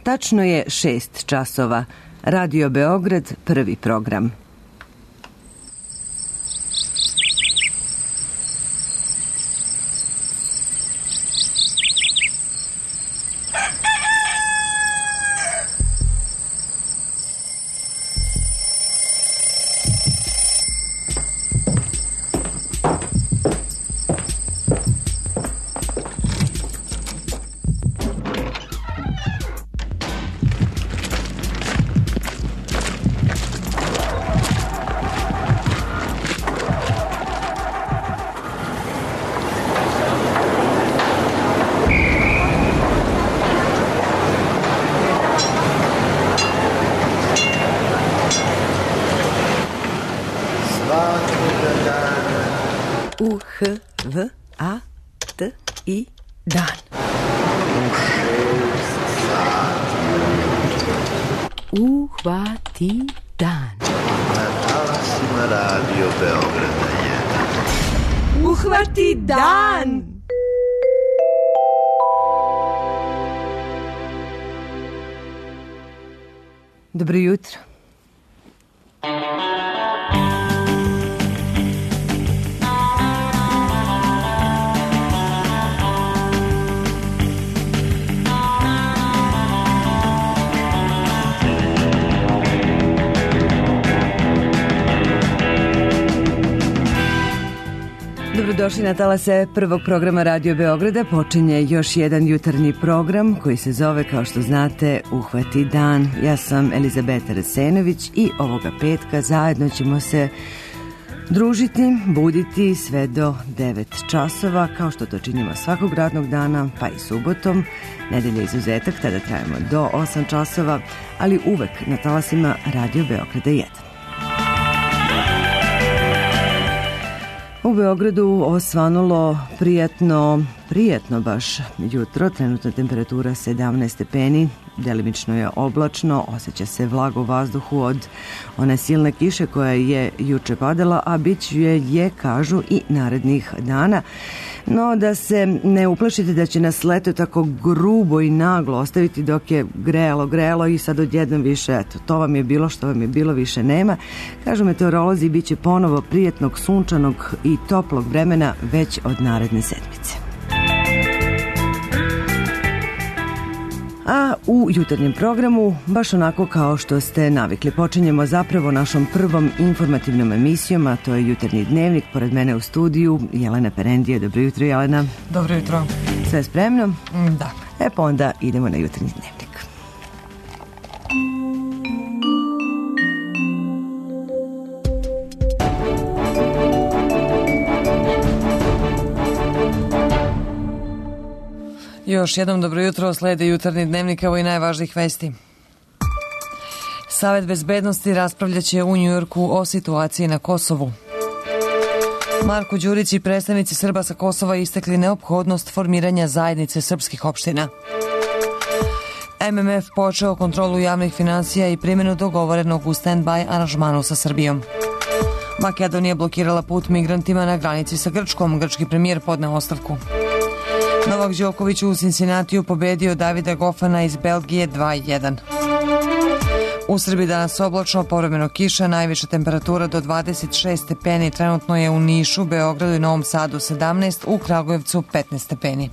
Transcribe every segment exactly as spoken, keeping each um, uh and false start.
Tačno je šest časova. Radio Beograd, prvi program. U H V A T I dan. Uhvati dan. Na talasima Radio Beograda jedan. Uhvati dan. Dobro jutro. Dobrodošli na talase prvog programa Radio Beograda. Počinje još jedan jutarnji program koji se zove, kao što znate, Uhvati dan. Ja sam Elizabeta Rasenović i ovoga petka zajedno ćemo se družiti, buditi sve do devet časova, kao što to činimo svakog radnog dana, pa i subotom. Nedelja je izuzetak, tada trajamo do osam časova, ali uvek na talasima Radio Beograda jedan. U Beogradu osvanulo prijatno, prijatno baš jutro, trenutna temperatura sedamnaest stepeni, delimično je oblačno, osjeća se vlago u vazduhu od one silne kiše koja je juče padala, a bit će je, kažu, i narednih dana. No, da se ne uplašite da će nas leto tako grubo i naglo ostaviti dok je grejalo, grejalo i sad odjednom više, eto, to vam je bilo što vam je bilo, više nema. Kažu meteorolozi, bit će ponovo prijatnog, sunčanog i toplog vremena već od naredne sedmice. A u jutarnjem programu, baš onako kao što ste navikli, počinjemo zapravo našom prvom informativnom emisijom, a to je Jutarnji dnevnik. Pored mene u studiju Jelena Perendije. Dobro jutro, Jelena. Dobro jutro. Sve spremno? Da. E pa onda idemo na Jutarnji dnevnik. Još jednom dobro jutro, slede Jutarnji dnevnik, evo i najvažnijih vesti. Savet bezbednosti raspravljaće u Njujorku o situaciji na Kosovu. Marko Đurić i predstavnici Srba sa Kosova istakli neophodnost formiranja zajednice srpskih opština. M M F počeo kontrolu javnih finansija i primjenu dogovorenog u stand-by aranžmanu sa Srbijom. Makedonija blokirala put migrantima na granici sa Grčkom. Grčki premijer podneo ostavku. Novak Đoković u Cincinnatiju pobedio Davida Goffana iz Belgije dva jedan. U Srbiji danas oblačno, povremeno kiša, najviša temperatura do dvadeset šest stepeni, trenutno je u Nišu, Beogradu i Novom Sadu sedamnaest, u Kragujevcu petnaest stepeni.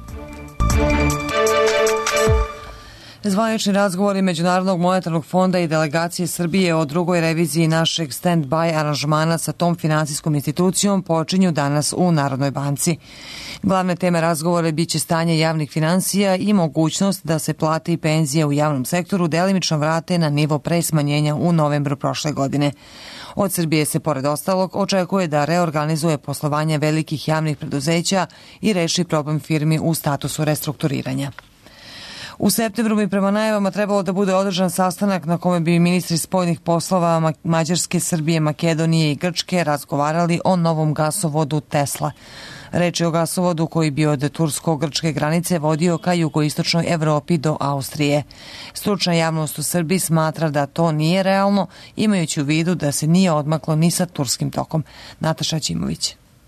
Zvanični razgovori Međunarodnog monetarnog fonda i delegacije Srbije o drugoj reviziji našeg stand-by aranžmana sa tom finansijskom institucijom počinju danas u Narodnoj banci. Glavne teme razgovore biće stanje javnih finansija i mogućnost da se plate i penzije u javnom sektoru delimično vrate na nivo pre smanjenja u novembru prošle godine. Od Srbije se, pored ostalog, očekuje da reorganizuje poslovanje velikih javnih preduzeća i reši problem firmi u statusu restrukturiranja. U septembru bi prema najavama trebalo da bude održan sastanak na kome bi ministri spoljnih poslova Mađarske, Srbije, Makedonije i Grčke razgovarali o novom gasovodu Tesla. Reč je o gasovodu koji bi od tursko-grčke granice vodio ka jugoistočnoj Evropi do Austrije. Stručna javnost u Srbiji smatra da to nije realno, imajući u vidu da se nije odmaklo ni sa turskim tokom. Nataša Ćimović.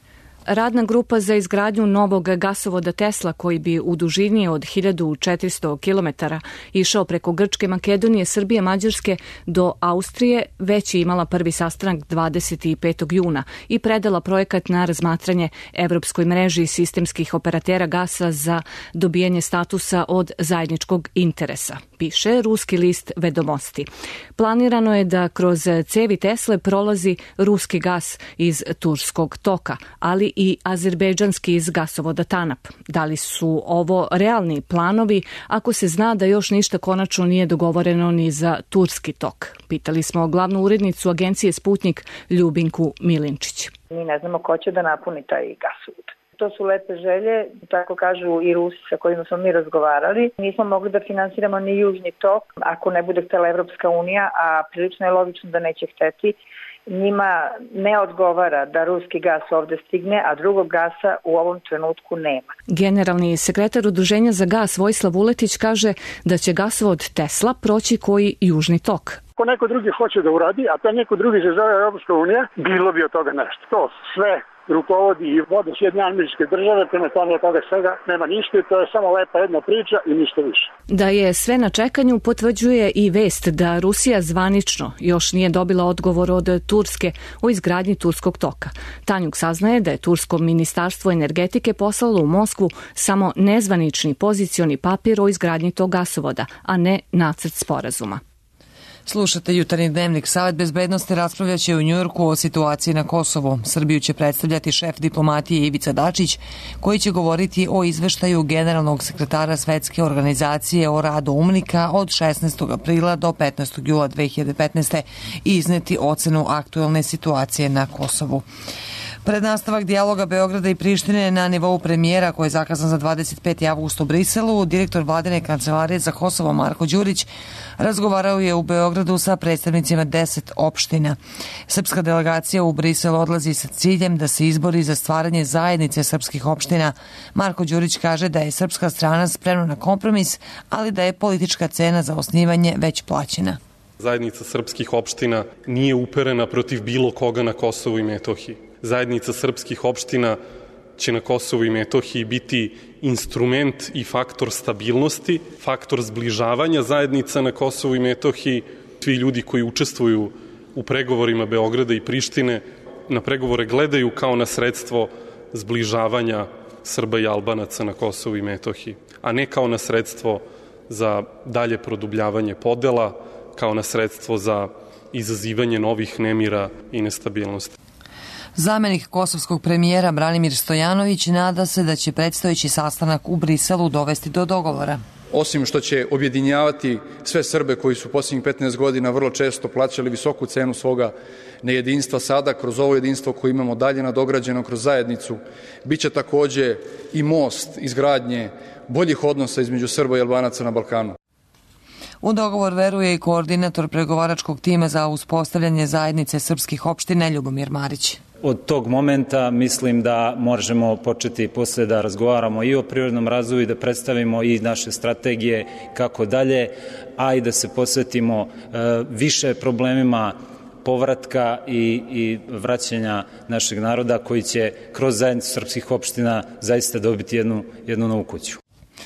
Radna grupa za izgradnju novog gasovoda Tesla, koji bi u dužini od hiljadu četiristo kilometara išao preko Grčke, Makedonije, Srbije, Mađarske do Austrije, već je imala prvi sastanak dvadeset petog juna i predala projekat na razmatranje Evropskoj mreži sistemskih operatera gasa za dobijanje statusa od zajedničkog interesa, piše ruski list Vedomosti. Planirano je da kroz cevi Tesle prolazi ruski gas iz Turskog toka, ali i azerbejdžanski iz gasovoda Tanap. Da li su ovo realni planovi ako se zna da još ništa konačno nije dogovoreno ni za turski tok? Pitali smo glavnu urednicu agencije Sputnik Ljubinku Milinčić. Mi ne znamo ko će da napuni taj gasovod. To su lepe želje, tako kažu i Rusi sa kojima smo mi razgovarali. Nismo mogli da finansiramo ni južni tok ako ne bude htela Evropska unija, a prilično je logično da neće hteti. Njima ne odgovara da ruski gas ovde stigne, a drugog gasa u ovom trenutku nema. Generalni sekretar Udruženja za gas Vojislav Uletić kaže da će gasovod Tesla proći koji južni tok. Ako neko drugi hoće da uradi, a to neko drugi se zove Evropska unija, bilo bi od toga nešto. To sve rukovodi i vode Sjedinjene Američke Države, prema tome od toga svega nema ništa, to je samo lepa jedna priča i ništa više. Da je sve na čekanju potvrđuje i vest da Rusija zvanično još nije dobila odgovor od Turske o izgradnji turskog toka. Tanjug saznaje da je Tursko ministarstvo energetike poslalo u Moskvu samo nezvanični pozicioni papir o izgradnji tog gasovoda, a ne nacrt sporazuma. Slušate jutarnji dnevnik. Savet bezbednosti raspravljaće u Njujorku o situaciji na Kosovu. Srbiju će predstavljati šef diplomatije Ivica Dačić, koji će govoriti o izveštaju generalnog sekretara Svetske organizacije o radu UNMIK-a od šesnaestog aprila do petnaestog jula dve hiljade petnaeste. i izneti ocenu aktuelne situacije na Kosovu. Pred nastavak dijaloga Beograda i Prištine na nivou premijera, koji je zakazan za dvadeset peti avgust u Briselu, direktor vladine kancelarije za Kosovo Marko Đurić razgovarao je u Beogradu sa predstavnicima deset opština. Srpska delegacija u Briselu odlazi sa ciljem da se izbori za stvaranje zajednice srpskih opština. Marko Đurić kaže da je srpska strana spremna na kompromis, ali da je politička cena za osnivanje već plaćena. Zajednica srpskih opština nije uperena protiv bilo koga na Kosovu i Metohiji. Zajednica srpskih opština će na Kosovu i Metohiji biti instrument i faktor stabilnosti, faktor zbližavanja zajednica na Kosovu i Metohiji. Svi ljudi koji učestvuju u pregovorima Beograda i Prištine na pregovore gledaju kao na sredstvo zbližavanja Srba i Albanaca na Kosovu i Metohiji, a ne kao na sredstvo za dalje produbljavanje podela, kao na sredstvo za izazivanje novih nemira i nestabilnosti. Zamenik kosovskog premijera Branimir Stojanović nada se da će predstojeći sastanak u Briselu dovesti do dogovora. Osim što će objedinjavati sve Srbe koji su posljednjih petnaest godina vrlo često plaćali visoku cenu svoga nejedinstva, sada kroz ovo jedinstvo koje imamo dalje nadograđeno kroz zajednicu, bit će takođe i most izgradnje boljih odnosa između Srba i Albanaca na Balkanu. U dogovor veruje i koordinator pregovaračkog tima za uspostavljanje zajednice srpskih opština Ljubomir Marić. Od tog momenta mislim da možemo početi posle da razgovaramo i o prirodnom razvoju i da predstavimo i naše strategije kako dalje, a i da se posvetimo e, više problemima povratka i, i vraćanja našeg naroda koji će kroz zajednicu srpskih opština zaista dobiti jednu, jednu novu kuću.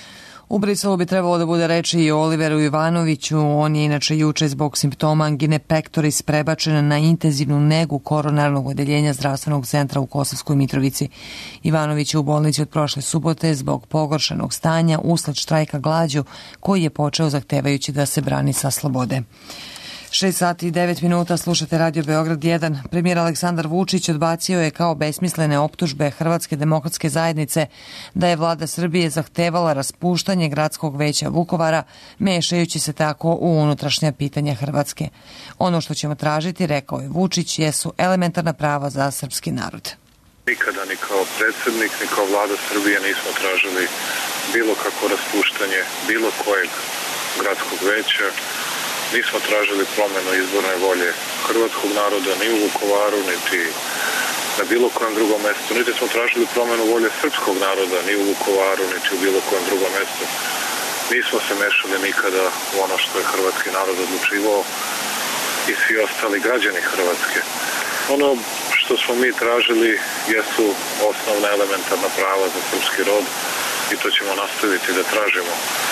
U Briselu bi trebalo da bude reči i o Oliveru Ivanoviću. On je inače juče zbog simptoma angine pectoris prebačen na intenzivnu negu koronarnog odeljenja zdravstvenog centra u Kosovskoj Mitrovici. Ivanović je u bolnici od prošle subote zbog pogoršanog stanja usled štrajka glađu koji je počeo zahtevajući da se brani sa slobode. šest sati i devet minuta, slušate Radio Beograd jedan. Premijer Aleksandar Vučić odbacio je kao besmislene optužbe Hrvatske demokratske zajednice da je vlada Srbije zahtevala raspuštanje gradskog veća Vukovara, mešajući se tako u unutrašnja pitanja Hrvatske. Ono što ćemo tražiti, rekao je Vučić, jesu elementarna prava za srpski narod. Nikada ni kao predsjednik, ni kao vlada Srbije nismo tražili bilo kako raspuštanje bilo kojeg gradskog veća. Nismo tražili promjenu izborne volje hrvatskog naroda ni u Vukovaru, niti na bilo kojem drugom mjestu, niti smo tražili promjenu volje srpskog naroda ni u Vukovaru, niti u bilo kojem drugom mjestu. Nismo se mešali nikada u ono što je hrvatski narod odlučivao i svi ostali građani Hrvatske. Ono što što smo mi tražili jesu osnovna elementarna prava za srpski rod i to ćemo nastaviti da tražimo.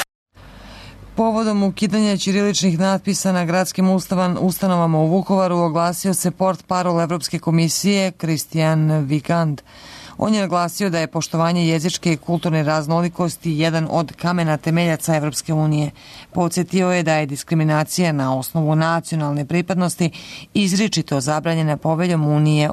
Povodom ukidanja ćiriličnih natpisa na gradskim ustanovama u Vukovaru oglasio se portparol Evropske komisije Kristijan Vigand. On je naglasio da je poštovanje jezičke i kulturne raznolikosti jedan od kamena temeljaca Evropske unije. Podsjetio je da je diskriminacija na osnovu nacionalne pripadnosti izričito zabranjena poveljom Unije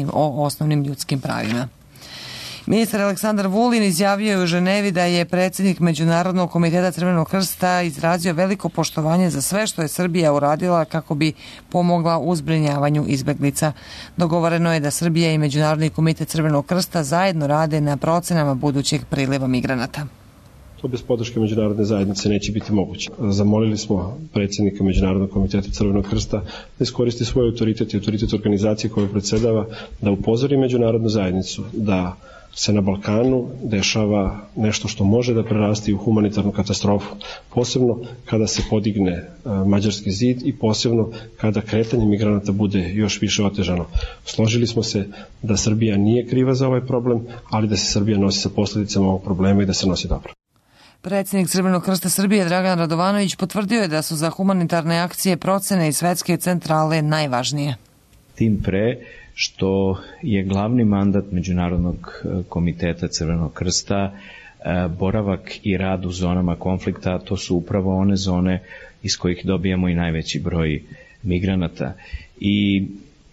o osnovnim ljudskim pravima. Ministar Aleksandar Vulin izjavio je u Ženevi da je predsjednik Međunarodnog komiteta Crvenog krsta izrazio veliko poštovanje za sve što je Srbija uradila kako bi pomogla u zbrinjavanju izbeglica. Dogovoreno je da Srbija i Međunarodni komitet Crvenog krsta zajedno rade na procenama budućeg priliva migranata. To bez podrške međunarodne zajednice neće biti moguće. Zamolili smo predsjednika Međunarodnog komiteta Crvenog krsta da iskoristi svoj autoritet i autoritet organizacije koju predsedava, da upozori međunarodnu zajednicu da se na Balkanu dešava nešto što može da prerasti u humanitarnu katastrofu, posebno kada se podigne Mađarski zid i posebno kada kretanje migranata bude još više otežano. Složili smo se da Srbija nije kriva za ovaj problem, ali da se Srbija nosi sa posljedicama ovog problema i da se nosi dobro. Predsjednik Crvenog krsta Srbije Dragan Radovanović potvrdio je da su za humanitarne akcije procene i svetske centrale najvažnije. Tim pre što je glavni mandat Međunarodnog komiteta Crvenog krsta boravak i rad u zonama konflikta, to su upravo one zone iz kojih dobijamo i najveći broj migranata. I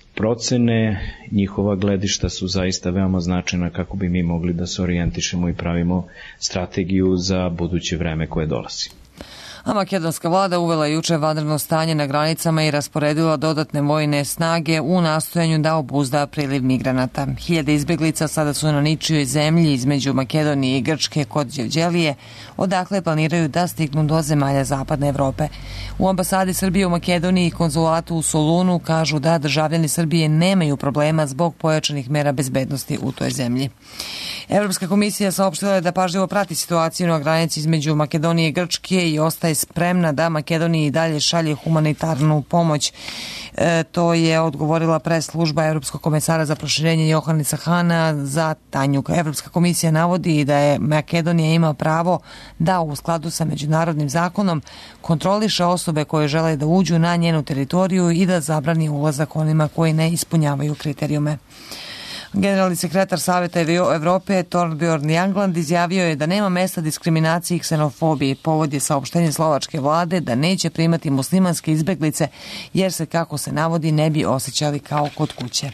procene, njihova gledišta su zaista veoma značajna kako bi mi mogli da se orijentišemo i pravimo strategiju za buduće vreme koje dolazi. A makedonska vlada uvela juče vanredno stanje na granicama i rasporedila dodatne vojne snage u nastojanju da obuzda priliv migranata. Hiljade izbeglica sada su na ničijoj zemlji između Makedonije i Grčke kod Đevđelije, odakle planiraju da stignu do zemalja Zapadne Evrope. U ambasadi Srbije u Makedoniji i konzulatu u Solunu kažu da državljani Srbije nemaju problema zbog pojačanih mera bezbednosti u toj zemlji. Evropska komisija saopštila je da pažljivo prati situaciju na granici između Makedonije i Grčke i ostaje spremna da Makedoniji i dalje šalje humanitarnu pomoć. E, to je odgovorila pres služba Evropskog komesara za proširenje Johanesa Hana za Tanjuk. Evropska komisija navodi da je Makedonija ima pravo da u skladu sa međunarodnim zakonom kontroliše osobe koje žele da uđu na njenu teritoriju i da zabrani ulazak onima koji ne ispunjavaju kriterijume. Generalni sekretar Saveta Evrope Torbjorn Jagland izjavio je da nema mesta diskriminaciji i ksenofobiji. Povod je saopštenje slovačke vlade da neće primati muslimanske izbeglice jer se, kako se navodi, ne bi osjećali kao kod kuće.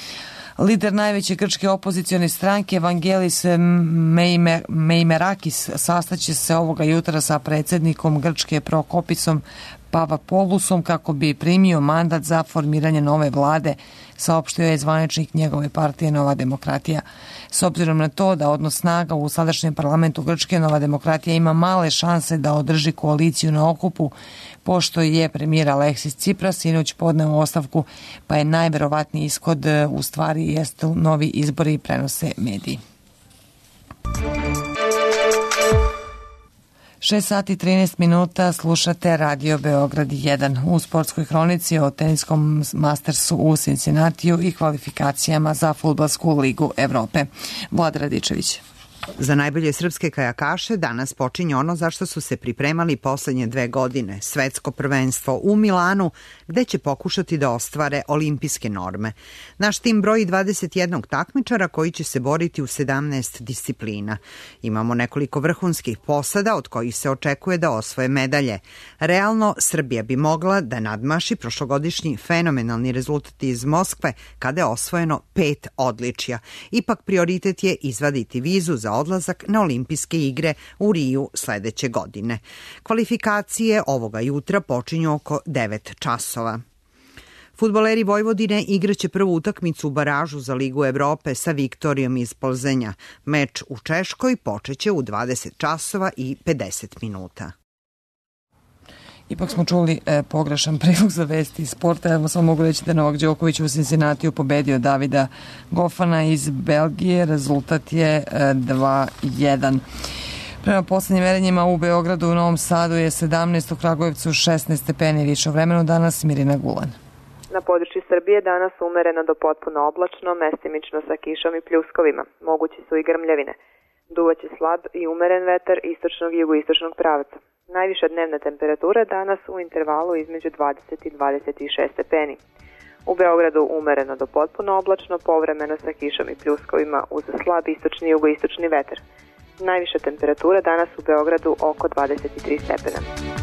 Lider najveće grčke opozicione stranke Vangelis Meimerakis sastaće se ovoga jutra sa predsjednikom Grčke Prokopisom Pavapolusom kako bi primio mandat za formiranje nove vlade, saopštio je zvaničnik njegove partije Nova demokratija. S obzirom na to da odnos snaga u sadašnjem parlamentu Grčke, Nova demokratija ima male šanse da održi koaliciju na okupu, pošto je premijer Aleksis Cipras sinoć podneo ostavku, pa je najverovatniji ishod u stvari jeste novi izbori, prenose mediji. šest sati i trinaest minuta, slušate Radio Beograd jedan. U sportskoj hronici o teniskom Mastersu u Cincinnatiju i kvalifikacijama za fudbalsku ligu Evrope. Vlada Radičević. Za najbolje srpske kajakaše danas počinje ono zašto su se pripremali poslednje dve godine, svetsko prvenstvo u Milanu, gde će pokušati da ostvare olimpijske norme. Naš tim broji dvadeset jednog takmičara koji će se boriti u sedamnaest disciplina. Imamo nekoliko vrhunskih posada od kojih se očekuje da osvoje medalje. Realno, Srbija bi mogla da nadmaši prošlogodišnji fenomenalni rezultat iz Moskve kada je osvojeno pet odličja. Ipak prioritet je izvaditi vizu za odlazak na olimpijske igre u Riju sledeće godine. Kvalifikacije ovoga jutra počinju oko devet časova. Fudbaleri Vojvodine igraće prvu utakmicu u baražu za Ligu Evrope sa Viktorijom iz Plzenja. Meč u Češkoj počeće u dvadeset časova i pedeset minuta. Ipak smo čuli e, pogrešan prilog za vesti iz sporta. Evo samo mogu reći da Novak Đoković u Cincinnatiju pobedio Davida Gofana iz Belgije. Rezultat je e, dva jedan. Prema poslednjim merenjima u Beogradu, u Novom Sadu je sedamnaest, u Kragujevcu šesnaest stepeni, više u vremenu danas. Mirina Gulan. Na području Srbije danas umereno do potpuno oblačno, mestimično sa kišom i pljuskovima. Mogući su i grmljavine. Duvaće slab i umeren vetar istočnog i jugoistočnog pravca. Najviša dnevna temperatura danas u intervalu između dvadeset i dvadeset šest stepeni. U Beogradu umereno do potpuno oblačno, povremeno sa kišom i pljuskovima uz slab istočni i jugoistočni vetar. Najviša temperatura danas u Beogradu oko dvadeset tri stepena.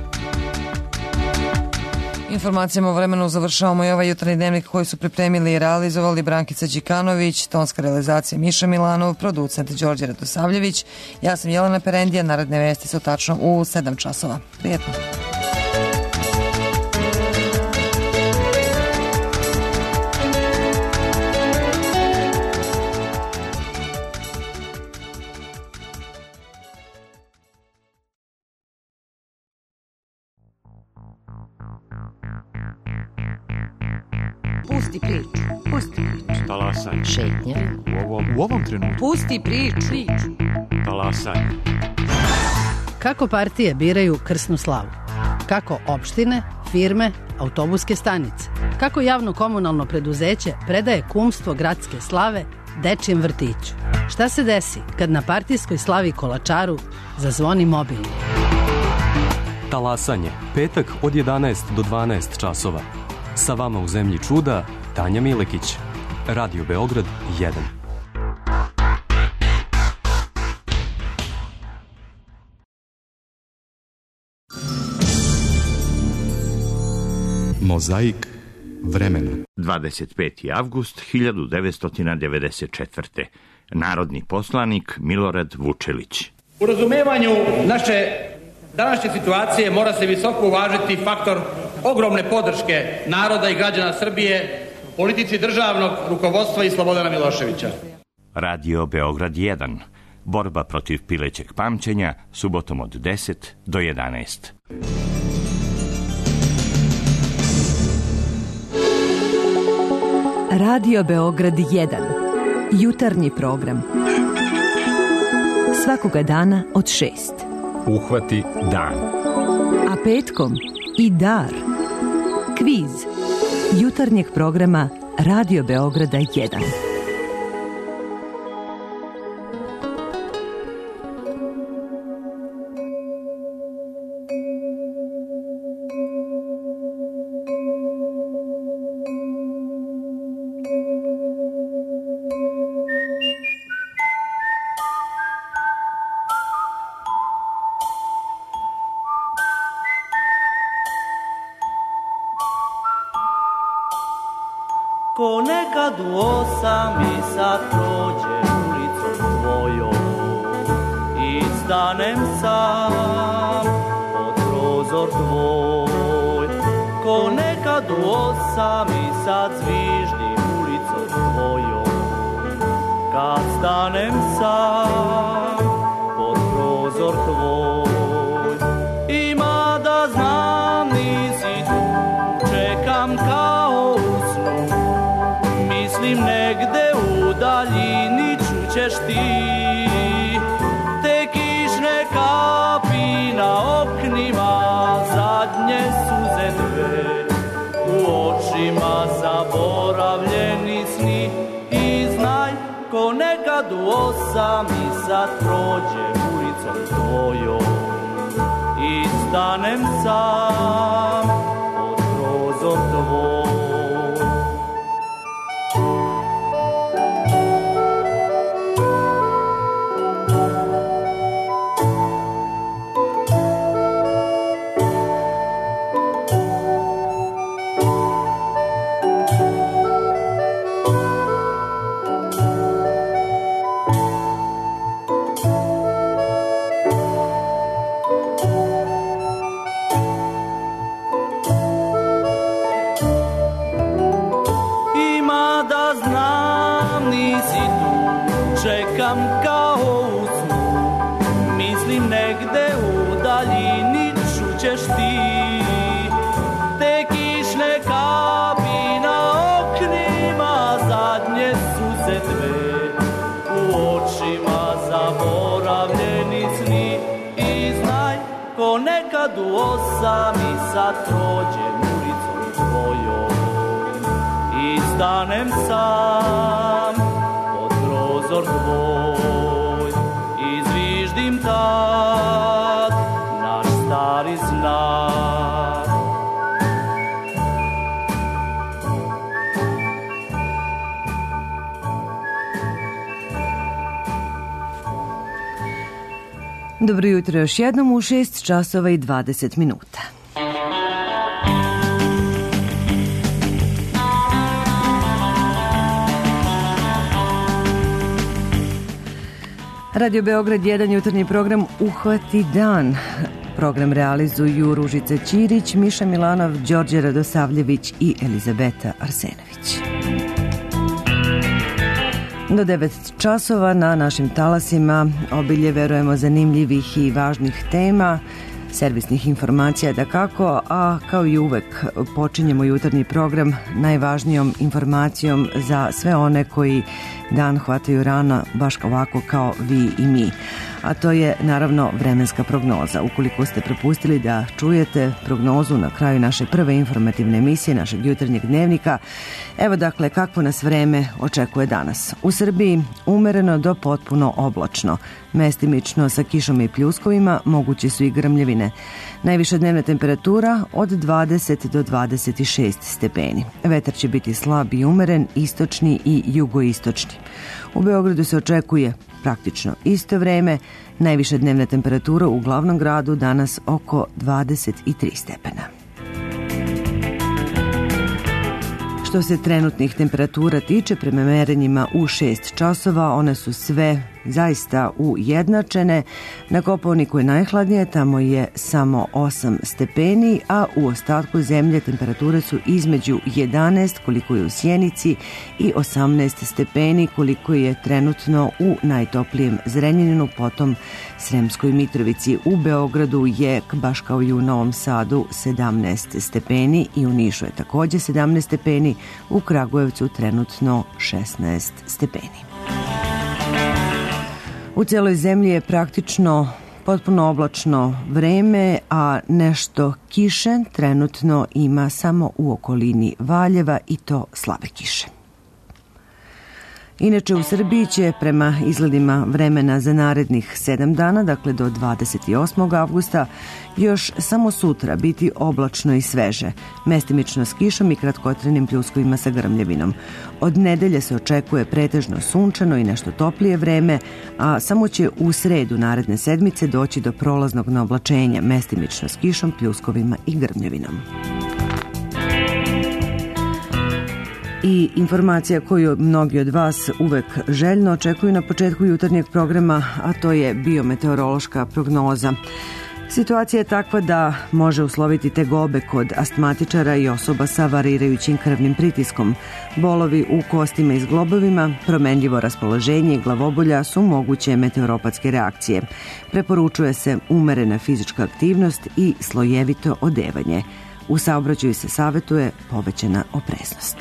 Informacijama o vremenu završavamo i ovaj jutarnji dnevnik koji su pripremili i realizovali Brankica Đikanović, tonska realizacija Miša Milanov, producent Đorđe Radosavljević. Ja sam Jelena Perendija, naredne vesti su tačno u sedam časova. Prijetno. Pusti priču, pusti priču. Talasaj. Šetnja. U ovom, u ovom trenutku. Pusti priču. Talasaj. Kako partije biraju krsnu slavu? Kako opštine, firme, autobuske stanice? Kako javno komunalno preduzeće predaje kumstvo gradske slave dečijem vrtiću? Šta se desi kad na partijskoj slavi kolačaru zazvoni mobilni? Talasanje. Petak od jedanaest do dvanaest časova. Sa vama u zemlji čuda, Tanja Milekić. Radio Beograd jedan. Mozaik vremena. dvadeset peti avgust hiljadu devetsto devedeset četvrte. Narodni poslanik Milorad Vučelić. U razumevanju naše današnje situacije mora se visoko uvažiti faktor ogromne podrške naroda i građana Srbije politici državnog rukovodstva i Slobodana Miloševića. Radio Beograd jedan. Borba protiv pilećeg pamćenja subotom od deset do jedanaest. Radio Beograd jedan. Jutarnji program. Svakoga dana od šest. Uhvati dan. A petkom i dar. Kviz. Jutarnjeg programa Radio Beograda jedan. Ko nekad u osam i sad prođe ulicom tvojom i stanem sam pod prozor tvoj. Ko nekad u osam i sad zviždim ulicom tvojom kad stanem sam pod prozor tvoj. Ima da znam nisi tu, čekam kao u snu. Mislim negde u daljini čućeš ti te kišne kapi na oknima, zadnje suze dve u očima, zaboravljeni sni. I znaj ko nekad u osam i sad prođe ulicom tvojom i stanem sam pod prozor tvoj. Čekam kao u snu, mislim negde u daljini čućeš ti te kišne kapi na oknima, zadnje suze dve u očima, zaboravljeni sni. I znaj ko nekad u osam i sad prođem ulicom tvojom stanem sam pod prozor tvoj i zviždim tad naš stari znak. Dobro jutro još jednom u šest časova i dvadeset minuta. Radio Beograd jedan jutarnji program Uhvati dan. Program realizuju Ružica Ćirić, Miša Milanov, Đorđe Radosavljević i Elizabeta Arsenović. Do devet časova na našim talasima obilje, verujemo, zanimljivih i važnih tema, servisnih informacija dakako, a kao i uvek počinjemo jutarnji program najvažnijom informacijom za sve one koji dan hvataju rano baš ovako kao vi i mi. A to je naravno vremenska prognoza. Ukoliko ste propustili da čujete prognozu na kraju naše prve informativne emisije, našeg jutarnjeg dnevnika, evo dakle kakvo nas vreme očekuje danas. U Srbiji umereno do potpuno oblačno. Mestimično sa kišom i pljuskovima, moguće su i grmljevine. Najviša dnevna temperatura od dvadeset do dvadeset šest stepeni. Vetar će biti slab i umeren, istočni i jugoistočni. U Beogradu se očekuje praktično isto vreme, najviša dnevna temperatura u glavnom gradu danas oko dvadeset tri stepena. Što se trenutnih temperatura tiče, prema merenjima u šest časova, one su sve zaista ujednačene. Na Kopaoniku je najhladnije, tamo je samo osam stepeni, a u ostatku zemlje temperature su između jedanaest koliko je u Sjenici i osamnaest stepeni koliko je trenutno u najtoplijem Zrenjaninu, potom Sremskoj Mitrovici. U Beogradu je, baš kao i u Novom Sadu, sedamnaest stepeni i u Nišu je takođe sedamnaest stepeni, u Kragujevcu trenutno šesnaest stepeni. U celoj zemlji je praktično potpuno oblačno vreme, a nešto kiše trenutno ima samo u okolini Valjeva i to slabe kiše. Inače, u Srbiji će prema izgledima vremena za narednih sedam dana, dakle do dvadeset osmog avgusta, još samo sutra biti oblačno i sveže, mestimično s kišom i kratkotrenim pljuskovima sa grmljevinom. Od nedelje se očekuje pretežno sunčano i nešto toplije vreme, a samo će u sredu naredne sedmice doći do prolaznog naoblačenja, mestimično s kišom, pljuskovima i grmljevinom. I informacija koju mnogi od vas uvek željno očekuju na početku jutarnjeg programa, a to je biometeorološka prognoza. Situacija je takva da može usloviti tegobe kod astmatičara i osoba sa varirajućim krvnim pritiskom. Bolovi u kostima i zglobovima, promenljivo raspoloženje i glavobolja su moguće meteoropatske reakcije. Preporučuje se umerena fizička aktivnost i slojevito odevanje. U saobraćaju se savetuje povećana opreznost.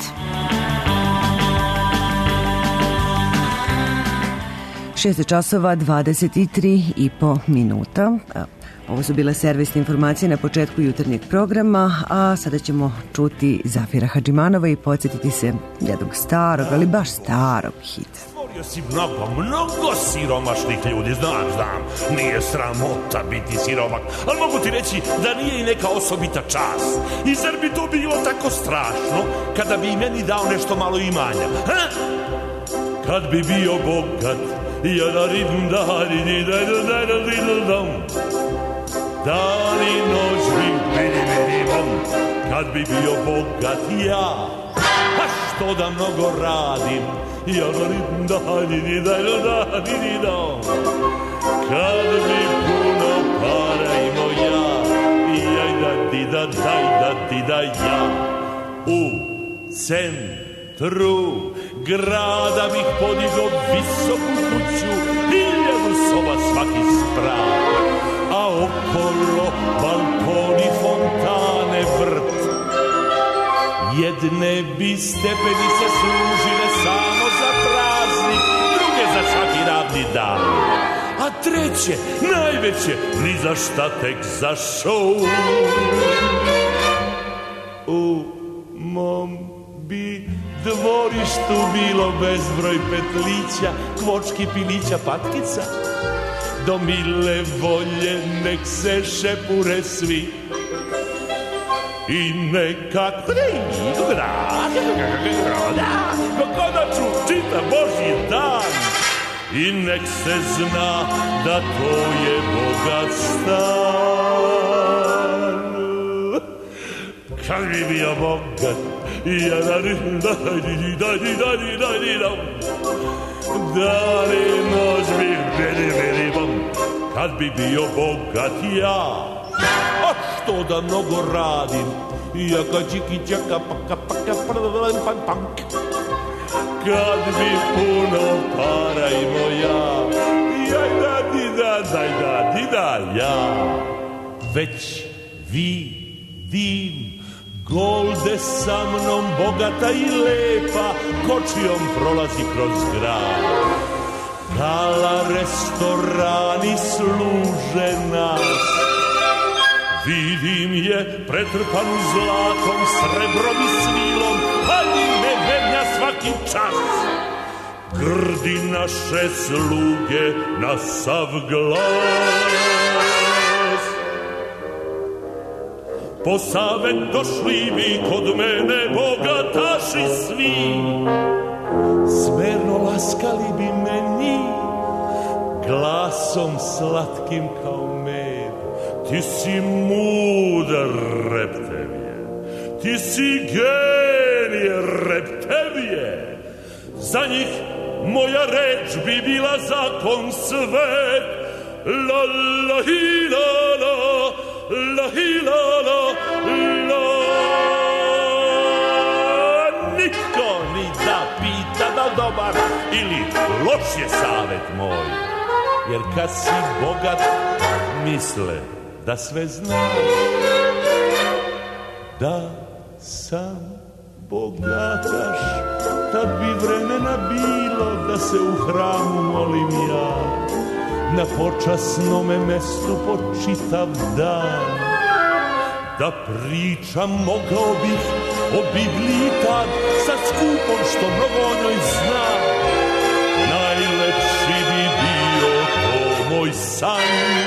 šest časova dvadeset tri i po minuta. Ovo su bile servisne informacije na početku jutarnjeg programa, a sada ćemo čuti Zafira Hadžimanova i podsjetiti se jednog starog, ali baš starog hita. Stvorio si mnogo, mnogo siromašnih ljudi, znam, znam, nije sramota biti siromak, ali mogu ti reći da nije i neka osobita čast. I zar bi to bilo tako strašno kada bi i meni dao nešto malo imanja, ha? Kad bi bio bogat, ja da ridim da ridim da ridim da ridim da ridim dan i noć bi bili bili bom. Kad bi bio bogat ja, a što da mnogo radim, ja da ridim da ridim da ridim da ridim da. Kad bi puno para imao ja, jaj da ti da daj da ti da ja. U centru grada bih podigao visoku kuću, hiljadu soba svaki sprat, a okolo balkoni, fontane, vrt. Jedne bi stepenice služile samo za praznik, druge za svaki radni dan, a treće, najveće, ni za šta, tek za šou. U mom bi dvorištu bilo bezbroj petlića, kvočki, pilića, patkica. Do mile volje nek se šepure svi i nekako konaču čita Božji dan i nek se zna da to je bogat stan. Kad bi bio bogat, ja da li da li da li da li da li da li noć bi bili bili bom, kad bi bio bogat ja, a što da mnogo radim, jaka čiki čaka paka paka prvan pan pank, kad bi puno para imao ja, jaj da di da daj da di da ja, već vidim Golde sa mnom bogata i lepa kočijom prolazi kroz grad. Gala restorani služe nas, vidim je pretrpanu zlatom, srebrom i svilom, ali ne bednja svaki čas. Grdi naše sluge na sav glas. Po savet došli vi kod mene, bogataši svi, smerno laskali bi meni, glasom slatkim kao med. Ti si mudar reptevije, ti si genije reptevije, za njih moja reč bi bila zakon svet. La la hi la la, la hi la la la. Niko ni da pita da dobar ili loš je savet moj, jer kad si bogat misle da sve znaš, da sam bogataš, tad bi vremena bilo da se u hramu molim ja, na počasnome mestu po čitav dan. Da pričam mogao bih o Bibliji tad, sa skupom što mnogo o njoj znam. Najlepši bi bio to moj san.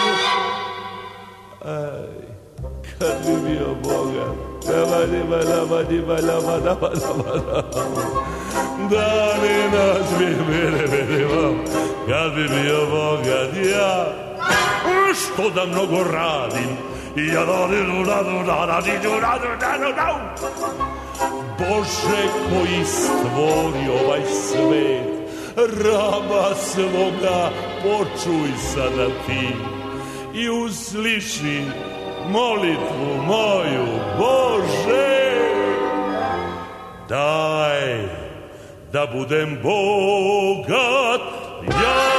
Aj, kad bi bio bogat, dama dima dama dima dama dama dama dama, da li nas bi bili bili vam, kad bi bio bogat ja, što da mnogo radim, ja da li du da du da da di du da du da du da. Bože koji stvori ovaj svet, raba svoga počuj sada ti i usliši molitvu moju, Bože, daj da budem bogat ja.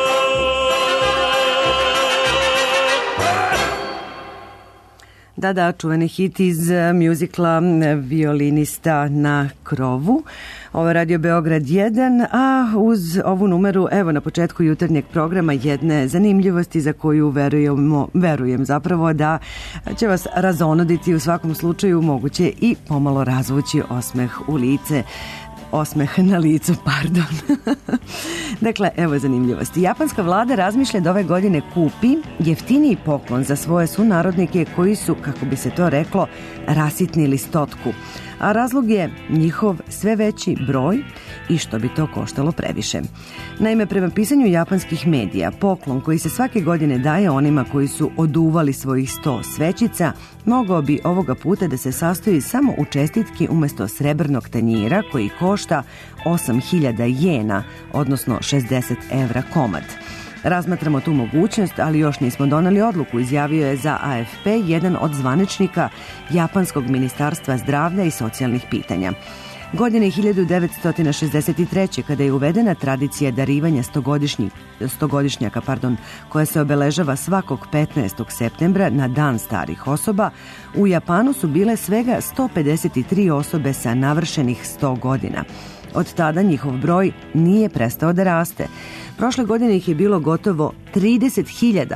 Da, da, čuveni hit iz mjuzikla Violinista na krovu. Ovo je Radio Beograd jedan, a uz ovu numeru, evo na početku jutarnjeg programa, jedne zanimljivosti za koju verujemo, verujem zapravo da će vas razonoditi, u svakom slučaju moguće i pomalo razvući osmeh u lice. Osmeh na licu, pardon. Dakle, evo zanimljivosti. Japanska vlada razmišlja da ove godine kupi jeftiniji poklon za svoje sunarodnike koji su, kako bi se to reklo, rasitnili stotku. A razlog je njihov sve veći broj i što bi to koštalo previše. Naime, prema pisanju japanskih medija, poklon koji se svake godine daje onima koji su oduvali svojih sto svećica, mogao bi ovoga puta da se sastoji samo u čestitki umesto srebrnog tanjira koji košta osam hiljada jena, odnosno šezdeset evra komad. Razmatramo tu mogućnost, ali još nismo doneli odluku, izjavio je za A F P jedan od zvaničnika Japanskog ministarstva zdravlja i socijalnih pitanja. Godine hiljadu devetsto šezdeset treće. kada je uvedena tradicija darivanja stogodišnjaka, pardon, koja se obeležava svakog petnaestog septembra na dan starih osoba, u Japanu su bile svega sto pedeset tri osobe sa navršenih sto godina. Od tada njihov broj nije prestao da raste. Prošle godine ih je bilo gotovo trideset hiljada,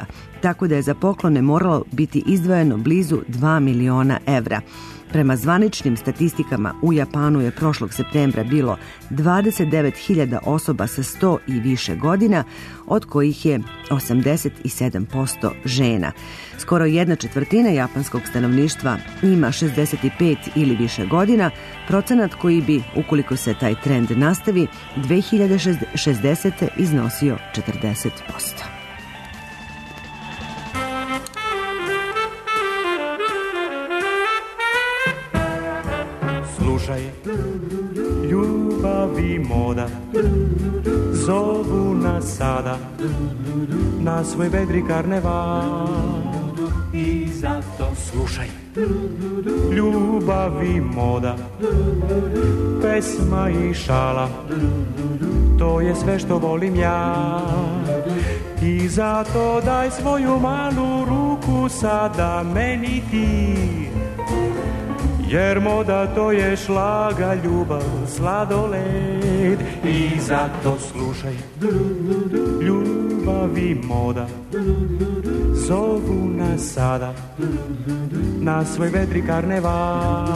tako da je za poklone moralo biti izdvojeno blizu dva miliona evra. Prema zvaničnim statistikama u Japanu je prošlog septembra bilo dvadeset devet hiljada osoba sa sto i više godina, od kojih je osamdeset sedam posto žena. Skoro jedna četvrtina japanskog stanovništva ima šezdeset pet ili više godina, procenat koji bi, ukoliko se taj trend nastavi, dve hiljade šezdesete iznosio četrdeset posto. Slušaj, ljubavi moda, zovu nas sada na svoj vedri karneval. I zato slušaj, ljubavi moda, pesma i šala, to je sve što volim ja. I zato daj svoju malu ruku sada meni ti, jer moda to je šlaga, ljubav, sladoled. I zato slušaj, ljubavi moda, zovu nas sada na svoj vedri karneval.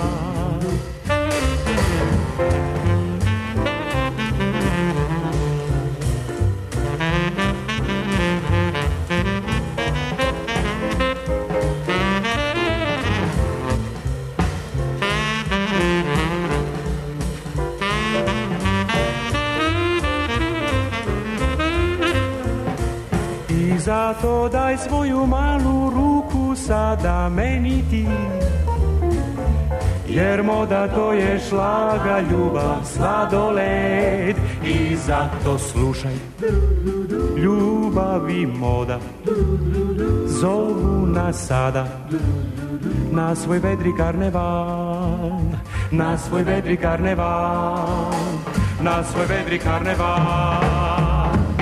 Zato daj svoju malu ruku sada meni ti, jer moda to je šlaga, ljubav, sladoled. I zato slušaj, ljubavi moda, zovu nas sada na svoj vedri karneval, na svoj vedri karneval, na svoj vedri karneval.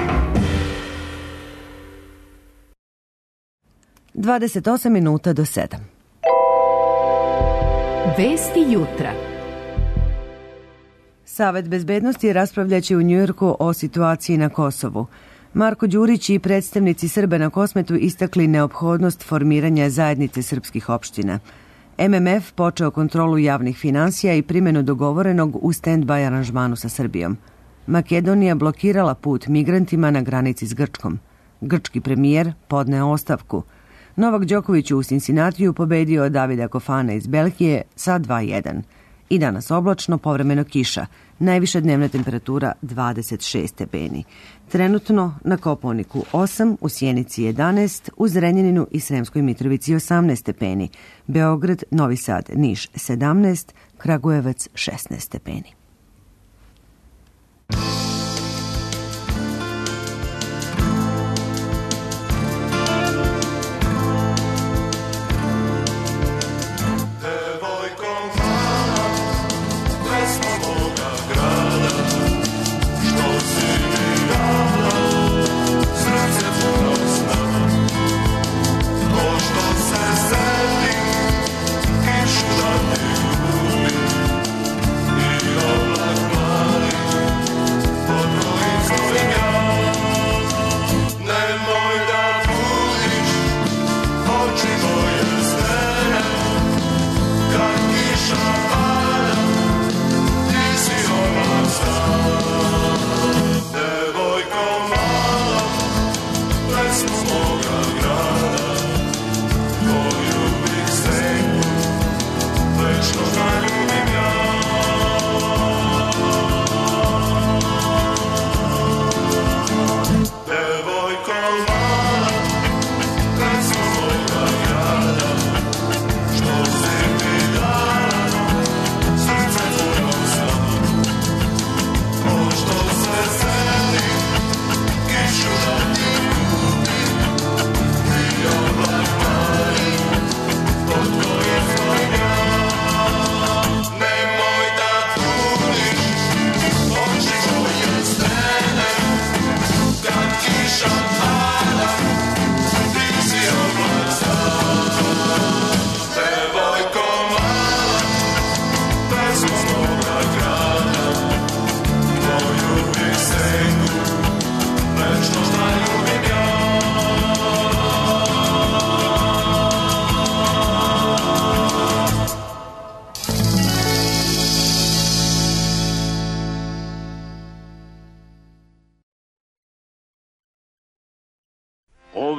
dvadeset osam minuta do sedam. Vesti jutra. Savet bezbednosti raspravljaće u Njujorku o situaciji na Kosovu. Marko Đurić i predstavnici Srba na Kosmetu istakli neophodnost formiranja zajednice srpskih opština. M M F počeo kontrolu javnih finansija i primjenu dogovorenog u stand-by aranžmanu sa Srbijom. Makedonija blokirala put migrantima na granici s Grčkom. Grčki premijer podneo ostavku. Novak Đoković u Cincinnatiju pobedio Davida Kofana iz Belgije sa dva jedan. I danas oblačno, povremeno kiša. Najviša dnevna temperatura dvadeset šest stepeni. Trenutno na Kopaoniku osam, u Sjenici jedanaest, u Zrenjaninu i Sremskoj Mitrovici osamnaest stepeni. Beograd, Novi Sad, Niš sedamnaest, Kragujevac šesnaest stepeni. Kišu da te ljubim i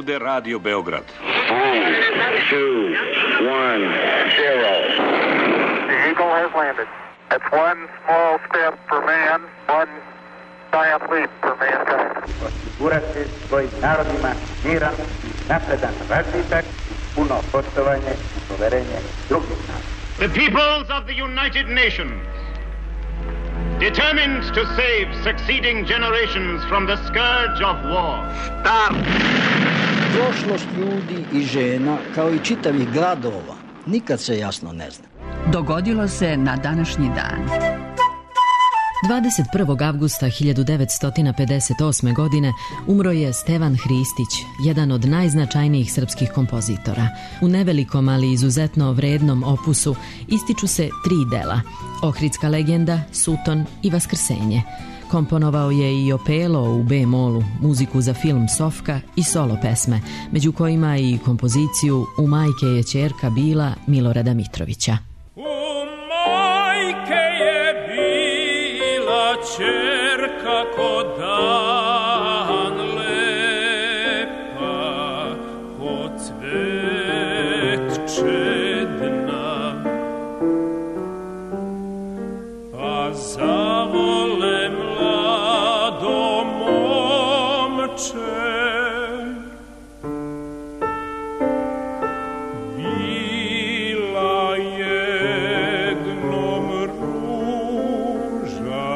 ovde Radio Beograd. Three, two, one, zero. The Eagle has landed. It's one small step for man, one giant leap for mankind. Osigurati svojim narodima miran, napredan razvitak, puno poštovanje i poverenje drugih naroda. The peoples of the United Nations, determined to save succeeding generations from the scourge of war. Start! Prošlost ljudi i žena, kao i čitavih gradova, nikad se jasno ne zna. Dogodilo se na današnji dan. dvadeset prvog avgusta hiljadu devetsto pedeset osme. godine umro je Stevan Hristić, jedan od najznačajnijih srpskih kompozitora. U nevelikom, ali izuzetno vrednom opusu ističu se tri dela: Ohridska legenda, Suton i Vaskrsenje. Komponovao je i opelo u B-molu, muziku za film Sofka i solo pesme, među kojima i kompoziciju U majke je ćerka bila Milorada Mitrovića. Ćerka ko dan lepa, ko cvet čedna, pa zavole mlado momče. Bila jednom ruža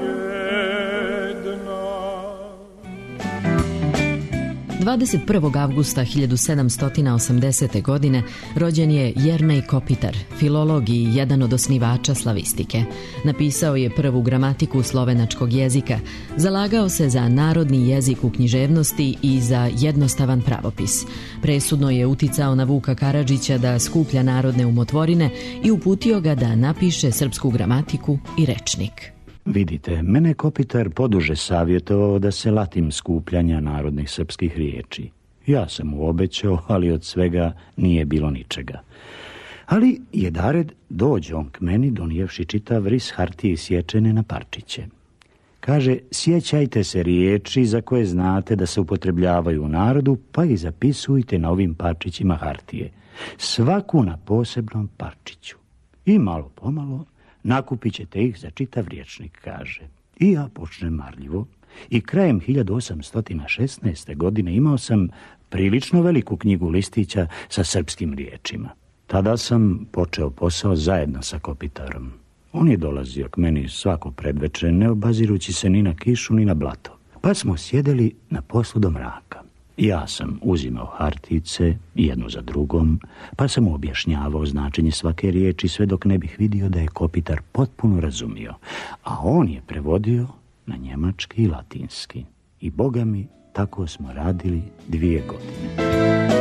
dvadeset prvog avgusta hiljadu sedamsto osamdesete. godine rođen je Jernej Kopitar, filolog i jedan od osnivača slavistike. Napisao je prvu gramatiku slovenačkog jezika, zalagao se za narodni jezik u književnosti i za jednostavan pravopis. Presudno je uticao na Vuka Karadžića da skuplja narodne umotvorine i uputio ga da napiše srpsku gramatiku i rečnik. Vidite, mene Kopitar poduže savjetovao da se latim skupljanja narodnih srpskih riječi. Ja sam mu obećao, ali od svega nije bilo ničega. Ali jedared dođe on k meni donijevši čitav ris hartije isječene na parčiće. Kaže, sjećajte se riječi za koje znate da se upotrebljavaju u narodu, pa ih zapisujte na ovim parčićima hartije. Svaku na posebnom parčiću. I malo pomalo nakupit ćete ih za čitav riječnik, kaže. I ja počnem marljivo. I krajem hiljadu osamsto šesnaeste. godine imao sam prilično veliku knjigu listića sa srpskim riječima. Tada sam počeo posao zajedno sa Kopitarom. On je dolazio k meni svako predveče, ne obazirući se ni na kišu ni na blato. Pa smo sjedeli na poslu do mraka. Ja sam uzimao hartice, jednu za drugom, pa sam mu objašnjavao značenje svake riječi sve dok ne bih vidio da je Kopitar potpuno razumio, a on je prevodio na njemački i latinski. I boga mi, tako smo radili dvije godine.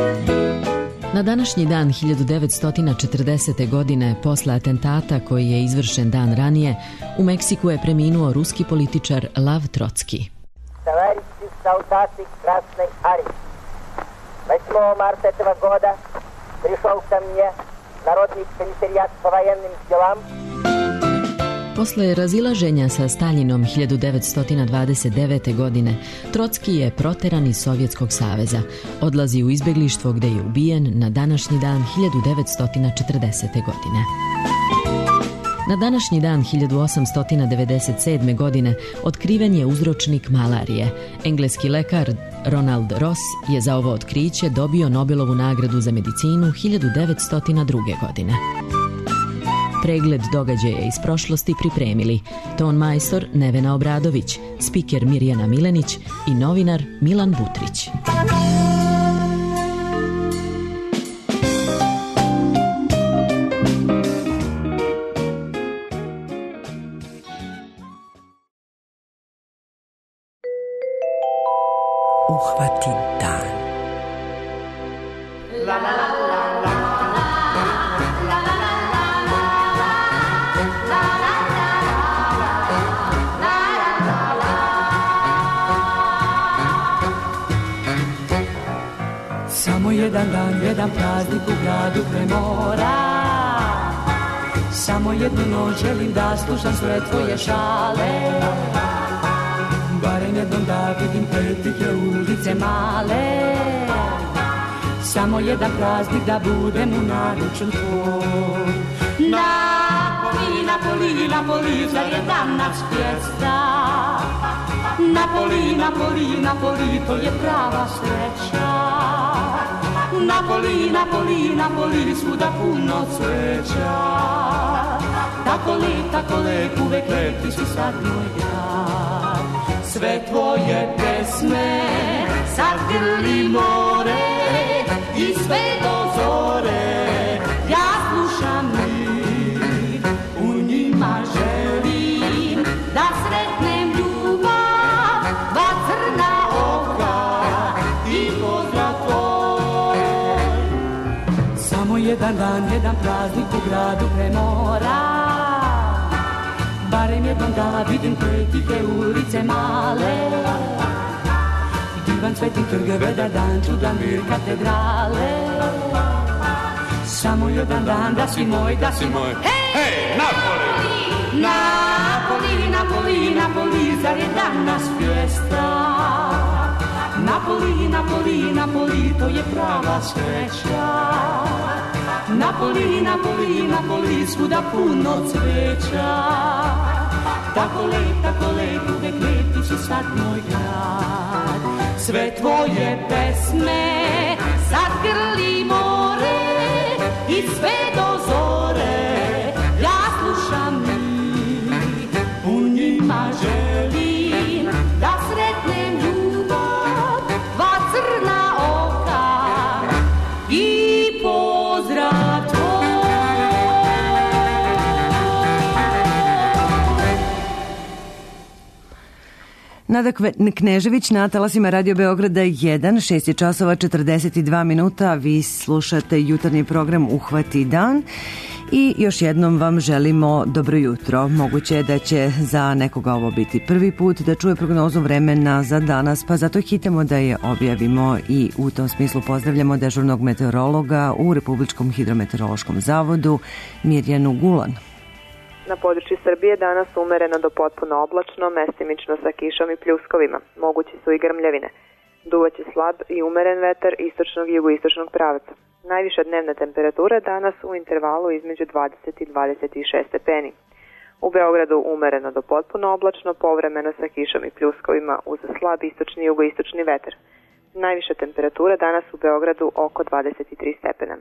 Na današnji dan hiljadu devetsto četrdesete. godine, posle atentata koji je izvršen dan ranije, u Meksiku je preminuo ruski političar Lav Trotski. Товарищи солдаты Красной Армии, восьмого марта этого года пришел ко мне Народный комиссариат по военным делам. Posle razilaženja sa Staljinom hiljadu devetsto dvadeset devete. godine, Trotski je proteran iz Sovjetskog saveza. Odlazi u izbeglištvo gde je ubijen na današnji dan hiljadu devetsto četrdesete. godine. Na današnji dan hiljadu osamsto devedeset sedme. godine otkriven je uzročnik malarije. Engleski lekar Ronald Ross je za ovo otkriće dobio Nobelovu nagradu za medicinu hiljadu devetsto druge. godine. Pregled događaja iz prošlosti pripremili ton majstor Nevena Obradović, spiker Mirjana Milenić i novinar Milan Butrić. Uhvati dan. La la la la la. Samo jedan dan, jedan praznik u gradu kraj mora. Samo jednu noć želim da slušam sve tvoje šale. Barem jednom da vidim te tihe ulice male. samo jedan praznik da budem u naručju tvoj. Napoli, Napoli, Napoli, zar je danas fiesta? Napoli, Napoli, Napoli, to je prava sreća. Napoli, Napoli, Napoli, svuda puno cveća. Tako lep, tako lep, uvek lep, ti si sad moj grad. Sve tvoje pesme sad grli more i sve do zore ja slušam njih. U njima želim da sretnem ljubav, dva crna oka i pozdrav tvoj. Samo jedan dan, jedan praznik u gradu pre mora, barem jednom da vidim te tihe ulice male, divan cveti trgove da dan čudan mir katedrale. Samo jedan dan da si moj, da si moj. Hej, hey, Napoli! Napoli, Napoli, Napoli, zar je danas fiesta? Napoli, Napoli, Napoli, to je prava sreća. Napoli, Napoli, Napoli, svuda puno cveća. Tako lep, tako lep, uvek lep, ti si sad moj grad. Sve tvoje pesme sad grli more i sve do zore ja slušam njih. U njima želim da sretnem ljubav, dva crna oka i pozdrav tvoj. Nada Knežević na talasima Radio Beograda jedan, šest je časova četrdeset dva minuta, vi slušate jutarnji program Uhvati dan i još jednom vam želimo dobro jutro. Moguće je da će za nekoga ovo biti prvi put da čuje prognozu vremena za danas, pa zato hitamo da je objavimo i u tom smislu pozdravljamo dežurnog meteorologa u Republičkom hidrometeorološkom zavodu Mirjanu Gulan. Na području Srbije danas umereno do potpuno oblačno, mestimično sa kišom i pljuskovima. Mogući su i grmljavine. Duvaće slab i umeren vetar istočnog i jugoistočnog pravca. Najviša dnevna temperatura danas u intervalu između dvadeset i dvadeset šest stepeni. U Beogradu umereno do potpuno oblačno, povremeno sa kišom i pljuskovima uz slab istočni i jugoistočni vetar. Najviša temperatura danas u Beogradu oko dvadeset tri stepena.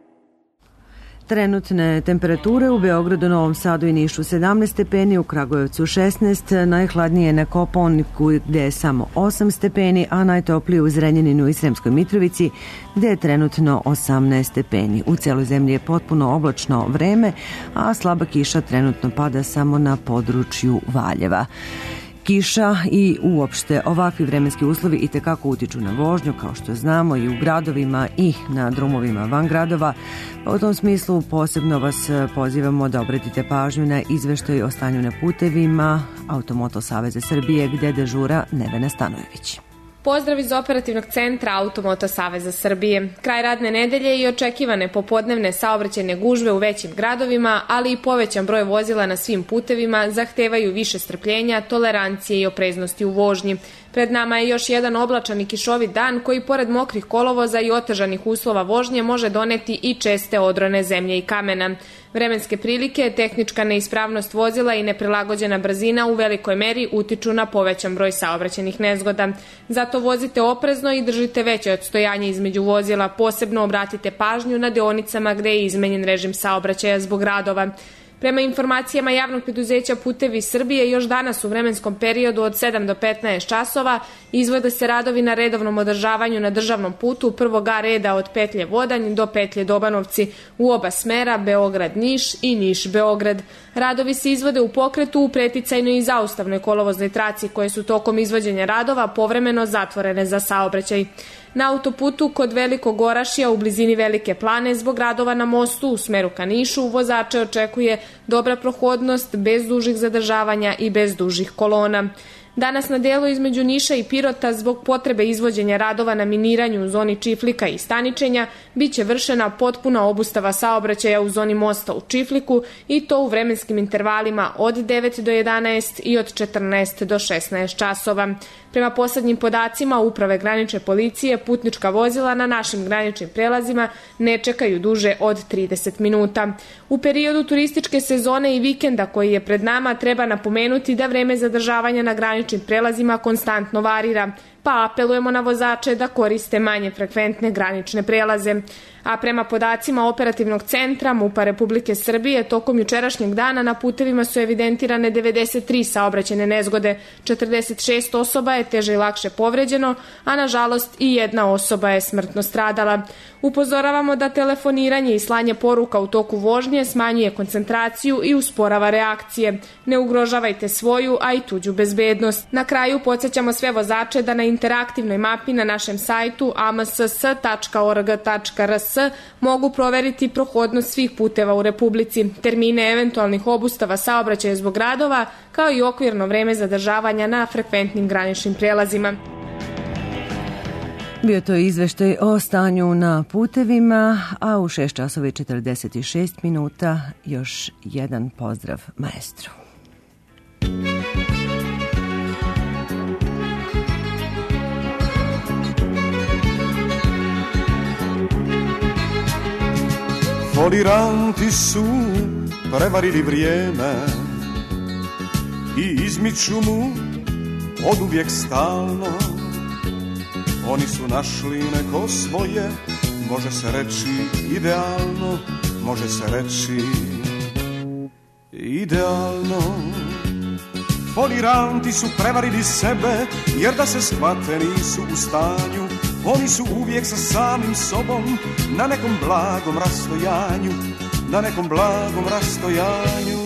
Trenutne temperature u Beogradu, Novom Sadu i Nišu sedamnaest stepeni, u Kragujevcu šesnaest, najhladnije na Kopaoniku gde je samo osam stepeni, a najtoplije u Zrenjaninu i Sremskoj Mitrovici gde je trenutno osamnaest stepeni. U celoj zemlji je potpuno oblačno vreme, a slaba kiša trenutno pada samo na području Valjeva. Kiša i uopšte ovakvi vremenski uslovi i tekako utiču na vožnju, kao što znamo, i u gradovima i na drumovima van gradova. U tom smislu posebno vas pozivamo da obratite pažnju na izveštaj o stanju na putevima Automoto Saveza Srbije, gde dežura Nevena Stanojević. Pozdrav iz operativnog centra Automoto Saveza Srbije. Kraj radne nedelje i očekivane popodnevne saobraćajne gužve u većim gradovima, ali i povećan broj vozila na svim putevima zahtevaju više strpljenja, tolerancije i opreznosti u vožnji. Pred nama je još jedan oblačan i kišovit dan koji pored mokrih kolovoza i otežanih uslova vožnje može doneti i česte odrone zemlje i kamena. Vremenske prilike, tehnička neispravnost vozila i neprilagođena brzina u velikoj meri utiču na povećan broj saobraćajnih nezgoda. Zato vozite oprezno i držite veće odstojanje između vozila, posebno obratite pažnju na deonicama gde je izmenjen režim saobraćaja zbog radova. Prema informacijama javnog preduzeća Putevi Srbije, još danas u vremenskom periodu od sedam do petnaest časova izvode se radovi na redovnom održavanju na državnom putu prvog A reda od petlje Vodanj do petlje Dobanovci u oba smera Beograd-Niš i Niš-Beograd. Radovi se izvode u pokretu u preticajnoj i zaustavnoj kolovoznoj traci koje su tokom izvođenja radova povremeno zatvorene za saobraćaj. Na autoputu kod Velikog Orašja u blizini Velike Plane zbog radova na mostu u smeru ka Nišu vozače očekuje dobra prohodnost bez dužih zadržavanja i bez dužih kolona. Danas na delu između Niša i Pirota zbog potrebe izvođenja radova na miniranju u zoni Čiflika i Staničenja biće vršena potpuna obustava saobraćaja u zoni mosta u Čifliku i to u vremenskim intervalima od devet do jedanaest i od četrnaest do šesnaest časova. Prema poslednjim podacima Uprave granične policije, putnička vozila na našim graničnim prelazima ne čekaju duže od trideset minuta. U periodu turističke sezone i vikenda koji je pred nama treba napomenuti da vreme zadržavanja na graničnim prelazima konstantno varira, pa apelujemo na vozače da koriste manje frekventne granične prelaze. A prema podacima Operativnog centra MUP-a Republike Srbije, tokom jučerašnjeg dana na putevima su evidentirane devedeset tri saobraćajne nezgode, četrdeset šest osoba je teže i lakše povređeno, a nažalost i jedna osoba je smrtno stradala. Upozoravamo da telefoniranje i slanje poruka u toku vožnje smanjuje koncentraciju i usporava reakcije. Ne ugrožavajte svoju, a i tuđu bezbednost. Na kraju podsjećamo sve vozače da na interaktivnoj mapi na našem sajtu a m s s tačka org tačka r s mogu proveriti prohodnost svih puteva u Republici, termine eventualnih obustava saobraćaja zbog radova, kao i okvirno vreme zadržavanja na frekventnim graničnim prelazima. Bio to izveštaj o stanju na putevima, a u šest časova i četrdeset šest minuta još jedan pozdrav maestru. Foliranti su prevarili vrijeme i izmiču mu od uvijek stalno. Oni su našli neko svoje, može se reći idealno, može se reći idealno. Foliranti su prevarili sebe, jer da se shvate nisu u stanju. Oni su uvijek sa samim sobom na nekom blagom rastojanju, na nekom blagom rastojanju.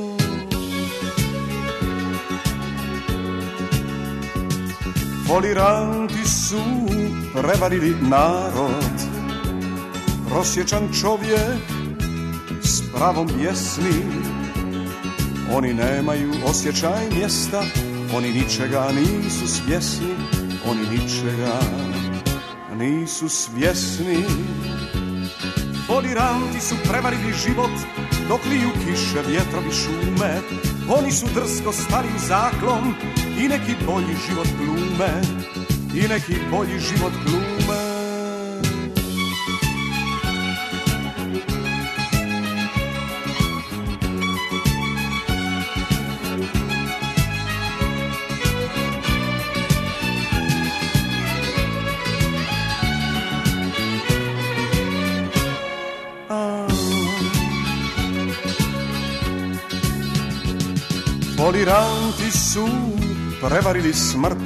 Foliranti su prevarili narod, prosječan čovjek s pravom pjesmi. Oni nemaju osjećaj mjesta, oni ničega nisu svjesni, oni ničega nisu svjesni. Foliranti su prevarili život dok liju kiše, vjetrovi, šume. Oni su drsko stari zaklon i neki bolji život glume, i neki bolji život glume. Foliranti su prevarili smrt,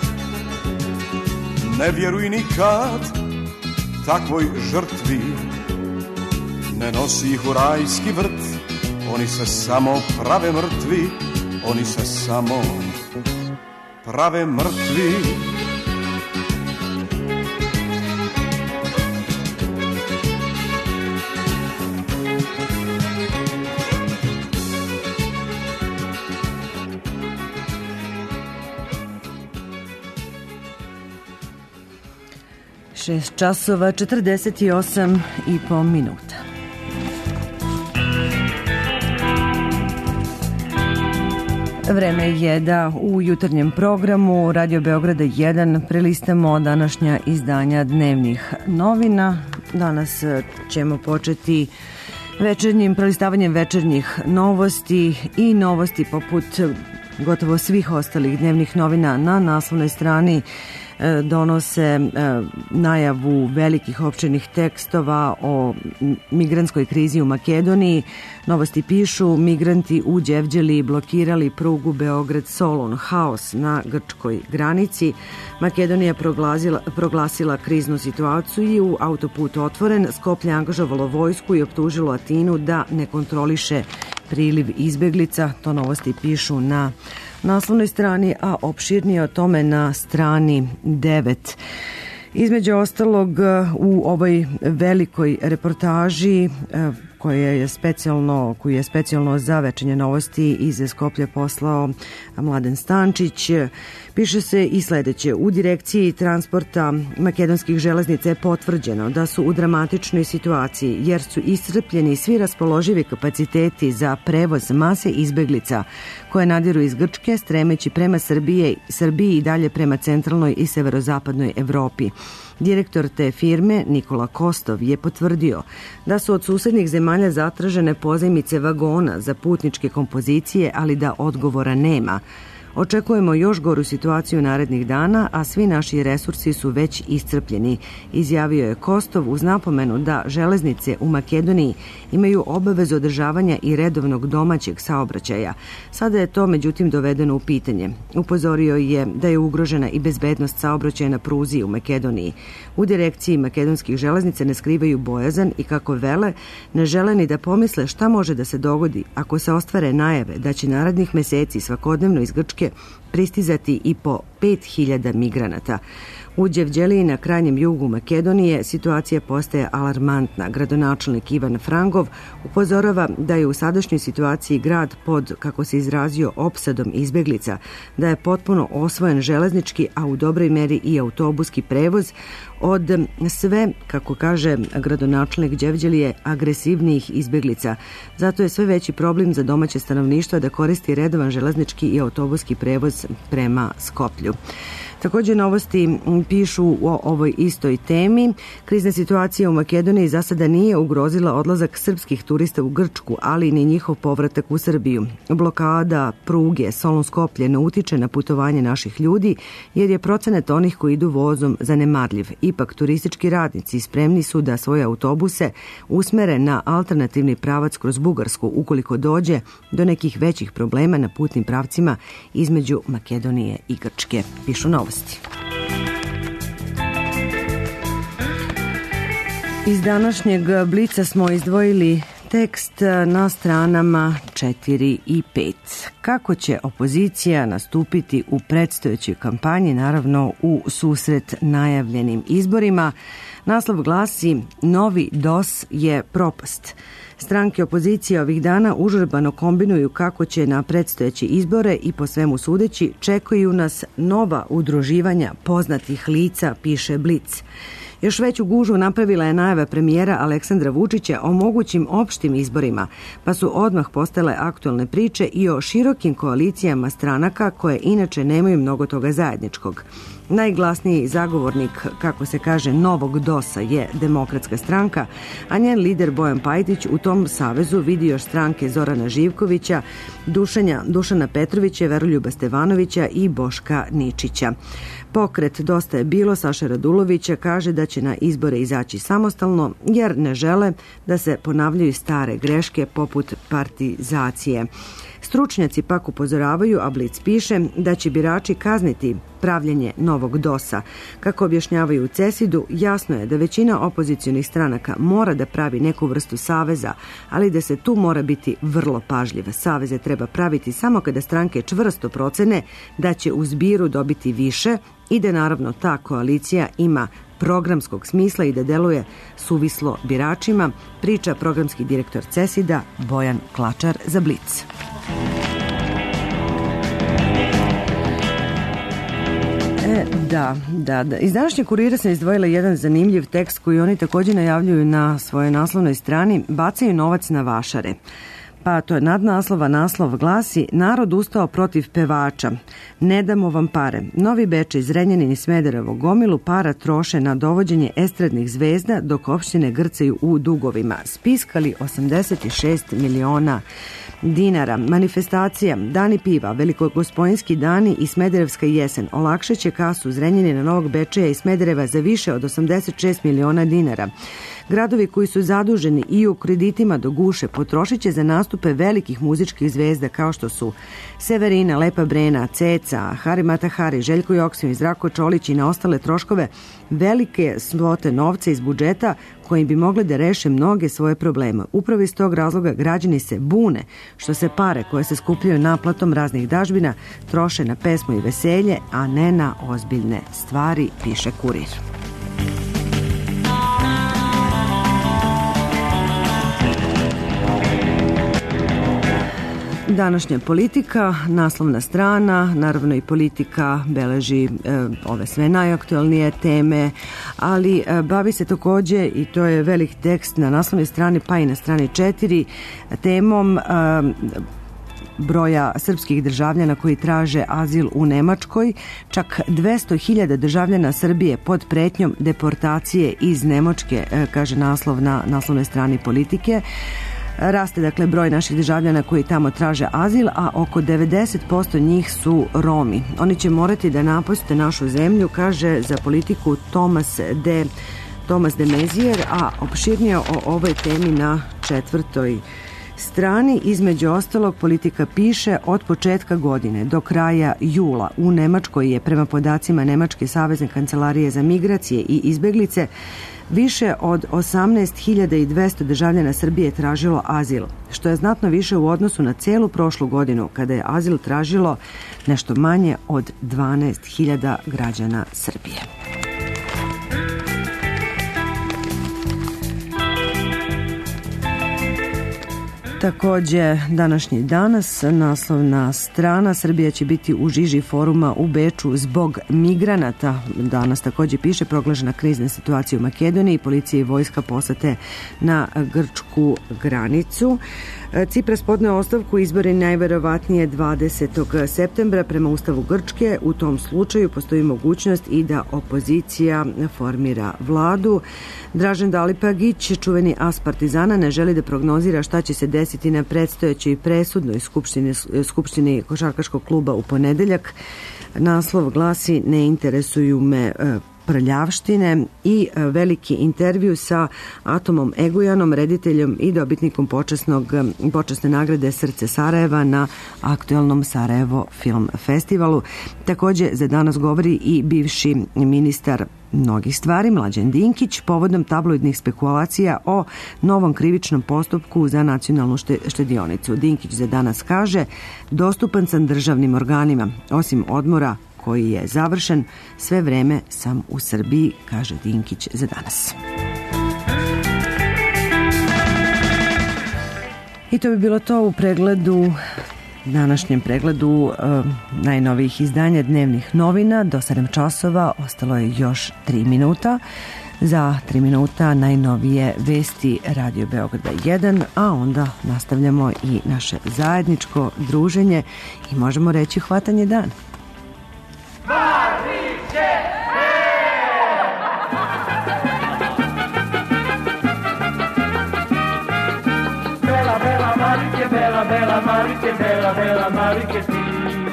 ne vjeruj nikad takvoj žrtvi, ne nosi ih u rajski vrt, oni se samo prave mrtvi, oni se samo prave mrtvi. šest časova četrdeset osam i po minuta. Vreme je da u jutarnjem programu Radio Beograda jedan prelistamo današnja izdanja dnevnih novina. Danas ćemo početi večernjim prelistavanjem večernjih novosti i novosti poput gotovo svih ostalih dnevnih novina na naslovnoj strani donose najavu velikih opširnih tekstova o migrantskoj krizi u Makedoniji. Novosti pišu: migranti u Đevđeli blokirali prugu Beograd-Solun, haos na grčkoj granici. Makedonija proglasila, proglasila kriznu situaciju, autoput otvoren, Skoplje angažovalo vojsku i optužilo Atinu da ne kontroliše priliv izbeglica. To novosti pišu na naslovnoj strani, a opširnije o tome na strani devet. Između ostalog, u ovoj velikoj reportaži koje je specijalno, koji je specijalno za Večernje novosti iz Skoplja poslao Mladen Stančić. Piše se i sledeće. U direkciji transporta makedonskih železnica je potvrđeno da su u dramatičnoj situaciji jer su iscrpljeni svi raspoloživi kapaciteti za prevoz mase izbeglica koje nadiru iz Grčke stremeći prema Srbije, Srbiji i dalje prema centralnoj i severozapadnoj Evropi. Direktor te firme, Nikola Kostov, je potvrdio da su od susednih zemalja zatražene pozajmice vagona za putničke kompozicije, ali da odgovora nema. Očekujemo još goru situaciju narednih dana, a svi naši resursi su već iscrpljeni, izjavio je Kostov uz napomenu da železnice u Makedoniji imaju obavezu održavanja i redovnog domaćeg saobraćaja. Sada je to međutim dovedeno u pitanje. Upozorio je da je ugrožena i bezbednost saobraćaja na pruzi u Makedoniji. U direkciji makedonskih železnica ne skrivaju bojazan i kako vele, ne žele ni da pomisle šta može da se dogodi ako se ostvare najave da će narednih meseci svakodnevno iz Grčke pristizati i po pet hiljada migranata. U Đevđeliji na krajnjem jugu Makedonije situacija postaje alarmantna. Gradonačelnik Ivan Frangov upozorava da je u sadašnjoj situaciji grad pod, kako se izrazio, opsadom izbeglica, da je potpuno osvojen železnički, a u dobroj meri i autobuski prevoz od sve, kako kaže gradonačelnik Đevđelije, agresivnijih izbeglica. Zato je sve veći problem za domaće stanovništvo da koristi redovan železnički i autobuski prevoz prema Skoplju. Također novosti pišu o ovoj istoj temi. Krizna situacija u Makedoniji za sada nije ugrozila odlazak srpskih turista u Grčku, ali ni njihov povratak u Srbiju. Blokada pruge Solun-Skoplje ne utiče na putovanje naših ljudi, jer je procenat onih koji idu vozom zanemarljiv. Ipak turistički radnici spremni su da svoje autobuse usmere na alternativni pravac kroz Bugarsku, ukoliko dođe do nekih većih problema na putnim pravcima između Makedonije i Grčke, pišu novosti. Iz današnjeg Blica smo izdvojili tekst na stranama četiri i pet. Kako će opozicija nastupiti u predstojećoj kampanji, naravno u susret najavljenim izborima? Naslov glasi: Novi D O S je propast. Stranke opozicije ovih dana užurbano kombinuju kako će na predstojeće izbore i po svemu sudeći čekaju nas nova udruživanja poznatih lica, piše Blic. Još veću gužu napravila je najava premijera Aleksandra Vučića o mogućim opštim izborima, pa su odmah postale aktualne priče i o širokim koalicijama stranaka koje inače nemaju mnogo toga zajedničkog. Najglasniji zagovornik, kako se kaže, novog D O S-a je Demokratska stranka, a njen lider Bojan Pajtić u tom savezu vidi još stranke Zorana Živkovića, Dušanja, Dušana Petrovića, Veroljuba Stevanovića i Boška Ničića. Pokret Dosta je bilo Saše Radulovića kaže da će na izbore izaći samostalno jer ne žele da se ponavljaju stare greške poput partizacije. Stručnjaci pak upozoravaju, a Blic piše, da će birači kazniti pravljenje novog D O S-a. Kako objašnjavaju u CESID-u, jasno je da većina opozicionih stranaka mora da pravi neku vrstu saveza, ali da se tu mora biti vrlo pažljiv. Saveze treba praviti samo kada stranke čvrsto procene da će u zbiru dobiti više i da naravno ta koalicija ima programskog smisla i da deluje suvislo biračima, priča programski direktor CESID-a Bojan Klačar za Blic. E, da, da, da. Iz današnjeg Kurira sam izdvojila jedan zanimljiv tekst koji oni također najavljuju na svojoj naslovnoj strani: bacaju novac na vašare. Pa to je nadnaslova, naslov glasi: narod ustao protiv pevača, ne damo vam pare. Novi Bečej, Zrenjanin i Smederevo gomilu para troše na dovođenje estradnih zvezda, dok opštine grcaju u dugovima. Spiskali osamdeset šest miliona dinara. Manifestacija Dani piva, Velikogospojinski dani i Smederevska jesen olakšaće kasu Zrenjanina, Novog Bečeja i Smedereva za više od osamdeset šest miliona dinara. Gradovi koji su zaduženi i u kreditima do guše potrošit će za nastupe velikih muzičkih zvezda kao što su Severina, Lepa Brena, Ceca, Hari Matahari, Željko Joksimović, Zdravko Čolić i na ostale troškove velike svote novca iz budžeta kojim bi mogli da reše mnoge svoje probleme. Upravo iz tog razloga građani se bune što se pare koje se skupljaju naplatom raznih dažbina troše na pesmu i veselje, a ne na ozbiljne stvari, piše Kurir. današnja politika, naslovna strana, naravno i politika beleži e, ove sve najaktualnije teme, ali e, bavi se takođe, i to je velik tekst na naslovnoj strani, pa i na strani četiri, temom e, broja srpskih državljana koji traže azil u Nemačkoj. Čak dvesta hiljada državljana Srbije pod pretnjom deportacije iz Nemačke, e, kaže naslov na naslovnoj strani politike. Raste dakle broj naših državljana koji tamo traže azil, a oko devedeset posto njih su Romi. Oni će morati da napuste našu zemlju, kaže za politiku Tomas de, Tomas de Mezijer, a opširnije o ovoj temi na četvrtoj strani. Između ostalog, politika piše od početka godine do kraja jula u Nemačkoj je prema podacima Nemačke savezne kancelarije za migracije i izbeglice više od osamnaest hiljada dvesta državljana Srbije tražilo azil, što je znatno više u odnosu na celu prošlu godinu, kada je azil tražilo nešto manje od dvanaest hiljada građana Srbije. Takođe, današnji danas, naslovna strana, Srbija će biti u žiži foruma u Beču zbog migranata. Danas takođe piše proglašena krizna situacija u Makedoniji, policija i vojska poslate na grčku granicu. Cipras podneo ostavku, izbori najverovatnije dvadesetog septembra prema Ustavu Grčke. U tom slučaju postoji mogućnost i da opozicija formira vladu. Dražen Dalipagić, čuveni as Partizana, ne želi da prognozira šta će se desiti na predstojećoj presudnoj skupštini, skupštini košarkaškog kluba u ponedeljak. Naslov glasi: ne interesuju me prljavštine, i veliki intervju sa Atomom Egujanom, rediteljom i dobitnikom počasnog, počasne nagrade Srce Sarajeva na aktuelnom Sarajevo film festivalu. Takođe za danas govori i bivši ministar mnogih stvari, Mlađan Dinkić, povodom tabloidnih spekulacija o novom krivičnom postupku za nacionalnu štedionicu. Dinkić za danas kaže: dostupan sam državnim organima, osim odmora koji je završen, sve vreme sam u Srbiji, kaže Dinkić za danas. I to bi bilo to u pregledu, današnjem pregledu e, najnovijih izdanja dnevnih novina. Do sedam časova ostalo je još tri minuta. Za tri minuta najnovije vesti Radio Beograda jedan, a onda nastavljamo i naše zajedničko druženje i možemo reći hvatanje dan. Bela, bela Marike, bela, bela Marike, bela, bela Marike ti.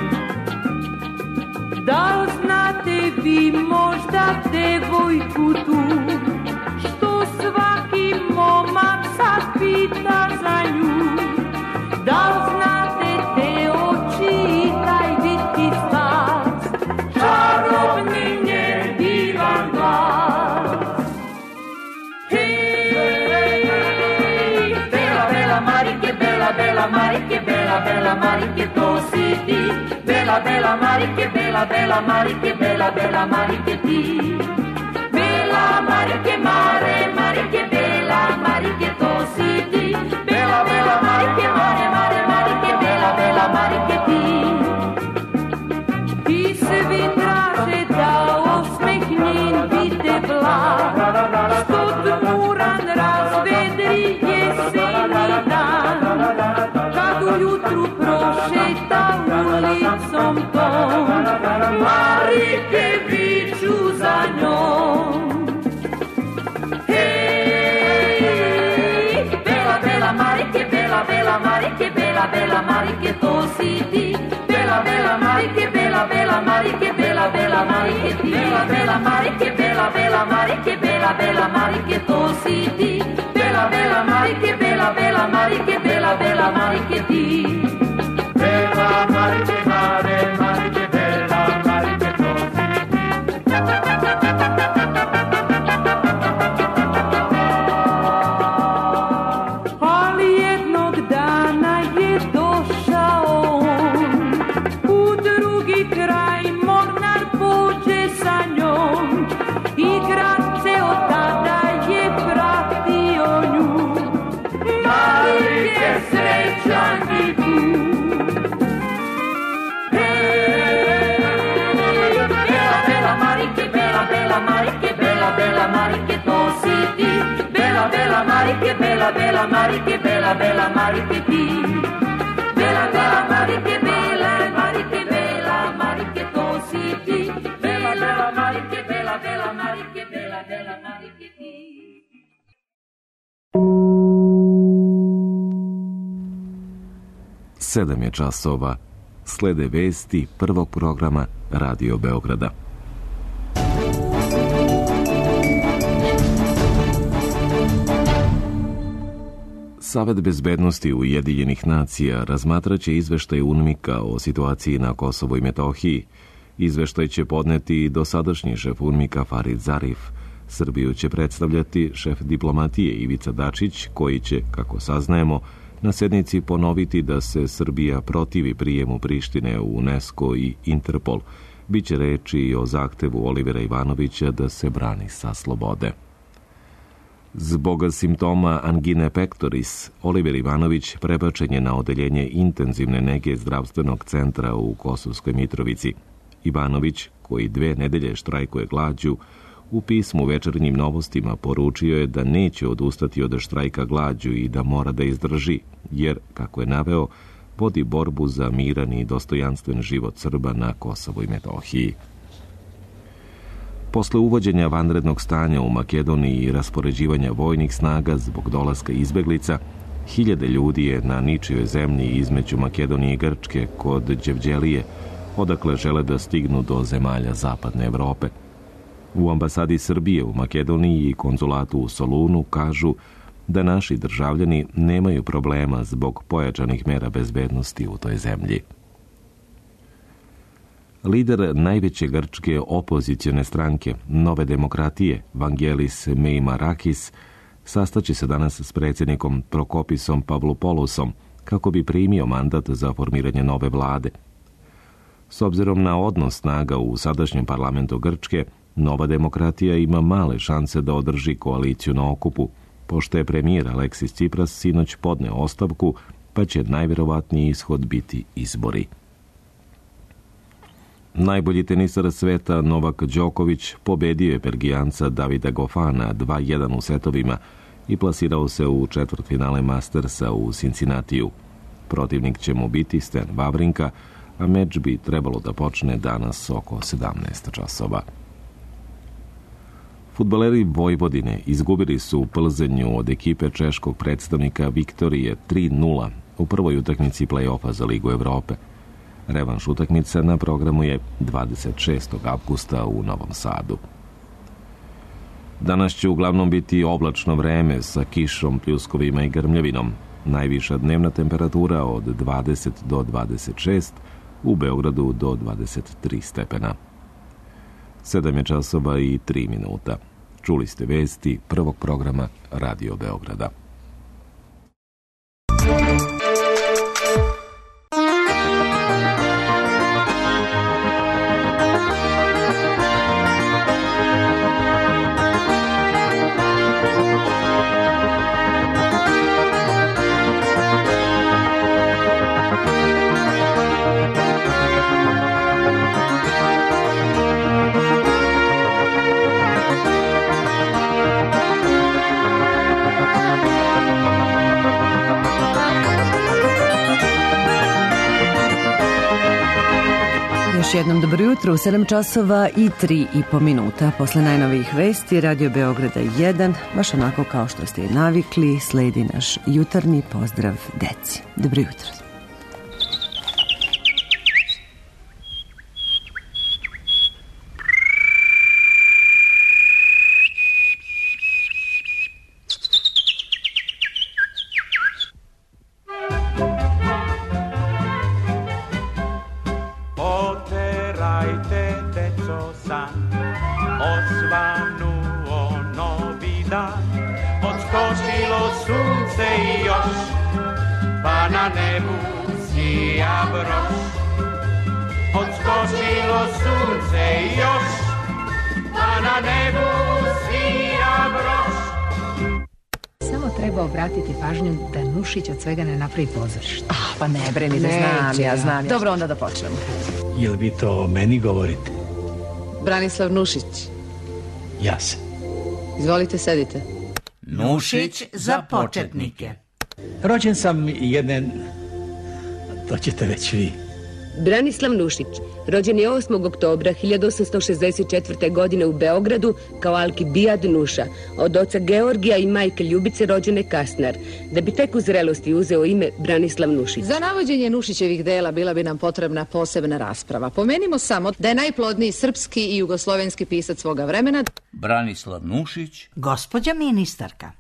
Da li znate vi možda devojku tu, što svaki momak sad pita za nju? Da li znate te oči i taj vitki stas, čarobni njen divan glas? Hej, bela, bela Marike, bela, bela Marike, bela, bela Marike, to si ti. Bela, bela Marike, bela, bela Marike, bela, bela Marike ti. Bela Marike, mare, Marike, bela Marike, to si ti. Bela, bela Marike, mare, mare, Marike, bela, bela Marike ti. I svi traže da osmeh njen vide blag, što tmuran razvedri jeseni dan, kad ujutru prošeta ulicom tom, Marike viču za njom. Hej, bela, bela Marike, bela, bela Marike, bela, bela Marike, to si ti. Bela, bela Marike, bela, bela Marike, bela, bela Marike ti. Bela, bela Marike, bela, bela Marike, bela, bela Marike, to si ti. Bela, bela Marike, bela, bela Marike, bela, bela Marike ti. Bela Marike, mare, Marike, bela Marike, to si ti. Ali jednog dana je došao on, u drugi kraj mornar pođe sa njom, i grad ceo tada je pratio nju. Marike, srećan i tu. bella mare che bella bella mare che bella bella mare che ti bella bella mare che bella mare che bella mare che to si ti bella bella mare che bella bella mare che bella bella mare che ti. Sedam je časova. Slede vesti prvog programa Radio Beograda. Savet bezbednosti Ujedinjenih nacija razmatraće izveštaj UNMIK-a o situaciji na Kosovu i Metohiji. Izveštaj će podneti dosadašnji šef UNMIK-a Farid Zarif. Srbiju će predstavljati šef diplomatije Ivica Dačić, koji će, kako saznajemo, na sednici ponoviti da se Srbija protivi prijemu Prištine u UNESCO i Interpol. Biće reči i o zahtevu Olivera Ivanovića da se brani sa slobode. Zbog simptoma angine pectoris, Oliver Ivanović prebačen je na odeljenje intenzivne nege zdravstvenog centra u Kosovskoj Mitrovici. Ivanović, koji dve nedelje štrajkuje glađu, u pismu Večernjim novostima poručio je da neće odustati od štrajka glađu i da mora da izdrži, jer, kako je naveo, vodi borbu za miran i dostojanstven život Srba na Kosovu i Metohiji. Posle uvođenja vanrednog stanja u Makedoniji i raspoređivanja vojnih snaga zbog dolaska izbeglica, hiljade ljudi je na ničijoj zemlji između Makedonije i Grčke kod Đevđelije, odakle žele da stignu do zemalja Zapadne Evrope. U ambasadi Srbije u Makedoniji i konzulatu u Solunu kažu da naši državljani nemaju problema zbog pojačanih mera bezbednosti u toj zemlji. Lider najveće grčke opozicione stranke, Nove demokratije, Vangelis Meimarakis, sastaće se danas s predsjednikom Prokopisom Pavlopoulosom kako bi primio mandat za formiranje nove vlade. S obzirom na odnos snaga u sadašnjem parlamentu Grčke, Nova demokratija ima male šanse da održi koaliciju na okupu, pošto je premijer Aleksis Tsipras sinoć podneo ostavku, pa će najvjerovatniji ishod biti izbori. Najbolji tenisar sveta Novak Đoković pobedio je Belgijanca Davida Gofana dva jedan u setovima i plasirao se u četvrtfinale Mastersa u Cincinnatiju. Protivnik će mu biti Stan Wawrinka, a meč bi trebalo da počne danas oko sedamnaest časova. Fudbaleri Vojvodine izgubili su u Plzenju od ekipe češkog predstavnika Viktorije tri nula u prvoj utakmici play-offa za Ligu Evrope. Revanš utakmice na programu je dvadeset šestog avgusta u Novom Sadu. Danas će uglavnom biti oblačno vreme sa kišom, pljuskovima i grmljavinom. Najviša dnevna temperatura od dvadeset do dvadeset šest, u Beogradu do dvadeset tri stepena. Sedam je časova i tri minuta. Čuli ste vesti prvog programa Radio Beograda. Još jednom dobro jutro, u sedam časova i tri i po minuta. Posle najnovijih vesti Radio Beograda jedan, baš onako kao što ste i navikli, sledi naš jutarnji pozdrav deci. Dobro jutro. Od svega ne napravi pozorište. Ah, pa ne brini da znam, ja znam. Ja. Dobro, onda da počnemo. Jel vi to o meni govorite? Branislav Nušić. Ja sam. Izvolite, sedite. Nušić za početnike. Rođen sam jedne, to ćete već vi. Branislav Nušić, rođen je osmog oktobra hiljadu osamsto šezdeset četvrte. godine u Beogradu kao Alkibijad Nuša, od oca Georgija i majke Ljubice rođene Kasnar, da bi tek u zrelosti uzeo ime Branislav Nušić. Za navođenje Nušićevih dela bila bi nam potrebna posebna rasprava. Pomenimo samo da je najplodniji srpski i jugoslovenski pisac svoga vremena Branislav Nušić. Gospođa ministarka.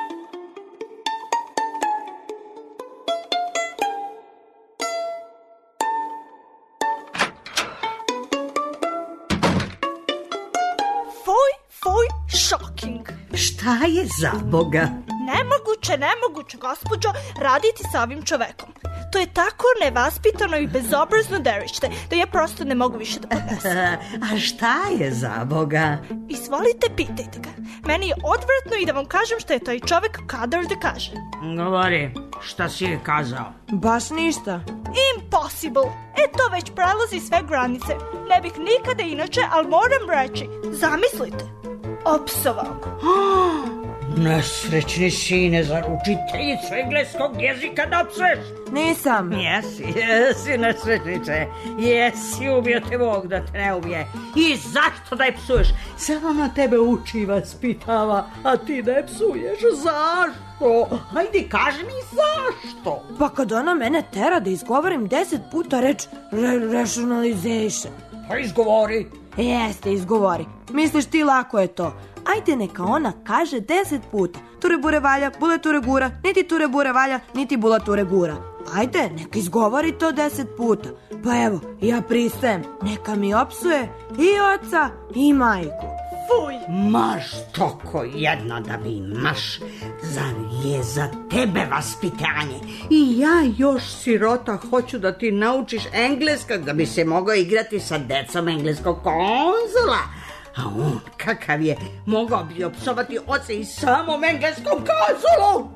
Shocking. Šta je za Boga? Nemoguće, nemoguće, gospođo, raditi sa ovim čovekom. To je tako nevaspitano i bezobrazno derište da ja prosto ne mogu više da podnesem. A šta je za Boga? Izvolite, pitajte ga. Meni je odvratno i da vam kažem šta je taj čovek kadar da kaže. Govori, šta si je kazao? Baš ništa. Impossible. E, to već prelazi sve granice. Ne bih nikada inače, ali moram reći. Zamislite. Opsovao ga. Nesrećni sine, zar učiteljicu engleskog jezika da opsuješ? Nisam. Jesi, jesi nesrećnice. Jesi, ubio te Bog da te ne ubije. I zašto da je psuješ? Samo na tebe uči i vaspitava, a ti ne psuješ. Zašto? Hajde, kaži mi zašto. Pa kad ona mene tera da izgovorim deset puta reč re rationalization. Pa izgovori. Jeste, izgovori. Misliš ti lako je to? Ajde neka ona kaže deset puta. Ture bure valja, bule ture gura, niti ture bure valja, niti bula ture gura. Ajde, neka izgovori to deset puta. Pa evo, ja pristajem. Neka mi opsuje i oca i majku. Fuj! Marš, toko jedna da bi maš. Zar je za tebe vaspitanje? I ja još sirota hoću da ti naučiš engleska da bi se mogao igrati sa decom engleskog konzula. A on, kakav je, mogao bi opsovati oca i samom engleskom konzulu.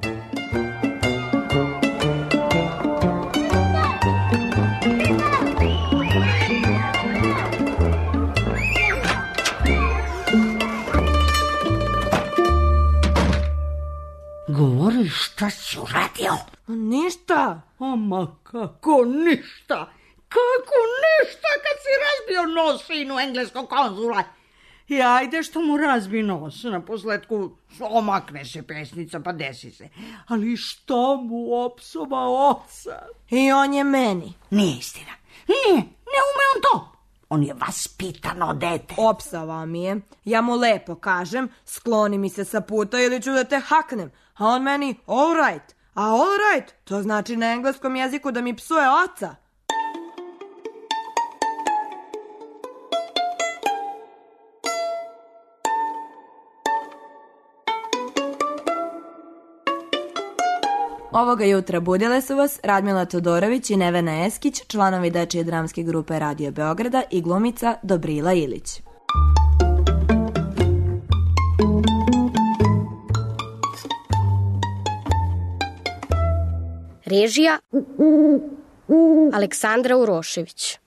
Govori, šta si uradio? Ništa. Ama kako ništa? Kako ništa kad si razbio nos sinu engleskog konzula? I ajde što mu razbi nos, na posledku omakne se pesnica pa desi se. Ali što mu opsova oca? I on je meni. Nije istina. Nije, ne ume on to. On je vaspitano dete. Opsavao mi je. Ja mu lepo kažem, skloni mi se sa puta ili ću da te haknem. A on meni, all right. A all right, to znači na engleskom jeziku da mi psuje oca. Ovoga jutra budile su vas Radmila Todorović i Nevena Eskić, članovi dečije dramske grupe Radio Beograda i glumica Dobrila Ilić. Režija Aleksandra Urošević.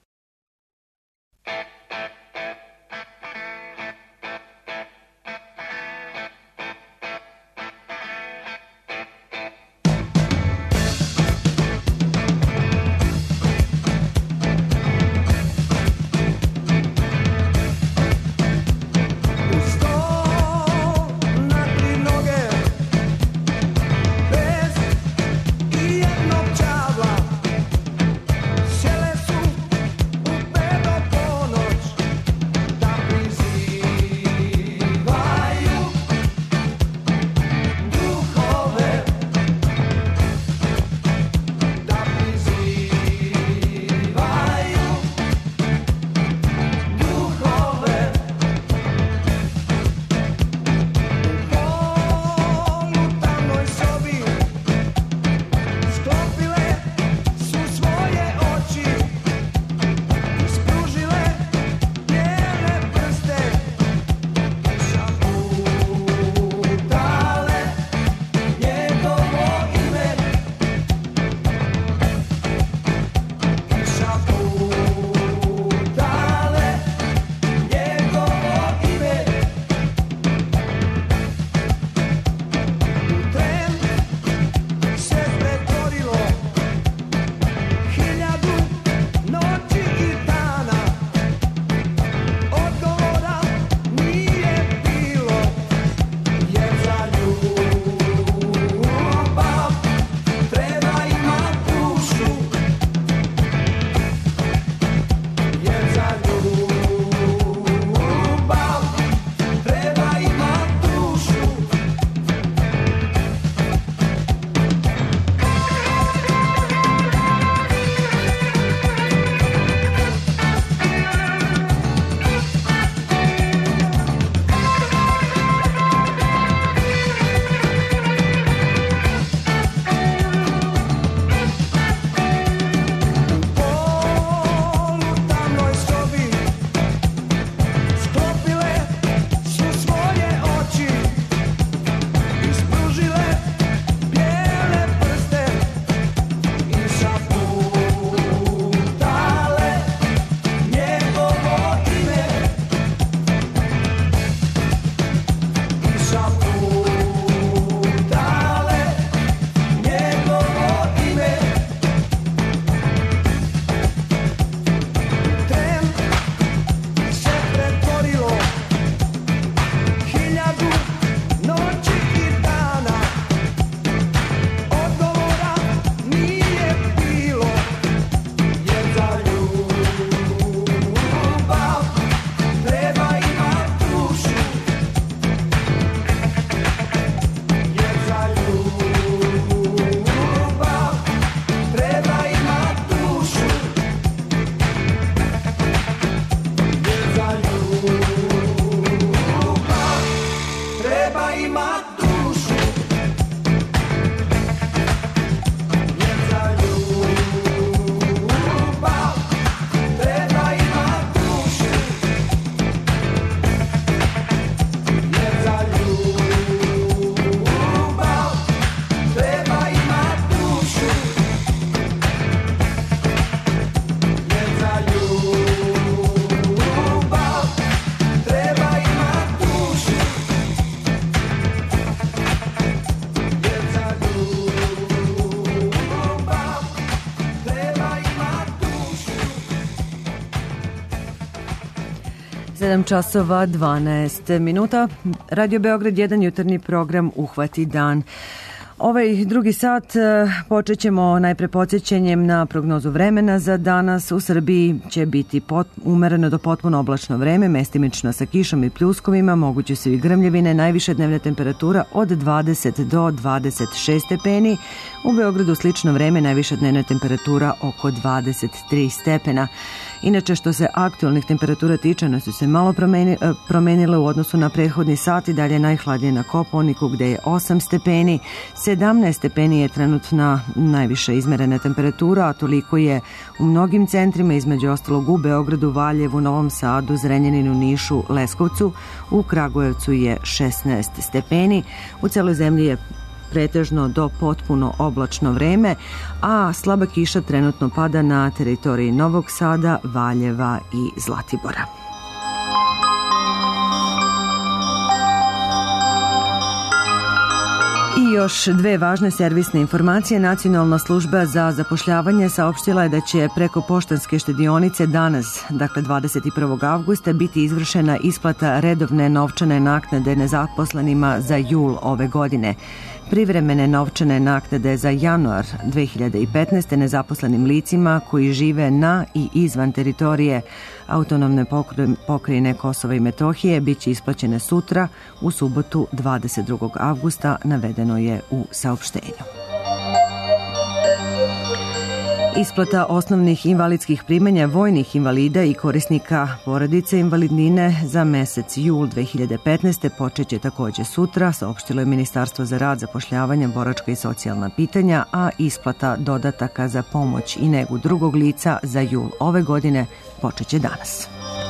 sedam časova dvanaest minuta. Radio Beograd jedan, jutarnji program Uhvati dan. Ovaj drugi sat počet ćemo najpre podsjećanjem na prognozu vremena za danas. U Srbiji će biti pot, umereno do potpuno oblačno vreme, mestimično sa kišom i pljuskovima, moguće su i grmljevine, najviša dnevna temperatura od dvadeset do dvadeset šest stepeni. U Beogradu slično vreme, najviša dnevna temperatura oko dvadeset tri stepena. Inače, što se aktualnih temperatura tiče, one su se malo promenile u odnosu na prethodni sat i dalje najhladnije na Kopaoniku gde je osam stepeni, sedamnaest stepeni je trenutna najviša izmerena temperatura, a toliko je u mnogim centrima, između ostalog u Beogradu, Valjevu, Novom Sadu, Zrenjaninu, Nišu, Leskovcu, u Kragujevcu je šesnaest stepeni, u celoj zemlji je pretežno do potpuno oblačno vreme, a slaba kiša trenutno pada na teritoriji Novog Sada, Valjeva i Zlatibora. I još dve važne servisne informacije. Nacionalna služba za zapošljavanje saopštila je da će preko poštanske štedionice danas, dakle dvadeset prvog avgusta, biti izvršena isplata redovne novčane naknade nezaposlenima za jul ove godine. Privremene novčane naknade za januar dve hiljade petnaeste. nezaposlenim licima koji žive na i izvan teritorije autonomne pokrajine Kosova i Metohije bit će isplaćene sutra, u subotu dvadeset drugog avgusta, navedeno je u saopštenju. Isplata osnovnih invalidskih primanja vojnih invalida i korisnika porodice invalidnine za mesec jul dve hiljade petnaeste. počeće također sutra, saopštilo je Ministarstvo za rad, zapošljavanje, boračka i socijalna pitanja, a isplata dodataka za pomoć i negu drugog lica za jul ove godine počeće danas.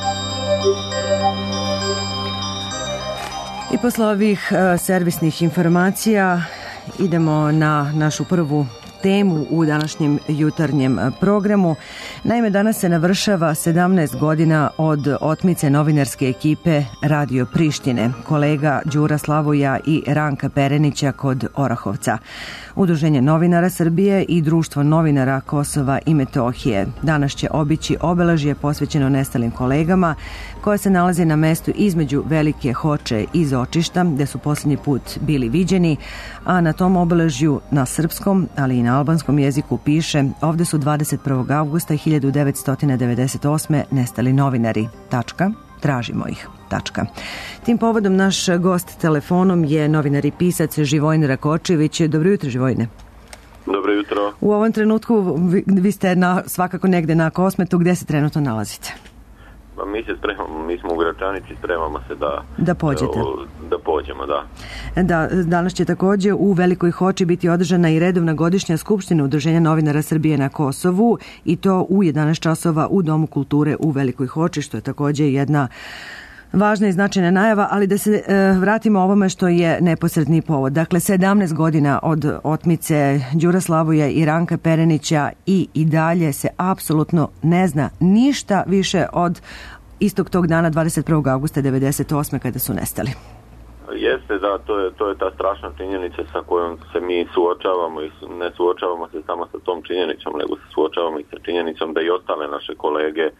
I posle ovih uh, servisnih informacija idemo na našu prvu temu u današnjem jutarnjem programu. Naime, danas se navršava sedamnaest godina od otmice novinarske ekipe Radio Prištine, kolega Đura Slavoja i Ranka Perenića kod Orahovca. Udruženje novinara Srbije i Društvo novinara Kosova i Metohije danas će obići obeležje posvećeno nestalim kolegama koje se nalaze na mestu između Velike Hoče i Zočišta, gde su posljednji put bili viđeni, a na tom obeležju na srpskom, ali i na albanskom jeziku piše: ovde su dvadeset prvog avgusta hiljadu devetsto devedeset osme. nestali novinari. Tačka. Tražimo ih. Tačka. Tim povodom naš gost telefonom je novinar i pisac Živojin Rakočević. Dobro jutro, Živojine. Dobro jutro. U ovom trenutku vi, vi ste na, svakako negde na Kosmetu. Gde se trenutno nalazite? Pa mi se spremamo, mi smo u Gračanici, spremamo se da da pođete. Da pođemo, da. Da, danas će također u Velikoj Hoči biti održana i redovna godišnja skupština Udruženja novinara Srbije na Kosovu, i to u jedanaest časova u Domu kulture u Velikoj Hoči, što je također jedna važna i značajna najava, ali da se e, vratimo ovome što je neposredni povod. Dakle, sedamnaest godina od otmice Đura Slavoja i Ranka Perenića i i dalje se apsolutno ne zna ništa više od istog tog dana dvadeset prvog avgusta devedeset osme. kada su nestali. Jeste, da, to je, to je ta strašna činjenica sa kojom se mi suočavamo i ne suočavamo se samo sa tom činjenicom, nego se suočavamo i sa činjenicom da i ostale naše kolege, e,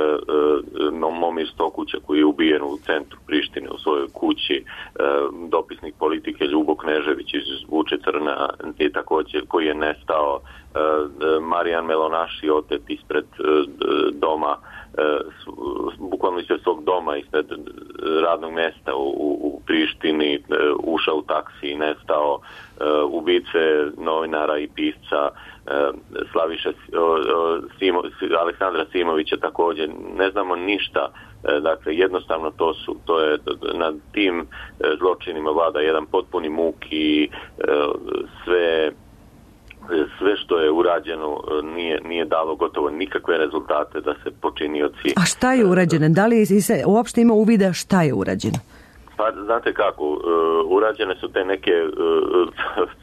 e, Momir Stokuća koji je ubijen u centru Prištine u svojoj kući, e, dopisnik politike Ljubo Knežević iz Vuče Crna i također koji je nestao, e, Marijan Melonaši otet ispred e, doma, bukvalno ispred svog doma, ispred radnog mjesta u, u Prištini, ušao u taksi i nestao, ubice novinara i pisca Slaviša Simo, Aleksandra Simovića također. Ne znamo ništa, dakle jednostavno to su, to je, nad tim zločinima vlada jedan potpuni muk i sve sve što je urađeno nije, nije dalo gotovo nikakve rezultate da se počinioci... A šta je urađeno? Da li se uopšte ima uvida šta je urađeno? Pa znate kako, urađene su te neke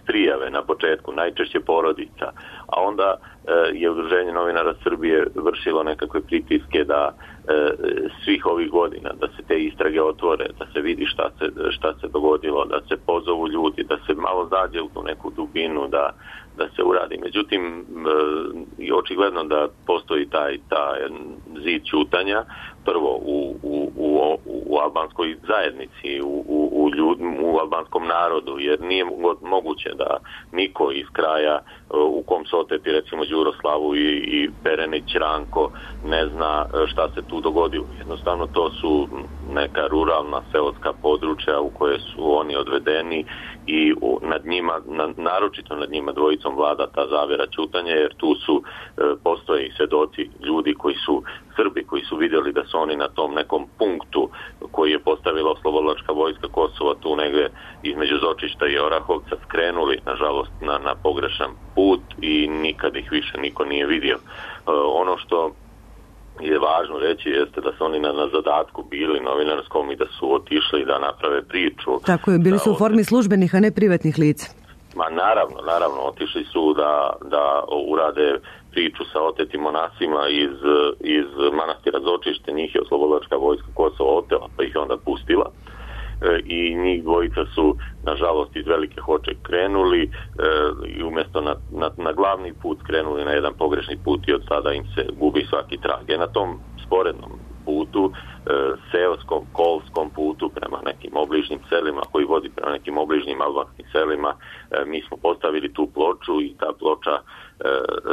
prijave na početku, najčešće porodica, a onda je Udruženje novinara Srbije vršilo nekakve pritiske da svih ovih godina, da se te istrage otvore, da se vidi šta se, šta se dogodilo, da se pozovu ljudi, da se malo zađe u tu neku dubinu, da, da se uradi. Međutim, je očigledno da postoji taj, taj zid ćutanja, prvo u, u, u, u albanskoj zajednici, u, u, u, ljud, u albanskom narodu, jer nije moguće da niko iz kraja u kom su oteti recimo Đuro Slavu i, i Perenić Ranko ne zna šta se tu dogodilo. Jednostavno to su neka ruralna seoska područja u koje su oni odvedeni i nad njima, naročito nad njima dvojicom vlada ta zavjera ćutanja, jer tu su postoje i svedoci ljudi koji su Srbi, koji su vidjeli da su oni na tom nekom punktu koji je postavila Oslobodilačka vojska Kosova tu negdje između Zočišta i Orahovca skrenuli, nažalost, na, na pogrešan put i nikad ih više niko nije vidio. Ono što je važno reći jeste da su oni na, na zadatku bili novinarskom i da su otišli da naprave priču. Tako je, bili su u formi službenih, a ne privatnih lica. Ma naravno, naravno, otišli su da, da urade priču sa otetim monasima iz, iz manastira Zočište, njih je Oslobodilačka vojska Kosova otela, pa ih onda pustila. E, I njih dvojica su, nažalost, iz Velike Hoče krenuli e, i umjesto na, na, na glavni put krenuli na jedan pogrešni put i od tada im se gubi svaki trag. E, na tom sporednom putu, e, seoskom, kolskom putu prema nekim obližnjim selima, koji vodi prema nekim obližnjim albanskim selima, e, mi smo postavili tu ploču i ta ploča e, e,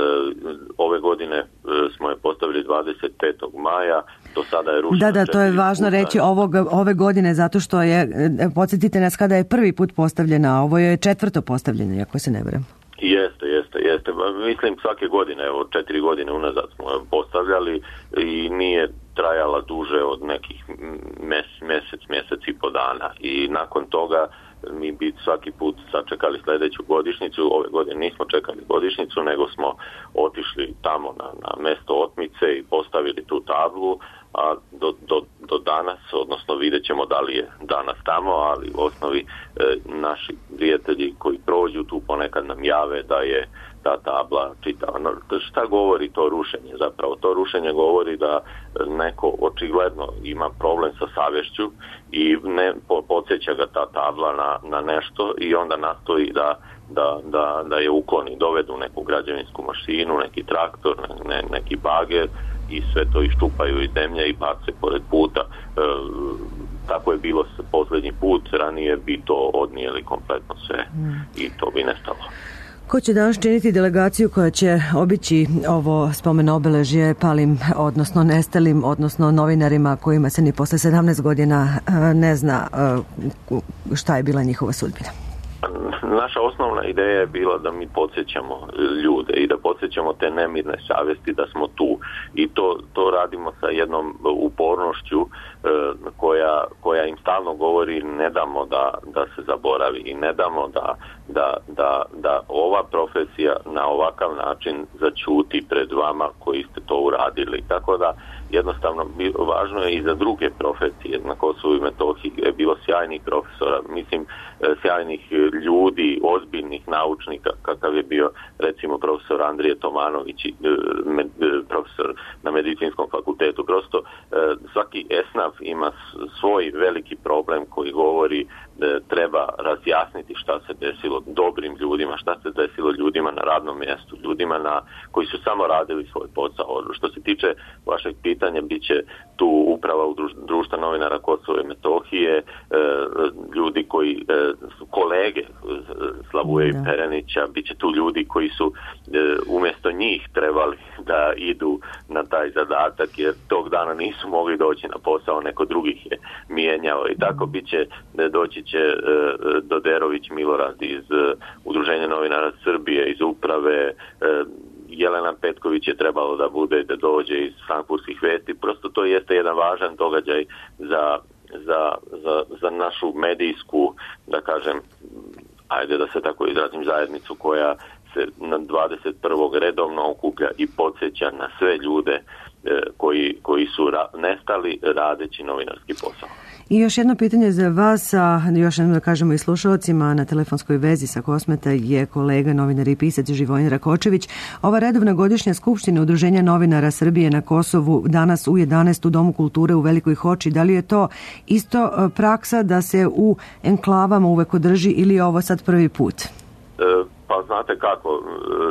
ove godine e, smo je postavili dvadeset petog maja, do sada je rušena. Da, da, to je važno puta. reći ovog, ove godine, zato što je, podsjetite nas kada je prvi put postavljena, a ovo je četvrto postavljanje, ako se ne varam. Jeste, jeste, jeste. Mislim svake godine, evo četiri godine unazad smo postavljali i nije trajala duže od nekih mes, mjesec, mjesec i po dana. I nakon toga mi bi svaki put sačekali sljedeću godišnjicu. Ove godine nismo čekali godišnjicu, nego smo otišli tamo na, na mjesto otmice i postavili tu tablu, a do, do, do danas, odnosno vidjet ćemo da li je danas tamo, ali u osnovi e, naši prijatelji koji prođu tu ponekad nam jave da je ta tabla čitava. No, šta govori to rušenje zapravo? To rušenje govori da neko očigledno ima problem sa savješću i ne po, podsjeća ga ta tabla na, na nešto i onda nastoji da, da, da, da je ukloni, dovedu neku građevinsku mašinu, neki traktor, ne, neki bager i sve to iščupaju iz zemlje i bace pored puta. E, tako je bilo posljednji put, ranije bi to odnijeli kompletno sve i to bi nestalo. Ko će danas činiti delegaciju koja će obići ovo spomen obeležje palim, odnosno nestalim, odnosno novinarima kojima se ni posle sedamnaest godina ne zna šta je bila njihova sudbina? Naša osnovna ideja je bila da mi podsjećamo ljude i da podsjećamo te nemirne savjesti da smo tu i to, to radimo sa jednom upornošću e, koja, koja im stalno govori ne damo da, da se zaboravi i ne damo da, da, da, da ova profesija na ovakav način začuti pred vama koji ste to uradili. Tako da jednostavno važno je i za druge profesije na Kosovu i Metohiji je bilo sjajnih profesora, mislim sjajnih ljudi, ozbiljnih naučnika kakav je bio recimo profesor Andrije Tomanović, med, profesor na medicinskom fakultetu. Prosto svaki esnaf ima svoj veliki problem koji govori treba razjasniti šta se desilo dobrim ljudima, šta se desilo ljudima na radnom mjestu, ljudima na, koji su samo radili svoj posao. Što se tiče vašeg pitanja, bit će tu uprava u društva novinara Kosova i Metohije, ljudi koji su kolege Slavuje i Perenića, bit će tu ljudi koji su umjesto njih trebali da idu na taj zadatak jer tog dana nisu mogli doći na posao, neko drugih je mijenjao i tako bit će, doći će Doderović Milorad iz Udruženja novinara Srbije, iz uprave, Jelena Petković je trebalo da bude, da dođe iz Frankfurtskih vesti. Prosto to jeste jedan važan događaj za, za, za, za našu medijsku, da kažem, ajde da se tako izrazim, zajednicu koja se na dvadeset prvog redovno okuplja i podsjeća na sve ljude koji, koji su ra- nestali radeći novinarski posao. I još jedno pitanje za vas, a još jedno da kažemo i slušalcima, na telefonskoj vezi sa Kosmeta je kolega novinar i pisac Živojin Rakočević. Ova redovna godišnja skupština Udruženja novinara Srbije na Kosovu danas u jedanaest u Domu kulture u Velikoj Hoči. Da li je to isto praksa da se u enklavama uvek održi ili je ovo sad prvi put? E, pa znate kako,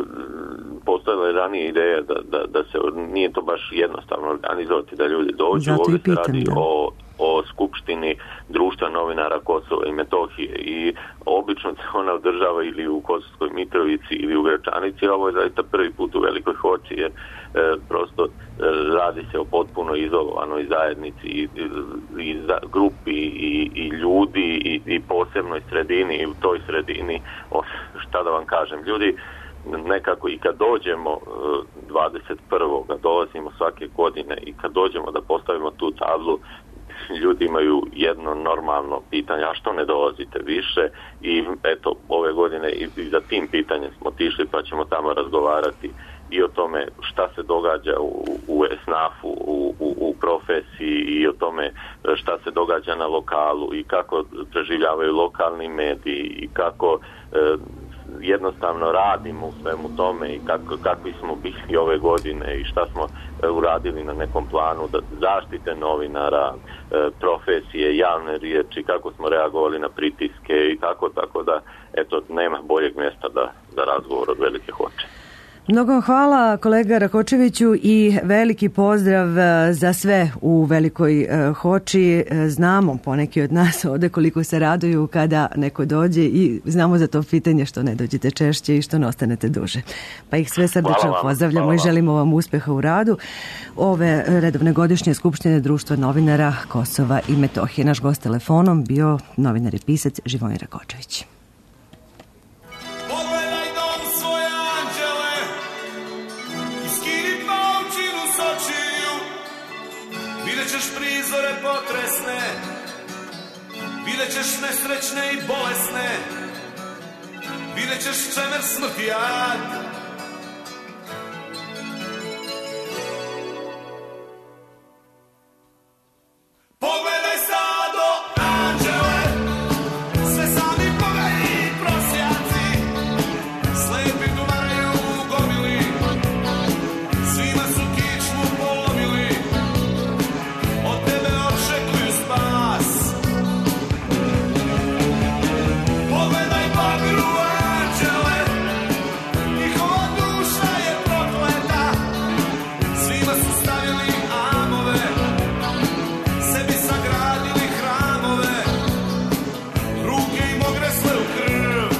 postojala je ranije ideja da, da, da se nije to baš jednostavno organizovati da ljudi dođu. Zato Ovdje i pitam, se radi da. o o skupštini društva novinara Kosova i Metohije i obično se ona održava ili u Kosovskoj Mitrovici ili u Gračanici. Ovo je zaista prvi put u Velikoj Hoči jer e, prosto e, radi se o potpuno izolovanoj zajednici i, i, i za, grupi i, i ljudi i, i posebnoj sredini i u toj sredini o, šta da vam kažem, ljudi nekako i kad dođemo dvadeset prvog dolazimo svake godine i kad dođemo da postavimo tu tablu, ljudi imaju jedno normalno pitanje, a što ne dolazite više? I eto, ove godine i, i za tim pitanjem smo otišli pa ćemo tamo razgovarati i o tome šta se događa u, u esnafu, u, u, u profesiji i o tome šta se događa na lokalu i kako preživljavaju lokalni mediji i kako e, jednostavno radimo u svemu tome i kako, kakvi smo bili ove godine i šta smo uradili na nekom planu da zaštite novinara, profesije, javne riječi, kako smo reagovali na pritiske i tako, tako da eto, nema boljeg mjesta da, za razgovor od Velike Hoče. Mnogo vam hvala kolega Rakočeviću i veliki pozdrav za sve u Velikoj Hoči. Znamo poneki od nas ovde koliko se raduju kada neko dođe i znamo za to pitanje što ne dođete češće i što ne ostanete duže. Pa ih sve srdečno pozdravljamo i želimo vam uspeha u radu ove redovne godišnje skupštine Društva novinara Kosova i Metohije. Naš gost telefonom bio novinar i pisac Živojin Rakočević. Prizore potresne, vidjet ćeš nesrećne i bolesne, vidjet ćeš čemer smrti jad. Pogledaj stado anđele, sve sami bogaji prosjaci, slepi tumaraju u gomili, svima su kičmu polomili. Pogledaj bagru anđele, njihova duša je prokleta. Svima su stavili amove, sebi sagradili hramove, ruke im ogresle u krv.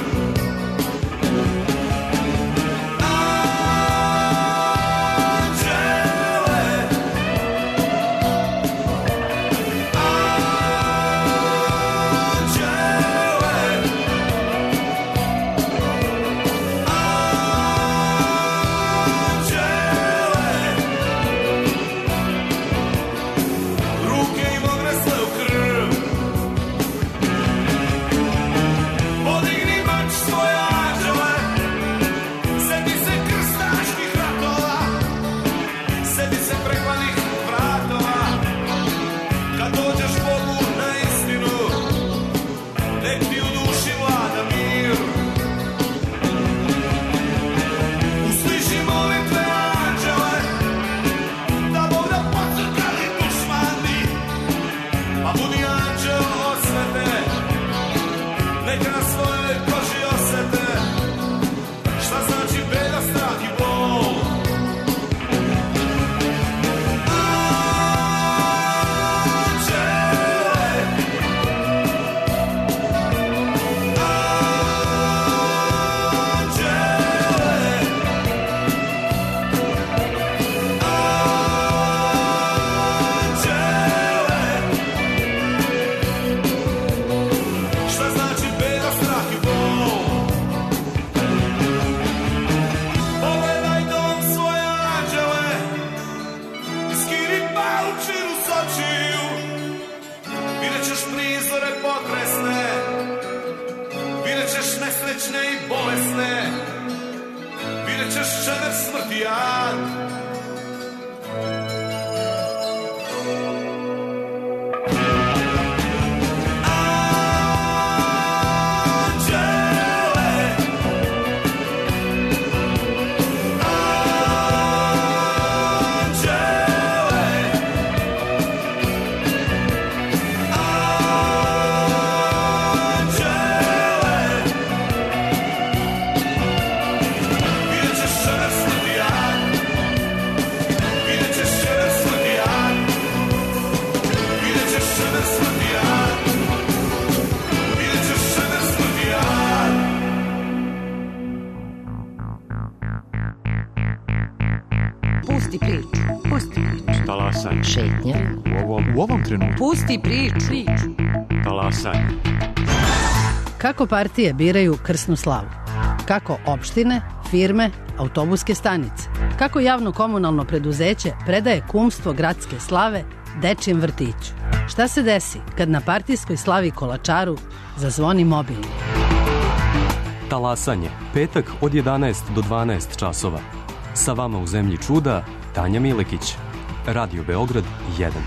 Pusti priču. Pusti priču. Talasanje. Šetnja. U ovom, u ovom trenutku. Pusti priču. Talasanje. Kako partije biraju krsnu slavu? Kako opštine, firme, autobuske stanice? Kako javno komunalno preduzeće predaje kumstvo gradske slave dečijem vrtiću? Šta se desi kad na partijskoj slavi kolačaru zazvoni mobilni? Talasanje. Petak od jedanaest do dvanaest časova. Sa vama u zemlji čuda Tanja Milekić. Radio Beograd jedan.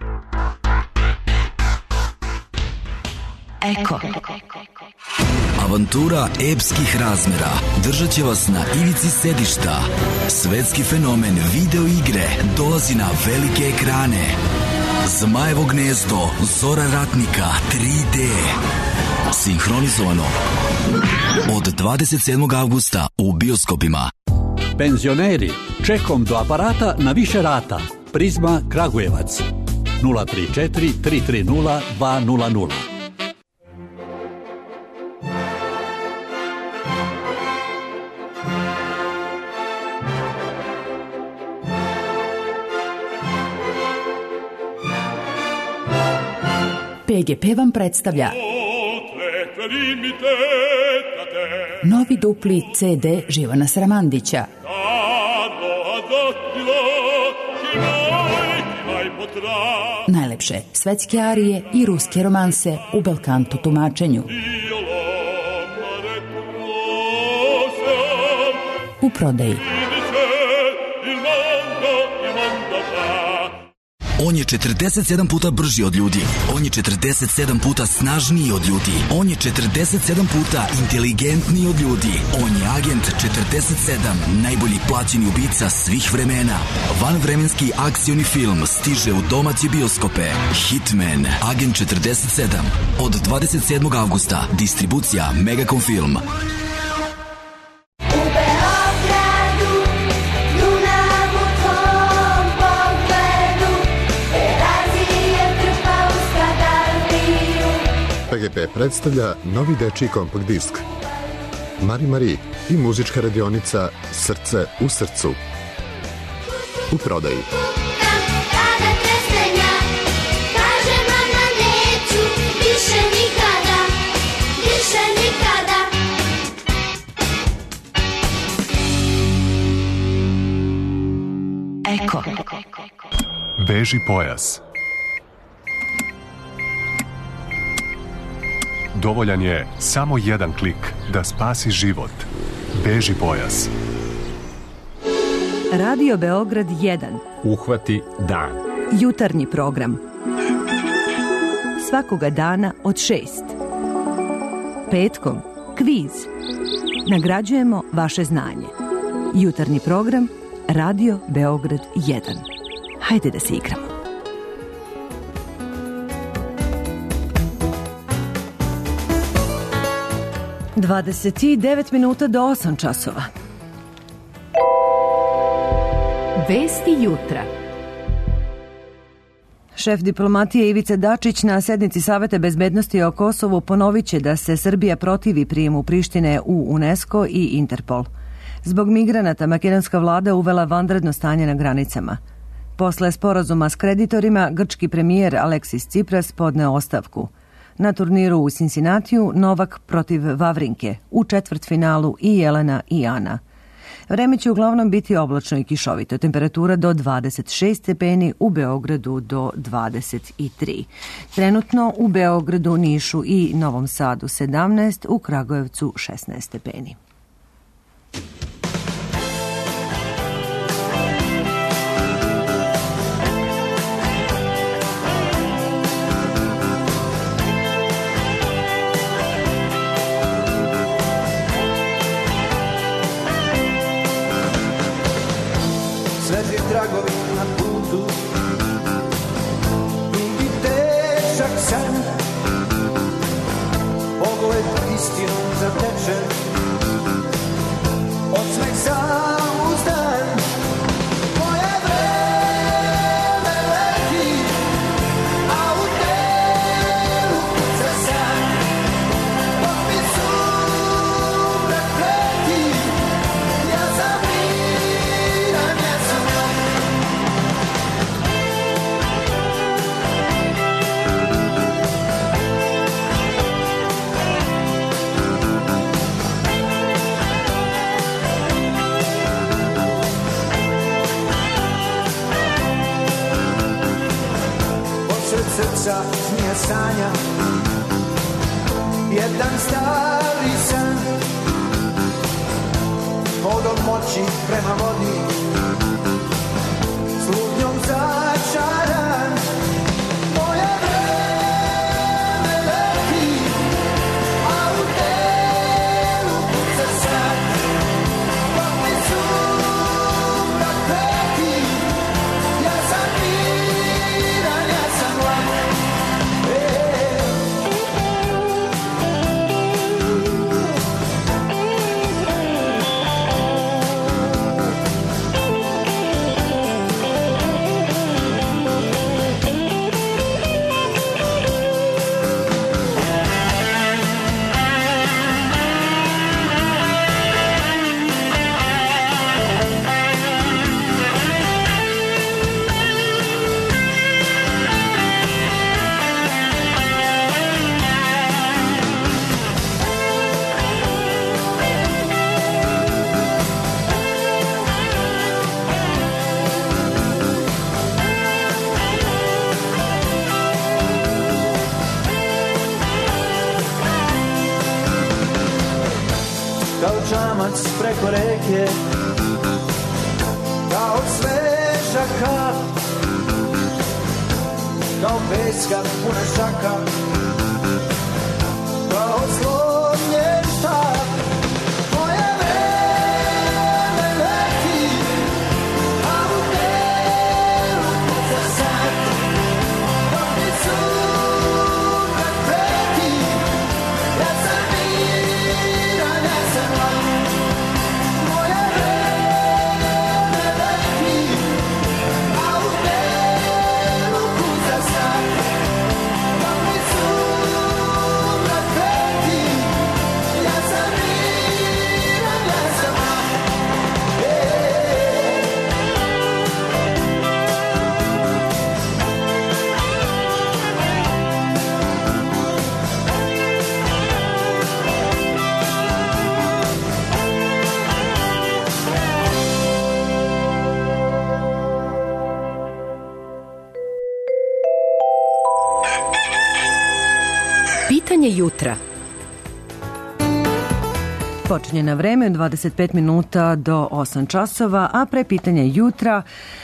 Eko. Avantura epskih razmera držat će vas na ivici sedišta. Svetski fenomen video igre dolazi na velike ekrane. Zmajevo gnezdo, Zora ratnika, tri D. Sinhronizovano od dvadeset sedmog avgusta u bioskopima. Penzioneri, čekom do aparata na više rata. Prizma Kragujevac. nula tri četiri tri tri nula dva nula nula. P G P vam predstavlja novi dupli C D Živana Sramandića. Najlepše svetske arije i ruske romanse u belkanto tumačenju. U prodaji. On je četrdeset sedam puta brži od ljudi. On je četrdeset sedam puta snažniji od ljudi. On je četrdeset sedam puta inteligentniji od ljudi. On je agent četrdeset sedam, najbolji plaćeni ubica svih vremena. Vanvremenski akcioni film stiže u domaće bioskope. Hitman, agent četrdeset sedam. Od dvadeset sedmog avgusta. Distribucija Megacom Film. P G P predstavlja novi dečiji kompakt disk Mari Mari i muzička radionica Srce u srcu. U prodaji. Eko. Beži pojas. Dovoljan je samo jedan klik da spasi život. Beži pojas. Radio Beograd jedan. Uhvati dan. Jutarnji program. Svakoga dana od šest. Petkom kviz. Nagrađujemo vaše znanje. Jutarnji program Radio Beograd jedan. Hajde da se igramo. dvadeset devet minuta do osam časova. Vesti jutra. Šef diplomatije Ivica Dačić na sednici Saveta bezbednosti o Kosovu ponovit će da se Srbija protivi prijemu Prištine u UNESCO i Interpol. Zbog migranata makedonska vlada uvela vanredno stanje na granicama. Posle sporazuma s kreditorima, grčki premijer Aleksis Tsipras podneo ostavku. Na turniru u Cincinnatiju Novak protiv Vavrinke, u četvrtfinalu i Jelena i Ana. Vreme će uglavnom biti oblačno i kišovito, temperatura do dvadeset šest stepeni, u Beogradu do dvadeset tri. Trenutno u Beogradu, Nišu i Novom Sadu sedamnaest, u Kragujevcu šesnaest stepeni. Svetli tragovi na putu, dugi težak san, pogled istinom zatečen, odsmeh sauzdan. Moje vreme leti, a u telu za san, popis sumrak pleti, ja sam miran, ja sam ulica zmija sanja. Jedan stari san, hodom moći prema vodi, slutnjom začaran. Moje vreme leti, a u delu za sad, dok mi sumrak preti, ja sam miran, ja sam mlad. Čamac preko reke, kao sveža kap, kao peska puna šaka, kao slonjen štap. Moje vreme leti, a u delu za sad, dok mi sumrak preti, ja sam miran, ja sam mlad. Pitanje jutra. Počinje na vreme dvadeset pet minuta do osam časova, a pre pitanja jutra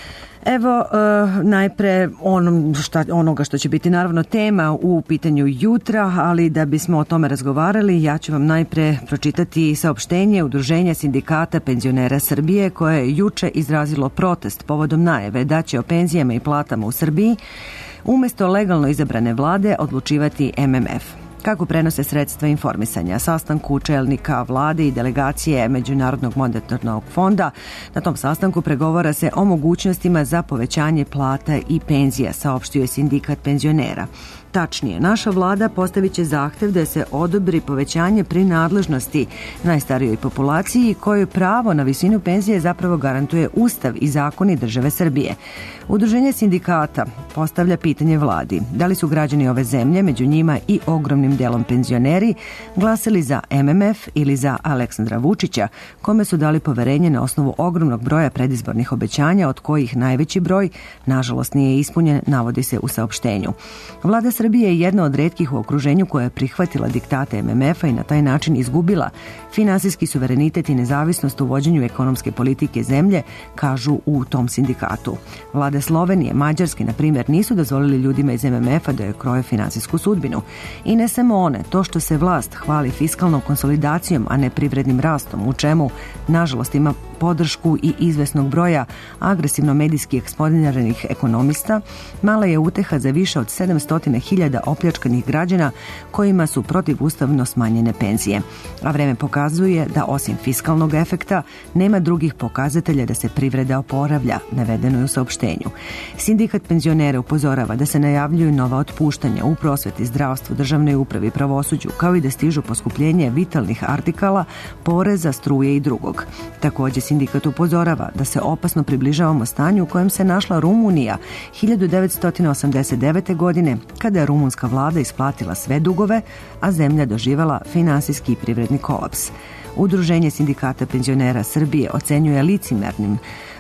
evo uh, najpre onom šta, onoga što će biti naravno tema u pitanju jutra, ali da bismo o tome razgovarali, ja ću vam najpre pročitati saopštenje Udruženja sindikata penzionera Srbije koje je juče izrazilo protest povodom najave da će o penzijama i platama u Srbiji umesto legalno izabrane vlade odlučivati M M F. Kako prenose sredstva informisanja, sastanku čelnika vlade i delegacije Međunarodnog monetarnog fonda, na tom sastanku pregovara se o mogućnostima za povećanje plata i penzija, saopštio je sindikat penzionera. Tačnije, naša vlada postavit će zahtev da se odobri povećanje prinadležnosti najstarijoj populaciji kojoj pravo na visinu penzije zapravo garantuje Ustav i zakoni države Srbije. Udruženje sindikata postavlja pitanje vladi da li su građani ove zemlje, među njima i ogromnim delom penzioneri, glasili za M M F ili za Aleksandra Vučića, kome su dali poverenje na osnovu ogromnog broja predizbornih obećanja, od kojih najveći broj, nažalost, nije ispunjen, navodi se u saopštenju. Vlada Srbije je jedna od retkih u okruženju koja je prihvatila diktate M M F-a i na taj način izgubila finansijski suverenitet i nezavisnost u vođenju ekonomske politike zemlje, kažu u tom sindikatu. Vlade Slovenije, Mađarske, na primjer, nisu dozvolili ljudima iz M M F-a da joj kroje finansijsku sudbinu. I ne samo one, to što se vlast hvali fiskalnom konsolidacijom, a ne privrednim rastom, u čemu, nažalost, ima podršku i izvesnog broja agresivno medijski eksponiranih ekonomista, mala je uteha za više od sedamsto hiljada opljačkanih građana kojima su protivustavno smanjene penzije. A vreme pokazuje da osim fiskalnog efekta nema drugih pokazatelja da se privreda oporavlja, navedeno je u saopštenju. Sindikat penzionera upozorava da se najavljuju nova otpuštanja u prosveti, zdravstvu, državnoj upravi i pravosuđu, kao i da stižu poskupljenje vitalnih artikala, poreza, struje i drugog. Takođe, sindikat upozorava da se opasno približavamo stanju u kojem se našla Rumunija hiljadu devetsto osamdeset devete. godine, kada je rumunska vlada isplatila sve dugove, a zemlja doživela finansijski i privredni kolaps. Udruženje sindikata penzionera Srbije ocenjuje licimernim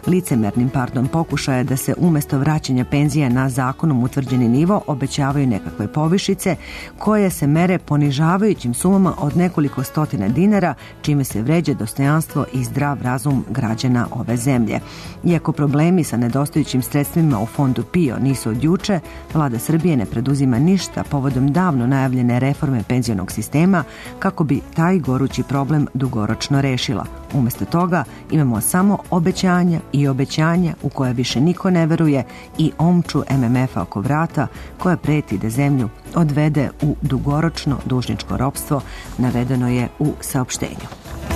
licemernim pardon, pokušaja da se umjesto vraćanja penzija na zakonom utvrđeni nivo obećavaju nekakve povišice koje se mere ponižavajućim sumama od nekoliko stotina dinara, čime se vređa dostojanstvo i zdrav razum građana ove zemlje. Iako problemi sa nedostajućim sredstvima u fondu PIO nisu od juče, vlada Srbije ne preduzima ništa povodom davno najavljene reforme penzionog sistema kako bi taj gorući problem dugoročno rešila. Umjesto toga imamo samo obećanja i obećanja u koje više niko ne veruje i omču M M F-a oko vrata koja preti da zemlju odvede u dugoročno dužničko ropstvo, navedeno je u saopštenju.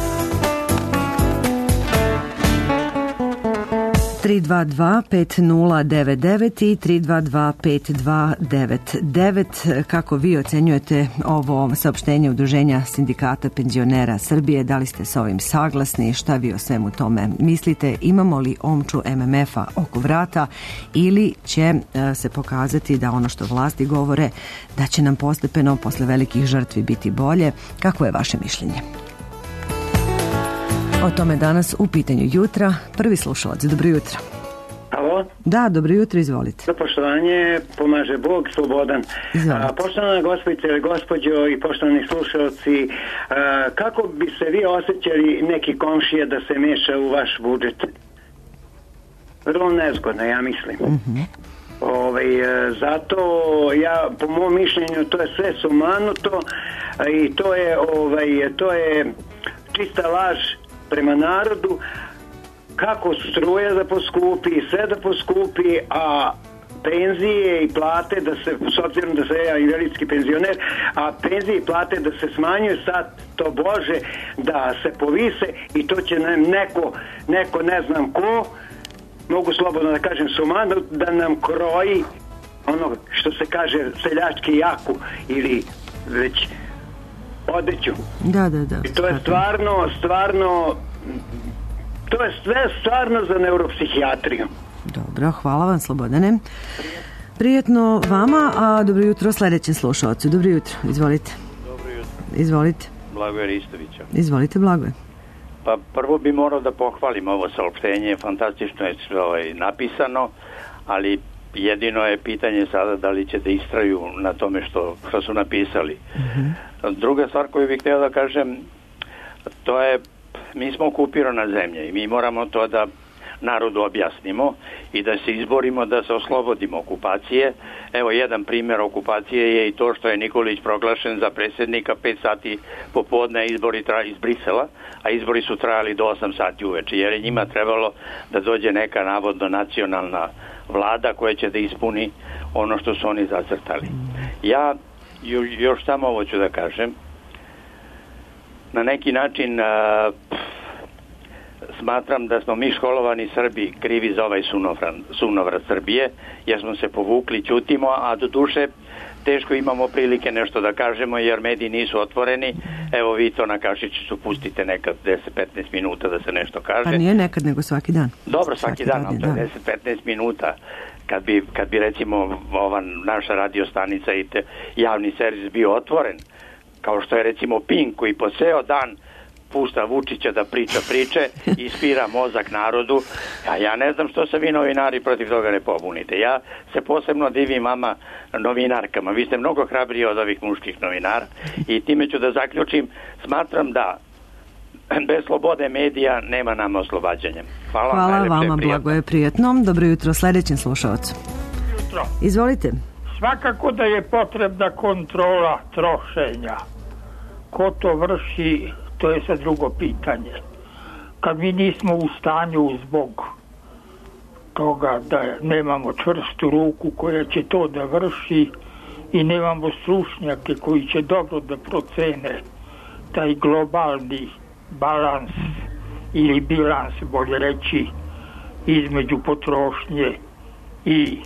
tri dva dva pet nula devet devet i tri dva dva pet dva devet devet. Kako vi ocenjujete ovo saopštenje Udruženja sindikata penzionera Srbije? Da li ste s ovim saglasni? Šta vi o svemu tome mislite? Imamo li omču M M F-a oko vrata ili će se pokazati da ono što vlasti govore da će nam postepeno posle velikih žrtvi biti bolje? Kako je vaše mišljenje? O tome danas u pitanju jutra. Prvi slušalac, dobro jutro. Alo? Da, dobro jutro, izvolite. Za poštovanje, pomaže Bog, Slobodan. A, poštovana gospođice, gospođo i poštovani slušalci, a, kako bi se vi osjećali neki komšija da se meša u vaš budžet? Vrlo nezgodno, ja mislim. Mm-hmm. Ovaj, zato ja, po mom mišljenju, to je sve sumanuto i to je, ovaj, to je čista laž prema narodu, kako struja da poskupi, sve da poskupi, a penzije i plate da se, s obzirom da sam ja invalidski penzioner, a penzije i plate da se smanjuju sad, to Bože, da se povise i to će nam neko, neko ne znam ko, mogu slobodno da kažem sumano, da nam kroji ono što se kaže seljački jaku ili već odeću. Da, da, da. I to je stvarno, stvarno, to je sve stvarno za neuropsihijatriju. Dobro, hvala vam, Slobodane. Prijetno vama, a dobro jutro sljedećem slušalcu. Dobro jutro, izvolite. Dobro jutro. Izvolite. Blagoje Ristovića. Izvolite, Blagoje. Pa prvo bi morao da pohvalim ovo saopštenje, fantastično je ovaj, napisano, ali jedino je pitanje sada da li će da istraju na tome što, što su napisali. Mm-hmm. Druga stvar koju bih htio da kažem, to je, mi smo okupirana zemlja i mi moramo to da narodu objasnimo i da se izborimo da se oslobodimo okupacije. Evo, jedan primjer okupacije je i to što je Nikolić proglašen za predsjednika pet sati popodne, izbori tra, iz Brisela, a izbori su trajali do osam sati uveče, jer je njima trebalo da dođe neka navodno nacionalna vlada koja će da ispuni ono što su oni zacrtali. Ja još samo ovo ću da kažem. Na neki način a, pff, smatram da smo mi školovani Srbi krivi za ovaj sunovrat, sunovrat Srbije, jer smo se povukli, ćutimo, a do duše teško imamo prilike nešto da kažemo jer mediji nisu otvoreni. Evo vi to na Kašičiću pustite nekad deset do petnaest minuta da se nešto kaže. Pa nije nekad, nego svaki dan. Dobro, svaki, svaki dan, ali to je deset do petnaest minuta. Kad bi, kad bi recimo ova naša radiostanica i te, javni servis bio otvoren, kao što je recimo Pink koji po ceo dan pušta Vučića da priča priče i ispira mozak narodu, a ja ne znam što se vi novinari protiv toga ne pobunite. Ja se posebno divim vama novinarkama, vi ste mnogo hrabriji od ovih muških novinara i time ću da zaključim, smatram da bez slobode medija nema nama oslobađanja. Hvala, Hvala vam, vama, blago je prijetno. Dobro jutro sljedećem slušalcu. Jutro. Izvolite. Svakako da je potrebna kontrola trošenja. Ko to vrši, to je sad drugo pitanje. Kad mi nismo u stanju zbog toga da nemamo čvrstu ruku koja će to da vrši i nemamo stručnjake koji će dobro da procene taj globalni balans ili bilans, bolje reći, između potrošnje i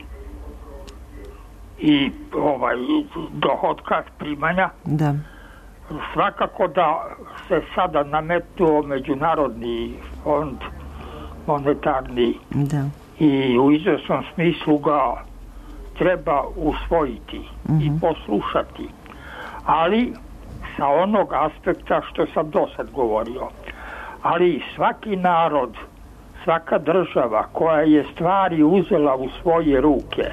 i ovaj dohotka primanja. Da. Svakako da se sada nametnuo međunarodni fond monetarni. Da. I u izvesnom smislu ga treba usvojiti mm-hmm. i poslušati. Ali sa onog aspekta što sam do sad govorio. Ali svaki narod svaka država koja je stvari uzela u svoje ruke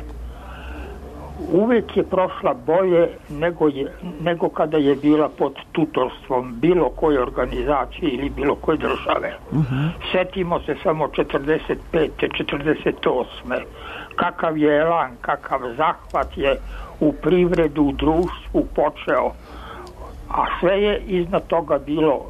uvijek je prošla bolje nego, je, nego kada je bila pod tutorstvom bilo koje organizacije ili bilo koje države. Uh-huh. Setimo se samo četrdeset pete četrdeset osme kakav je elan, kakav zahvat je u privredu, u društvu počeo, a sve je iznad toga bilo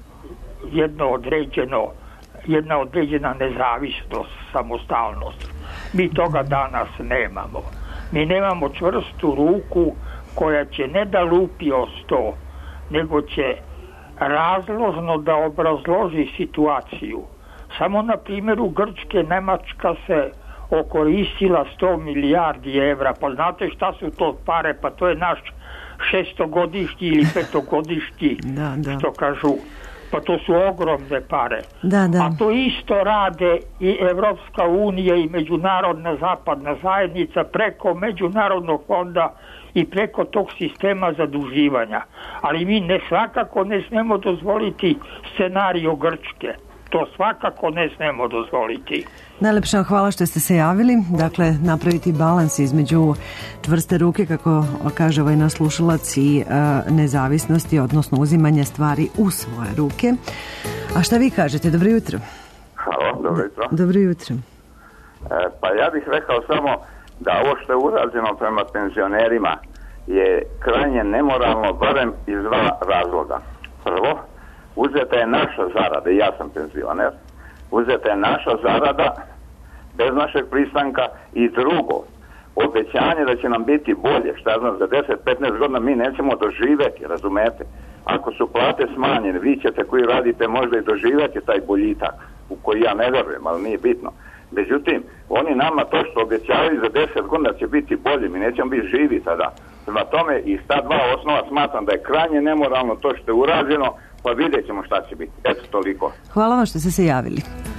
jedno određeno, jedna određena nezavisnost, samostalnost. Mi toga danas nemamo. Mi nemamo čvrstu ruku koja će ne da lupi o sto, nego će razložno da obrazloži situaciju. Samo na primjeru Grčke Nemačka se okoristila sto milijardi evra. Pa znate šta su to pare? Pa to je naš šestogodišnji ili petogodišnji, da, da. Što kažu. Pa to su ogromne pare. Da, da. A to isto rade i Evropska unija i Međunarodna zapadna zajednica preko Međunarodnog fonda i preko tog sistema zaduživanja. Ali mi ne svakako ne smemo dozvoliti scenariju Grčke. To svakako ne smemo dozvoliti. Najlepša hvala što ste se javili. Dakle, napraviti balans između čvrste ruke, kako kaže ovaj naš slušalac, i uh, nezavisnosti, odnosno uzimanja stvari u svoje ruke. A šta vi kažete? Dobro jutro. Halo, dobro jutro. D- dobro jutro. E, pa ja bih rekao samo da ovo što je urađeno prema penzionerima je krajnje nemoralno, barem iz dva razloga. Prvo, uzeta je naša zarada, i ja sam penzioner, uzeta je naša zarada bez našeg pristanka, i drugo, obećanje da će nam biti bolje, šta znam, za deset do petnaest godina mi nećemo doživjeti, razumete? Ako su plate smanjene, vi ćete koji radite možda i doživjeti taj boljitak, u koji ja ne verujem, ali nije bitno. Međutim, oni nama to što obećavaju za deset godina će biti bolje, mi nećemo biti živi tada. Prema tome, iz ta dva osnova smatram da je krajnje nemoralno to što je urađeno, pa vidjet ćemo šta će biti. Eto, toliko. Hvala vam što ste se javili.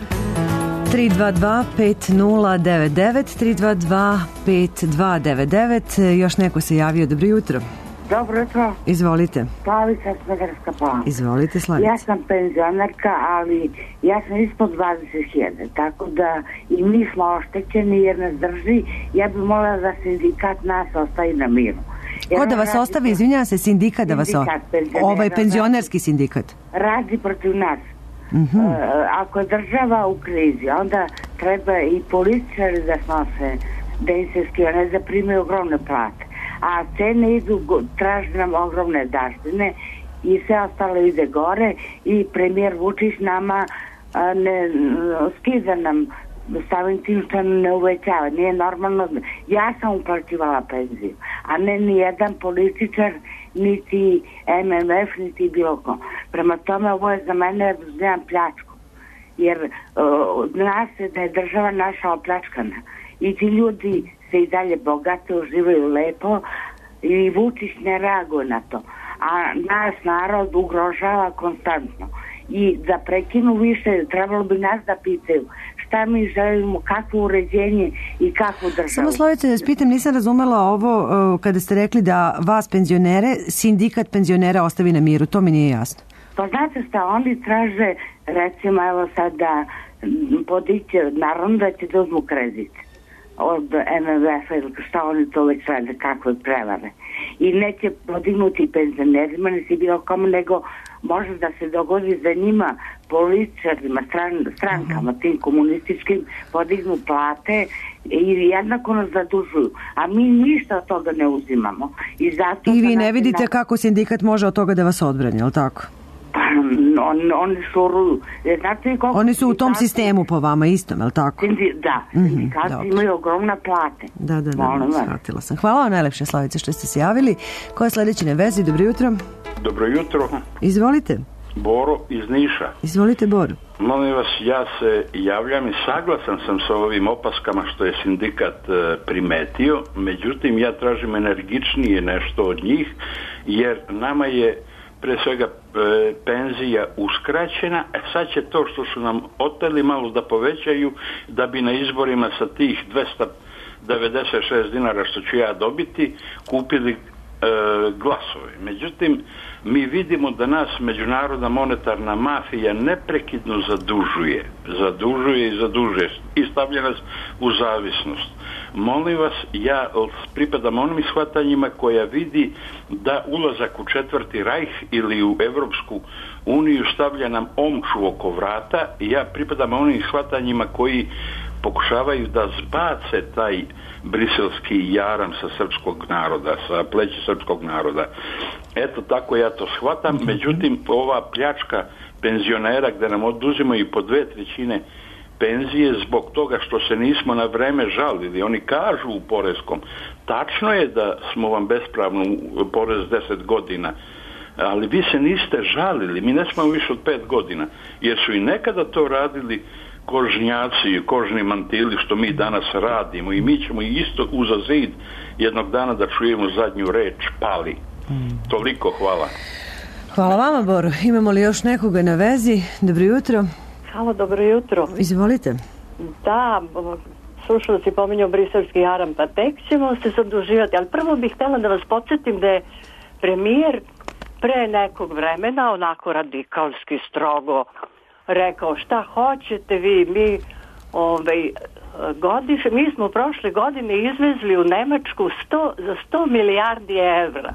tri dva dva pet nula devet devet, tri dva dva pet dva devet devet. Još neko se javio. Dobro jutro. Dobro jutro. Izvolite. Slavica Smederska Palanka. Izvolite, Slavica. Ja sam penzionerka, ali ja sam ispod dvadeset hiljada, tako da i mi smo oštećeni jer nas drži. Ja bih molila da sindikat nas ostavi na miru. Jer Ko da vas ostavi, izvinjava se, sindikat da vas ostavi? Ovaj penzionerski sindikat. Radi protiv nas. Mm-hmm. Uh, ako je država u krizi, onda treba i političari da snose, da im se skine, da primaju ogromne plate. A cene idu, traži nam ogromne dažbine i sve ostalo ide gore i premijer Vučić nama a, ne, skida nam samim tim što ne uvećava. Nije normalno. Ja sam uplaćivala penziju, a ne ni jedan političar, niti M M F, niti bilo ko. Prema tome, ovo je za mene jedan pljačku. Jer uh, zna se da je država naša opljačkana. I ti ljudi se i dalje bogate, uživaju lepo i Vučić ne reaguje na to. A nas narod ugrožava konstantno. I da prekinu više, trebalo bi nas da pitaju šta mi želimo, kakvo uređenje i kakvu državu. Samo Slovice, da spitam, nisam razumela ovo uh, kada ste rekli da vas penzionere, sindikat penzionera ostavi na miru, to mi nije jasno. Pa znate šta, oni traže, recimo evo sad da podiće, naravno da će da uzmu kredit od M M F-a ili šta oni to već rade, kakve prevare. I neće podignuti penzionerima, nisi bilo komu, nego može da se dogodi za njima, političarima, stran, strankama, uh-huh. tim komunističkim, podignu plate i jednako nas zadužuju. A mi ništa od toga ne uzimamo. I, zato I vi ne vidite na... kako sindikat može od toga da vas odbrani, je li tako? Pa, on, oni šuruju. Znate koliko oni su u tom sistemu po vama istom, je li tako? Sindi, da, sindikati mm-hmm, imaju ogromna plate. Da, da, da, shvatila sam. Hvala vam najlepše, Slavice, što ste se javili. Ko je sljedeći na vezi? Dobro jutro. Dobro jutro. Izvolite. Boro iz Niša. Izvolite, Boro. Molim vas, ja se javljam i saglasan sam sa ovim opaskama što je sindikat e, primetio, međutim ja tražim energičnije nešto od njih, jer nama je pre svega e, penzija uskraćena, a sad će to što su nam oteli malo da povećaju, da bi na izborima sa tih dvesta devedeset šest dinara što ću ja dobiti, kupili glasove. Međutim, mi vidimo da nas međunarodna monetarna mafija neprekidno zadužuje. Zadužuje i zadužuje i stavlja nas u zavisnost. Molim vas, ja pripadam onim shvatanjima koja vidi da ulazak u četvrti rajh ili u Evropsku uniju stavlja nam omču oko vrata i ja pripadam onim shvatanjima koji pokušavaju da zbace taj briselski jaram sa srpskog naroda, sa pleća srpskog naroda. Eto, tako ja to shvatam. Međutim, ova pljačka penzionera gde nam oduzimaju i po dve trećine penzije zbog toga što se nismo na vreme žalili. Oni kažu u poreskom, tačno je da smo vam bespravno porez deset godina, ali vi se niste žalili. Mi ne smo više od pet godina, jer su i nekada to radili kožnjaci i kožni mantili što mi danas radimo i mi ćemo isto uza zid jednog dana da čujemo zadnju reč pali. Mm. Toliko, hvala. Hvala vama, Boro. Imamo li još nekoga na vezi? Dobro jutro. Halo, dobro jutro. Izvolite. Da, slušalci pominju briselski jaram, pa tek ćemo se zaduživati, ali prvo bih htjela da vas podsjetim da je premijer pre nekog vremena onako radikalski strogo rekao šta hoćete vi, mi ovaj, godiš, mi smo prošle godine izvezli u Nemačku sto, za sto milijardi evra.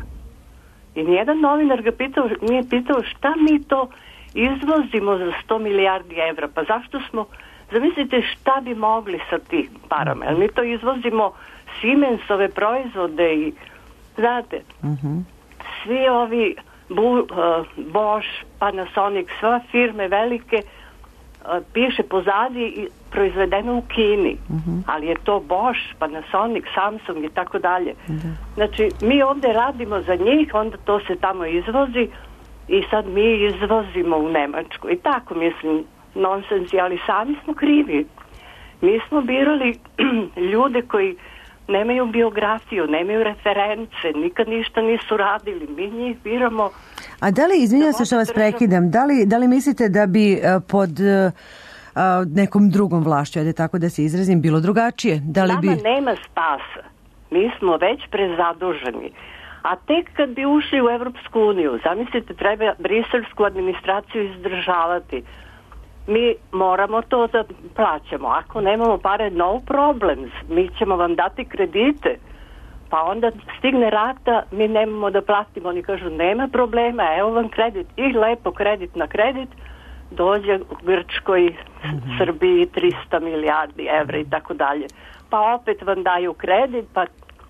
I nijedan novinar ga pitao, nije pitao šta mi to izvozimo za sto milijardi evra. Pa zašto smo, zamislite šta bi mogli sa tih parama. Mi to izvozimo Siemensove proizvode i znate, mm-hmm. svi ovi Bu, uh, Bosch, Panasonic, sva firme velike uh, piše pozadi i proizvedeno u Kini, mm-hmm. ali je to Bosch, Panasonic, Samsung i tako dalje. Znači mi ovdje radimo za njih, onda to se tamo izvozi i sad mi izvozimo u Nemačku i tako mislim nonsensi, ali sami smo krivi. Mi smo birali ljude koji nemaju biografiju, nemaju reference, nikad ništa nisu radili. Mi njih biramo... A da li, izvinjam se što vas prekidam, da li, da li mislite da bi pod uh, nekom drugom vlašću, ajde tako da se izrazim, bilo drugačije? Da li bi... Nama nema spasa. Mi smo već prezaduženi. A tek kad bi ušli u Evropsku uniju, zamislite, treba briselsku administraciju izdržavati. Mi moramo to da plaćamo. Ako nemamo pare, no problem. Mi ćemo vam dati kredite. Pa onda stigne rata, mi nemamo da platimo. Oni kažu, nema problema, evo vam kredit. I lepo kredit na kredit dođe u Grčkoj, mm-hmm. Srbiji trista milijardi evra i tako dalje. Pa opet vam daju kredit, pa,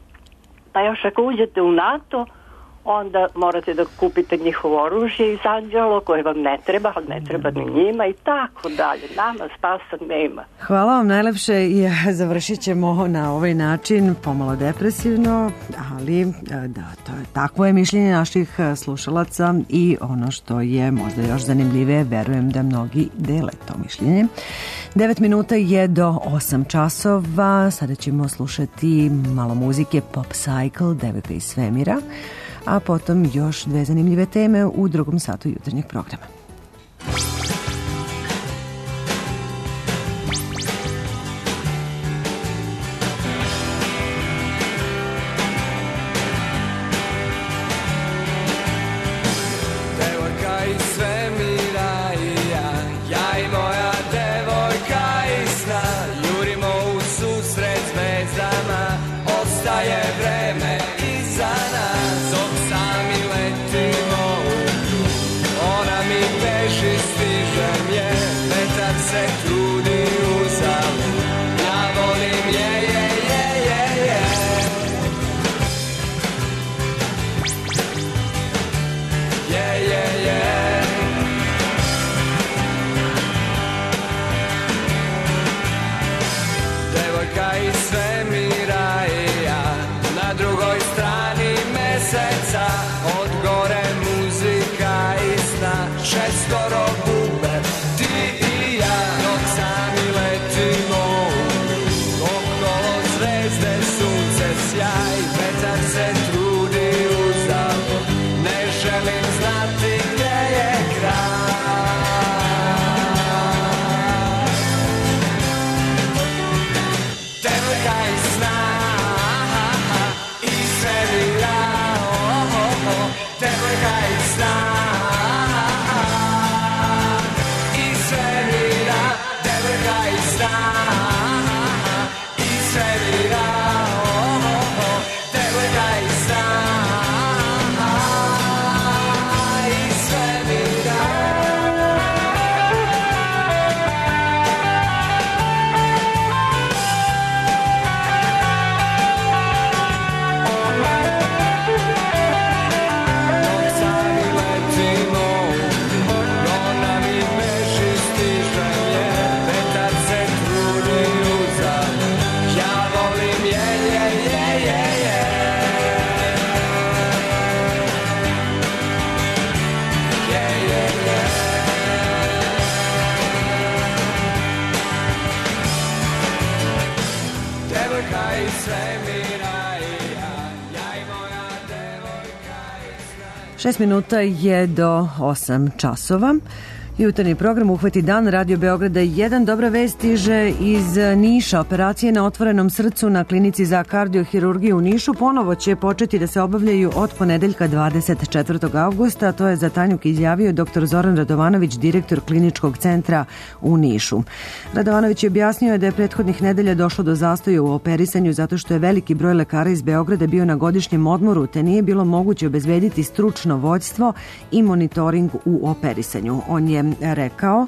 pa još ako uđete u NATO, onda morate da kupite njihovo oružje iz Anđelo koje vam ne treba, ali ne treba ni njima i tako dalje. Nama spasa nema. Hvala vam najlepše i završit ćemo na ovaj način pomalo depresivno, ali da, to je takvo je mišljenje naših slušalaca i ono što je možda još zanimljivije, verujem da mnogi dele to mišljenje. devet minuta je do osam časova, sada ćemo slušati malo muzike Pop Cycle, devojka iz svemira, a potom još dve zanimljive teme u drugom satu jutarnjeg programa. Devojka iz svemira i ja, ja i moja devojka iz sna, jurimo u susret zvezdama, ostaje vreme iza nas. Se trudi uzalud, ja volim je, je, je, je, je. Je, je, je. Devojka iz svemira i ja, na drugoj strani meseca, od gore muzika i sna, šestoro bube, ti i ja, dok sam stan iz svemira, devojka iz stan iz svemira, oh, oh, oh, devojka iz stan iz svemira. Šest minuta je do osam časova. Jutarnji program Uhvati dan, Radio Beograda jedan. Dobra vest stiže iz Niša. Operacije na otvorenom srcu na klinici za kardiohirurgiju u Nišu ponovo će početi da se obavljaju od ponedeljka dvadeset četvrtog avgusta. To je za Tanjuk izjavio dr. Zoran Radovanović, direktor kliničkog centra u Nišu. Radovanović je objasnio da je prethodnih nedelja došlo do zastoja u operisanju zato što je veliki broj lekara iz Beograda bio na godišnjem odmoru, te nije bilo moguće obezbediti stručno vođstvo i monitoring u operisanju. On je rekao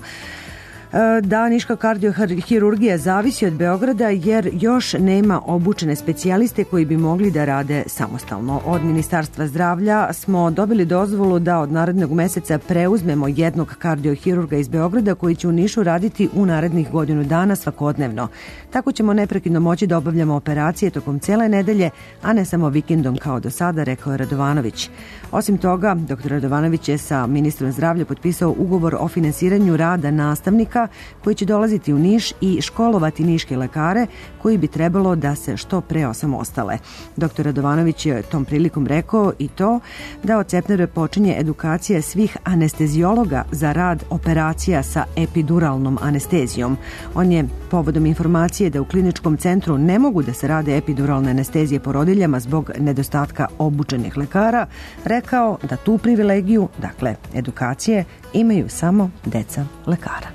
da niška kardiohirurgija zavisi od Beograda jer još nema obučene specijaliste koji bi mogli da rade samostalno. Od Ministarstva zdravlja smo dobili dozvolu da od narednog meseca preuzmemo jednog kardiohirurga iz Beograda koji će u Nišu raditi u narednih godinu dana svakodnevno. Tako ćemo neprekidno moći da obavljamo operacije tokom cele nedelje, a ne samo vikendom kao do sada, rekao je Radovanović. Osim toga, dr. Radovanović je sa ministrom zdravlja potpisao ugovor o finansiranju rada nastavnika koji će dolaziti u Niš i školovati niške lekare koji bi trebalo da se što pre osamostale. Doktor Radovanović je tom prilikom rekao i to da od septembra počinje edukacija svih anestezijologa za rad operacija sa epiduralnom anestezijom. On je povodom informacije da u kliničkom centru ne mogu da se rade epiduralne anestezije porodiljama zbog nedostatka obučenih lekara, rekao da tu privilegiju, dakle edukacije, imaju samo deca lekara.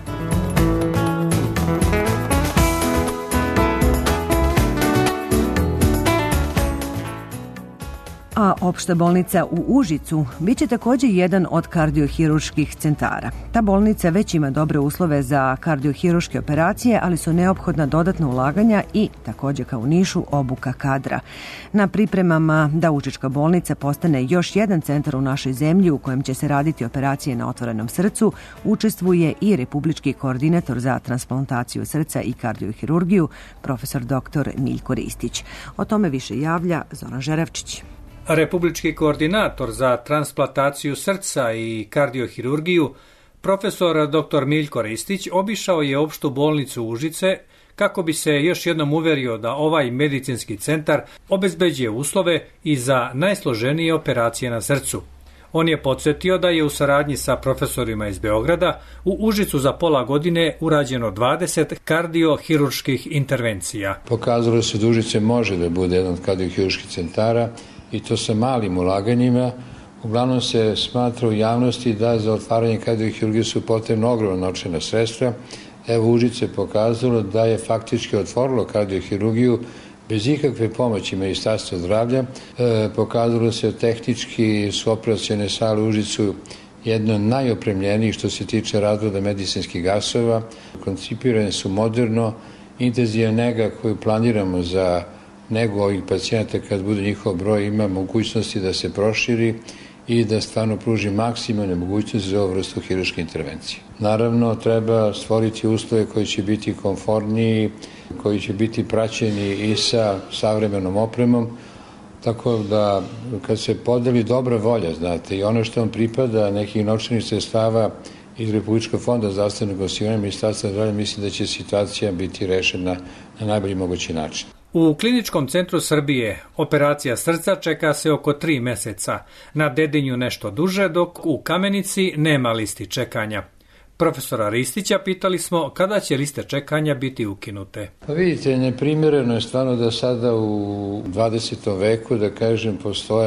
A opšta bolnica u Užicu biće također jedan od kardiohirurških centara. Ta bolnica već ima dobre uslove za kardiohirurške operacije, ali su neophodna dodatna ulaganja i, također kao u Nišu, obuka kadra. Na pripremama da Užička bolnica postane još jedan centar u našoj zemlji u kojem će se raditi operacije na otvorenom srcu, učestvuje i republički koordinator za transplantaciju srca i kardiohirurgiju, profesor doktor Miljko Ristić. O tome više javlja Zoran Žerevčić. Republički koordinator za transplantaciju srca i kardiohirurgiju, profesor doktor Miljko Ristić, obišao je opštu bolnicu Užice kako bi se još jednom uverio da ovaj medicinski centar obezbeđuje uslove i za najsloženije operacije na srcu. On je podsjetio da je u saradnji sa profesorima iz Beograda u Užicu za pola godine urađeno dvadeset kardiohirurških intervencija. Pokazalo se da Užice može da bude jedan od kardiohirurških centara i to sa malim ulaganjima. Uglavnom se smatra u javnosti da za otvaranje kardiohirurgije su potrebno ogromna novčana sredstva. Evo Užice je pokazalo da je faktički otvorilo kardiohirurgiju bez ikakve pomoći Ministarstva zdravlja. E, pokazalo se tehnički su operacione sale u Užicu jedno od najopremljenijih što se tiče razvoda medicinskih gasova. Koncipirane su moderno, intenzivna nega koju planiramo za nego ovih pacijenata kad bude njihov broj ima mogućnosti da se proširi i da stvarno pruži maksimalne mogućnosti za ovu vrstu hirurške intervencije. Naravno, treba stvoriti uslove koji će biti konformniji, koji će biti praćeni i sa savremenom opremom, tako da kad se podeli dobra volja, znate, i ono što vam pripada nekih novčanih sredstava iz Republičkog fonda zdravstvenog osiguranja Ministarstva zdravlja, mislim da će situacija biti rešena na najbolji mogući način. U Kliničkom centru Srbije operacija srca čeka se oko tri meseca, na Dedinju nešto duže, dok u Kamenici nema listi čekanja. Profesora Ristića pitali smo kada će liste čekanja biti ukinute. Pa vidite, neprimjereno je stvarno da sada u dvadesetom veku, da kažem, postoje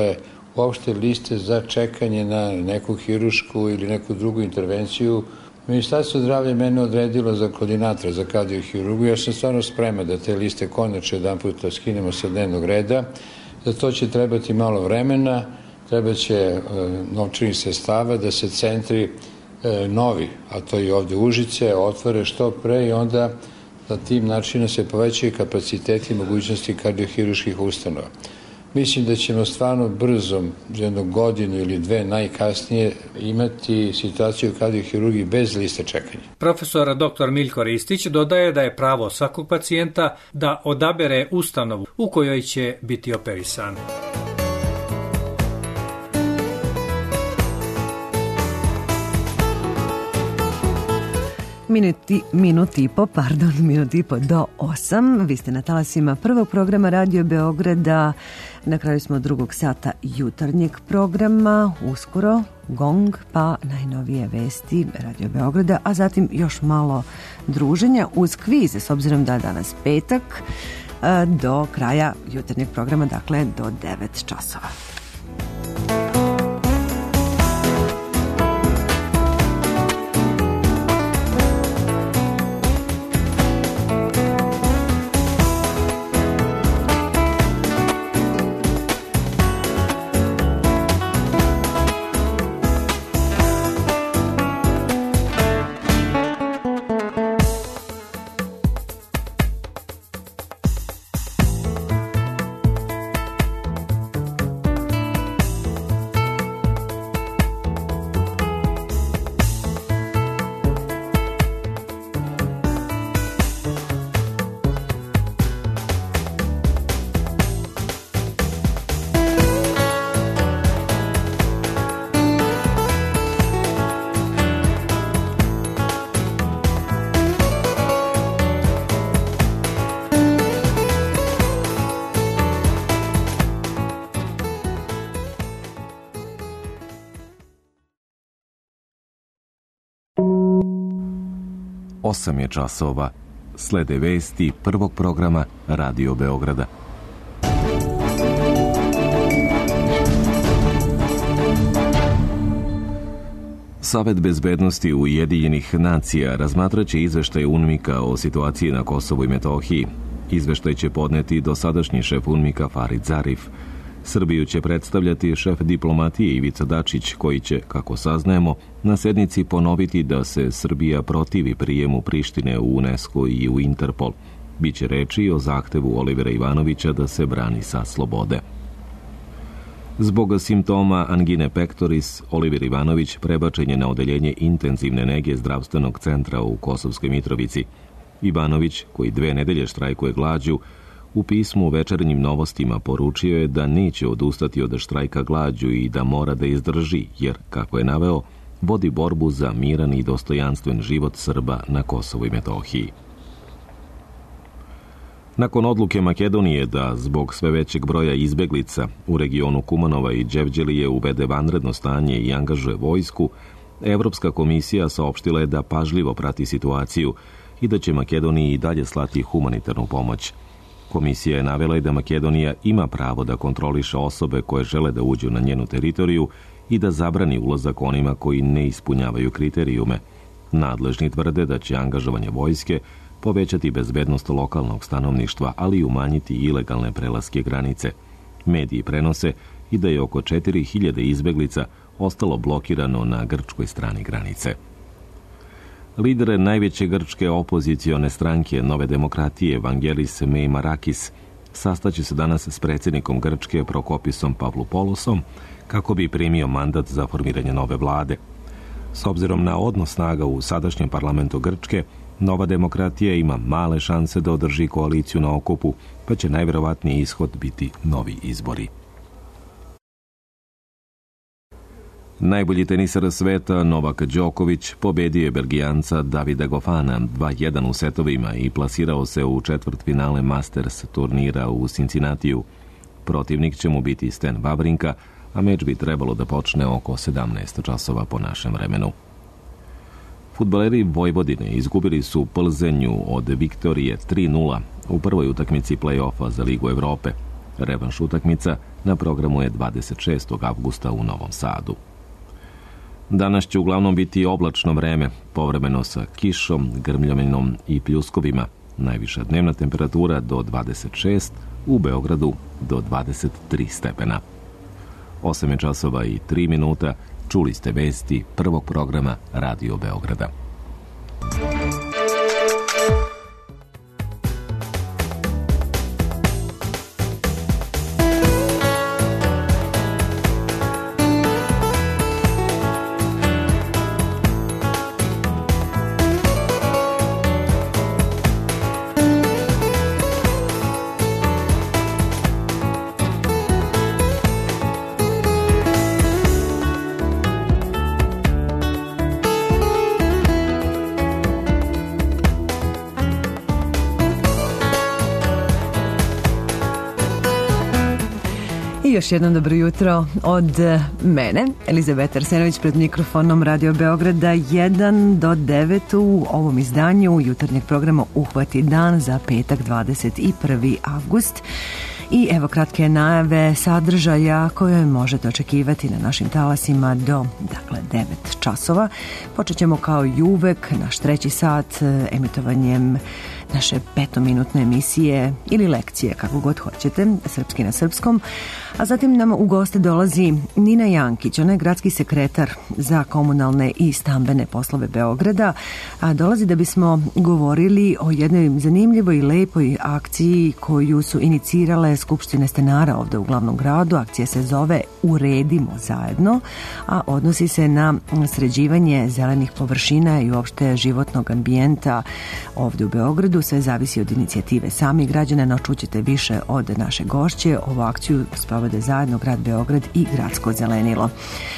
uopšte liste za čekanje na neku hirušku ili neku drugu intervenciju. Ministarstvo zdravlja mene odredilo za koordinatora za kardiohirurgiju. Ja sam stvarno spreman da te liste konačno jedan puta skinemo sa dnevnog reda. Za to će trebati malo vremena, treba će e, novčanih sredstava da se centri e, novi, a to i ovde Užice, otvore što pre i onda na tim načinom se povećaju kapaciteti i mogućnosti kardiohiruških ustanova. Mislim da ćemo stvarno brzo, za jednu godinu ili dve najkasnije, imati situaciju u kardiohirurgiji bez liste čekanja. Profesor doktor Miljko Ristić dodaje da je pravo svakog pacijenta da odabere ustanovu u kojoj će biti operisan. Minuti, minuti i po, pardon, minuti i po do osam. Vi ste na talasima prvog programa Radio Beograda. Na kraju smo drugog sata jutarnjeg programa. Uskoro Gong, pa najnovije vesti Radio Beograda, a zatim još malo druženja uz kvize, s obzirom da je danas petak, do kraja jutarnjeg programa, dakle do devet časova. osam je časova. Slede vesti prvog programa Radio Beograda. Savet bezbednosti Ujedinjenih nacija razmatraće izveštaj UNMIK-a o situaciji na Kosovu i Metohiji. Izveštaj će podneti dosadašnji šef UNMIK-a Farid Zarif. Srbiju će predstavljati šef diplomatije Ivica Dačić, koji će, kako saznajemo, na sednici ponoviti da se Srbija protivi prijemu Prištine u UNESCO i u Interpol. Biće reči o zahtevu Olivera Ivanovića da se brani sa slobode. Zbog simptoma angine pectoris, Oliver Ivanović prebačen je na odeljenje intenzivne nege zdravstvenog centra u Kosovskoj Mitrovici. Ivanović, koji dve nedelje štrajkuje glađu, u pismu u Večernjim novostima poručio je da neće odustati od štrajka glađu i da mora da izdrži, jer, kako je naveo, vodi borbu za miran i dostojanstven život Srba na Kosovu i Metohiji. Nakon odluke Makedonije da zbog sve većeg broja izbeglica u regionu Kumanova i Đevđelije uvede vanredno stanje i angažuje vojsku, Evropska komisija saopštila je da pažljivo prati situaciju i da će Makedoniji i dalje slati humanitarnu pomoć. Komisija je navela da Makedonija ima pravo da kontroliše osobe koje žele da uđu na njenu teritoriju i da zabrani ulazak onima koji ne ispunjavaju kriterijume. Nadležni tvrde da će angažovanje vojske povećati bezbednost lokalnog stanovništva, ali i umanjiti ilegalne prelaske granice. Mediji prenose i da je oko četiri hiljade izbeglica ostalo blokirano na grčkoj strani granice. Lider najveće grčke opozicione stranke Nove demokratije Vangelis Meimarakis sastaće se danas s predsjednikom Grčke Prokopisom Pavlopoulosom kako bi primio mandat za formiranje nove vlade. S obzirom na odnos snaga u sadašnjem parlamentu Grčke, Nova demokratija ima male šanse da održi koaliciju na okupu, pa će najvjerovatniji ishod biti novi izbori. Najbolji tenisar sveta Novak Đoković pobedio je Belgijanca Davida Gofana dva jedan u setovima i plasirao se u četvrtfinale Masters turnira u Cincinnatiju. Protivnik će mu biti Stan Wawrinka, a meč bi trebalo da počne oko sedamnaest časova po našem vremenu. Fudbaleri Vojvodine izgubili su Plzenju od Viktorije tri nula u prvoj utakmici play-offa za Ligu Evrope. Revanš utakmica na programu je dvadeset šestog avgusta u Novom Sadu. Danas će uglavnom biti oblačno vreme, povremeno sa kišom, grmljavinom i pljuskovima. Najviša dnevna temperatura do dvadeset šest, u Beogradu do dvadeset tri stepena. osam je časova i tri minuta, čuli ste vesti prvog programa Radio Beograda. Još jednom dobro jutro od mene, Elizabeta Arsenović, pred mikrofonom Radio Beograda, jedan do devet u ovom izdanju jutarnjeg programa Uhvati dan za petak dvadeset prvi avgust. I evo kratke najave sadržaja koje možete očekivati na našim talasima do dakle, devet časova. Počet ćemo kao i uvek naš treći sat emitovanjem naše petominutne emisije ili lekcije, kako god hoćete, srpski na srpskom. A zatim nam u goste dolazi Nina Jankić, ona je gradski sekretar za komunalne i stambene poslove Beograda, a dolazi da bismo govorili o jednoj zanimljivoj i lepoj akciji koju su inicirale Skupštine stanara ovde u glavnom gradu. Akcija se zove Uredimo zajedno, a odnosi se na sređivanje zelenih površina i uopšte životnog ambijenta ovde u Beogradu. Sve zavisi od inicijative samih građana, no čućete više od naše gošće. Ovu akciju sprovode zajedno grad Beograd i gradsko zelenilo.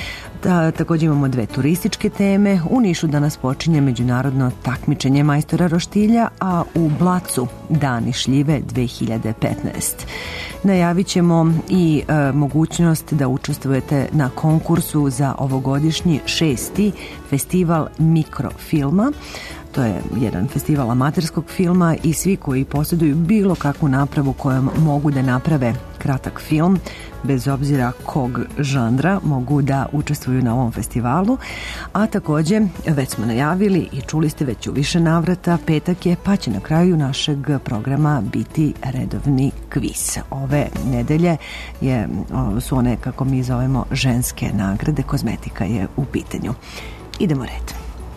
Da, također imamo dve turističke teme. U Nišu danas počinje međunarodno takmičenje majstora roštilja, a u Blacu Dani šljive dve hiljade petnaeste. Najavit ćemo i e, mogućnost da učestvujete na konkursu za ovogodišnji šesti festival mikrofilma. To je jedan festival amaterskog filma i svi koji posjeduju bilo kakvu napravu kojom mogu da naprave kratak film, bez obzira kog žanra, mogu da učestvuju na ovom festivalu. A također, već smo najavili i čuli ste već u više navrata, petak je, pa će na kraju našeg programa biti redovni kviz. Ove nedelje je, su one, kako mi zovemo, ženske nagrade, kozmetika je u pitanju. Idemo red.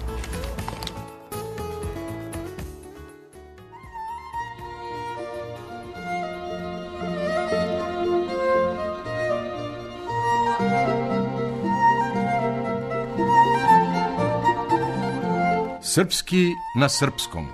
Srpski na srpskom.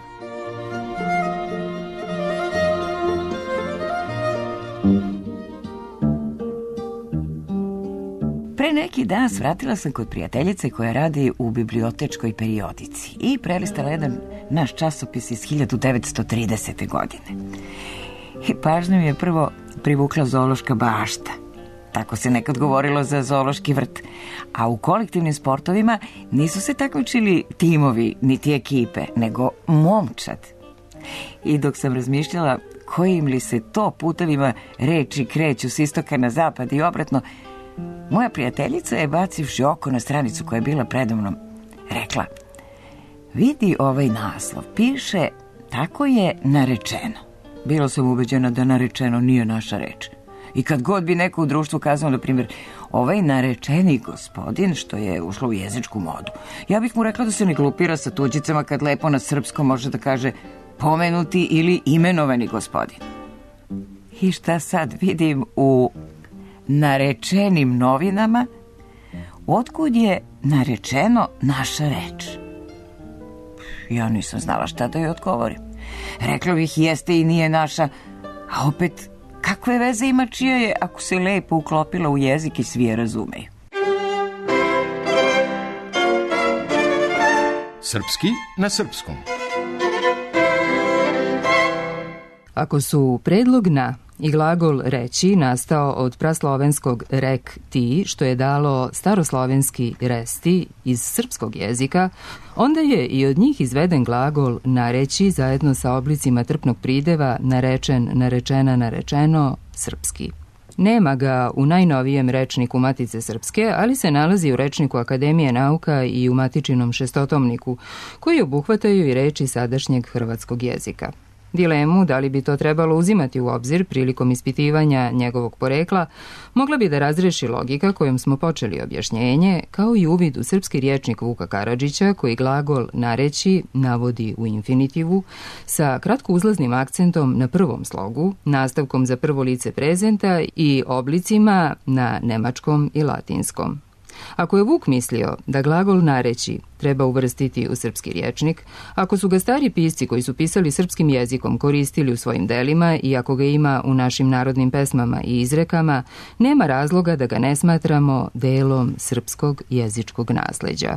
Pre neki dan svratila sam kod prijateljice koja radi u bibliotečkoj periodici i prelistala jedan naš časopis iz hiljadu devetsto tridesete. godine. I pažnju mi je prvo privukla zoološka bašta. Tako se nekad govorilo za zoološki vrt. A u kolektivnim sportovima nisu se takmičili timovi niti ekipe, nego momčad. I dok sam razmišljala kojim li se to putevima reči kreću s istoka na zapad i obratno, moja prijateljica je, bacivši oko na stranicu koja je bila predamnom, rekla: vidi ovaj naslov, piše tako je narečeno. Bila sam ubeđena da narečeno nije naša reč. I kad god bi neko u društvu kazao, na primjer, ovaj narečeni gospodin, što je ušlo u jezičku modu, ja bih mu rekla da se ne glupira sa tuđicama kad lepo na srpskom može da kaže pomenuti ili imenovani gospodin. I šta sad vidim u narečenim novinama? Otkud je narečeno naša reč? Ja nisam znala šta da joj odgovorim. Rekla bih jeste i nije naša, a opet kakve veze ima čija je ako se lepo uklopila u jezik i svi je razumeju. Srpski na srpskom. Ako su predlog na i glagol reći nastao od praslovenskog rek ti, što je dalo staroslovenski resti iz srpskog jezika, onda je i od njih izveden glagol nareći zajedno sa oblicima trpnog prideva narečen, narečena, narečeno, srpski. Nema ga u najnovijem rečniku Matice Srpske, ali se nalazi u rečniku Akademije nauka i u Matičinom šestotomniku, koji obuhvataju i reči sadašnjeg hrvatskog jezika. Dilemu da li bi to trebalo uzimati u obzir prilikom ispitivanja njegovog porekla mogla bi da razreši logika kojom smo počeli objašnjenje, kao i uvid u srpski rječnik Vuka Karadžića koji glagol nareći navodi u infinitivu sa kratkouzlaznim akcentom na prvom slogu, nastavkom za prvo lice prezenta i oblicima na nemačkom i latinskom. Ako je Vuk mislio da glagol nareći treba uvrstiti u srpski rječnik, ako su ga stari pisci koji su pisali srpskim jezikom koristili u svojim delima i ako ga ima u našim narodnim pesmama i izrekama, nema razloga da ga ne smatramo delom srpskog jezičkog nasleđa.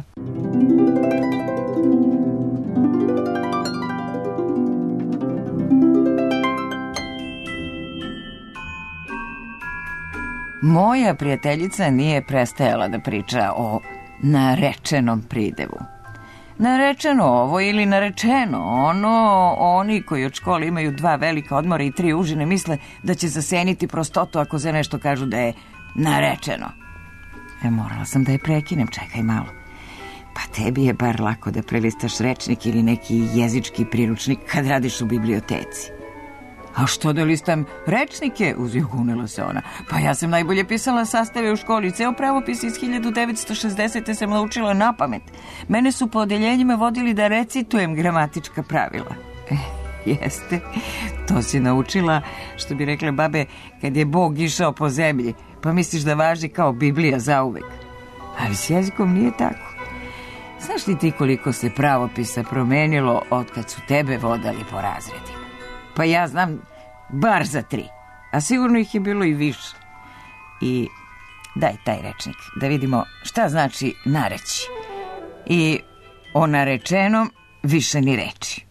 Moja prijateljica nije prestajala da priča o narečenom pridevu. Narečeno ovo ili narečeno ono, oni koji od škole imaju dva velika odmora i tri užine misle da će zaseniti prostotu ako za nešto kažu da je narečeno. E, morala sam da je prekinem, čekaj malo. Pa tebi je bar lako da prelistaš rečnik ili neki jezički priručnik kad radiš u biblioteci. A što da listam rečnike, uzjugunila se ona. Pa ja sam najbolje pisala sastave u školi. Ceo pravopis iz hiljadu devetsto šezdesete sam naučila na pamet. Mene su po odeljenjima vodili da recitujem gramatička pravila. E, jeste, to si naučila, što bi rekle babe, kad je Bog išao po zemlji. Pa misliš da važi kao Biblija zauvek. Ali s jezikom nije tako. Znaš li ti koliko se pravopisa promenilo od kad su tebe vodali po razredima? Pa ja znam bar za tri, a sigurno ih je bilo i više. I daj taj rečnik da vidimo šta znači nareći. I o narečenom više ni reči.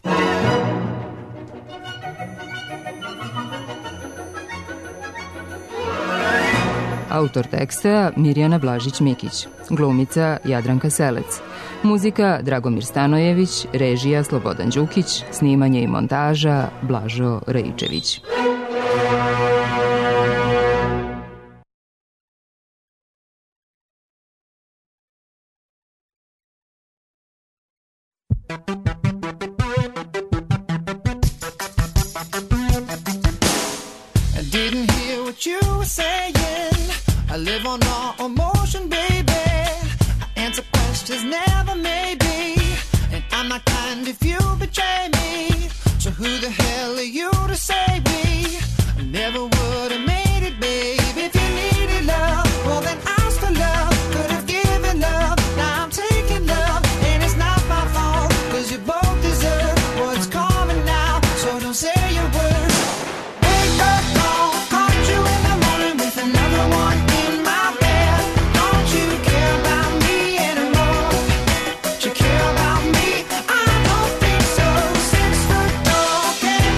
Autor teksta Mirjana Blažić-Mikić, glumica Jadranka Selec, muzika Dragomir Stanojević, režija Slobodan Đukić, snimanje i montaža Blažo Rajičević. I live on all emotion, baby. I answer questions, never maybe. And I'm not kind if you betray me. So who the hell are you to say we never would have made it, babe? If you needed love, well then ask for love. Could have given love, now I'm taking love. And it's not my fault, cause you both deserve what's coming now. So don't say your words. Wake up, call, caught you in the morning with another one. Care about me? I don't think so. Six foot tall, can't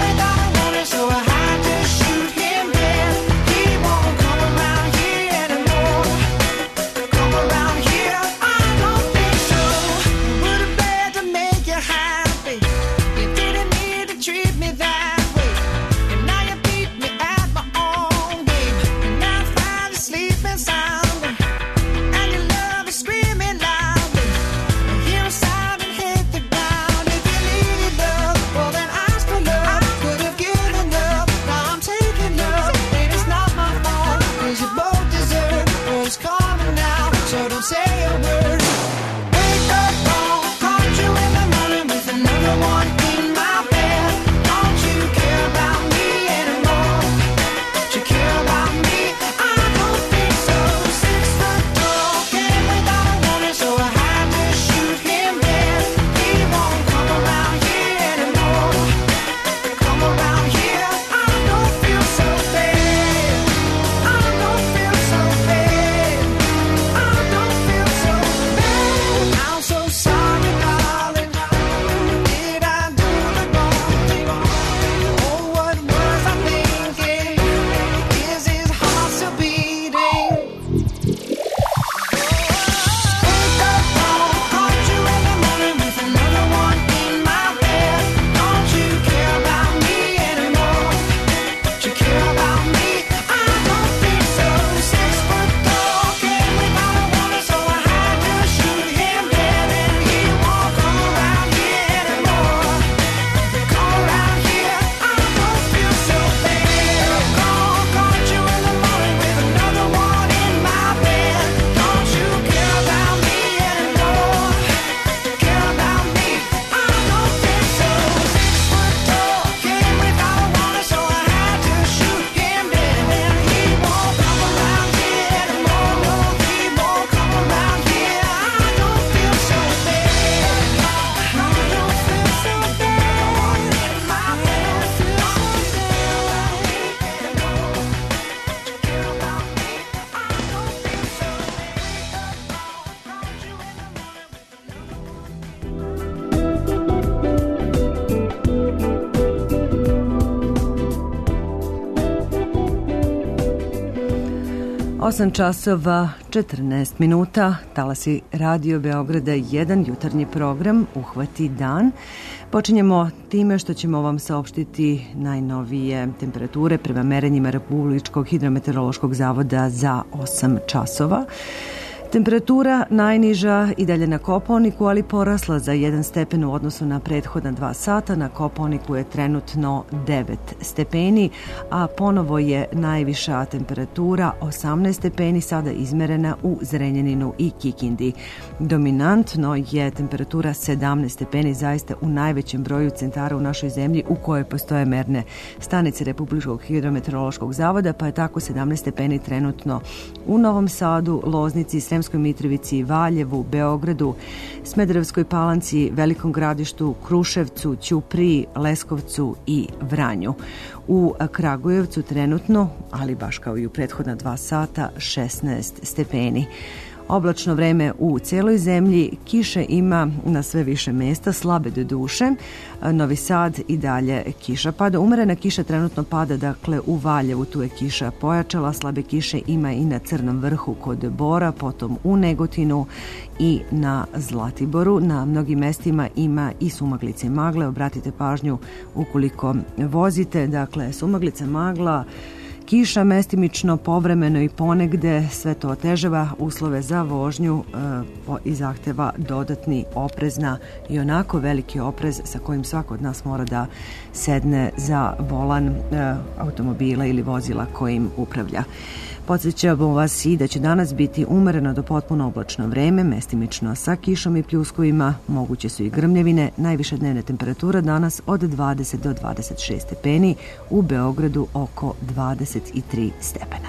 osam časova četrnaest minuta, talasi Radio Beograda jedan, jutarnji program Uhvati dan. Počinjemo time što ćemo vam saopštiti najnovije temperature prema merenjima Republičkog hidrometeorološkog zavoda za osam časova. Temperatura najniža i dalje na Kopaoniku, ali porasla za jedan stepen u odnosu na prethodna dva sata. Na Kopaoniku je trenutno devet stepeni, a ponovo je najviša temperatura osamnaest stepeni, sada izmerena u Zrenjaninu i Kikindi. Dominantno je temperatura sedamnaest stepeni, zaista u najvećem broju centara u našoj zemlji u kojoj postoje merne stanice Republičkog hidrometeorološkog zavoda, pa je tako sedamnaest stepeni trenutno u Novom Sadu, Loznici, Sremskoj Mitrovici, Valjevu, Beogradu, Smederevskoj Palanci, Velikom Gradištu, Kruševcu, Ćupriji, Leskovcu i Vranju. U Kragujevcu trenutno, ali baš kao i u prethodna dva sata, šesnaest stepeni. Oblačno vreme u celoj zemlji, kiše ima na sve više mesta, slabe do duše. Novi Sad i dalje kiša pada. Umerena kiša trenutno pada, dakle u Valjevu, tu je kiša pojačala, slabe kiše ima i na Crnom vrhu kod Bora, potom u Negotinu i na Zlatiboru. Na mnogim mestima ima i sumaglice i magle, obratite pažnju ukoliko vozite, dakle sumaglica, magla, kiša mestimično, povremeno i ponegde, sve to otežava uslove za vožnju e, i zahteva dodatni oprez na i onako veliki oprez sa kojim svako od nas mora da sedne za volan e, automobila ili vozila kojim upravlja. Podsjećamo vas i da će danas biti umereno do potpuno oblačno vreme, mestimično sa kišom i pljuskovima, moguće su i grmljevine, najviša dnevna temperatura danas od dvadeset do dvadeset šest stepeni, u Beogradu oko dvadeset tri stepena.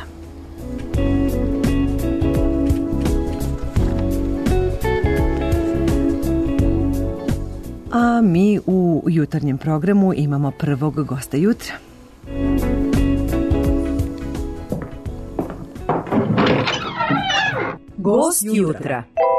A mi u jutarnjem programu imamo prvog gosta jutra. Gost jutra.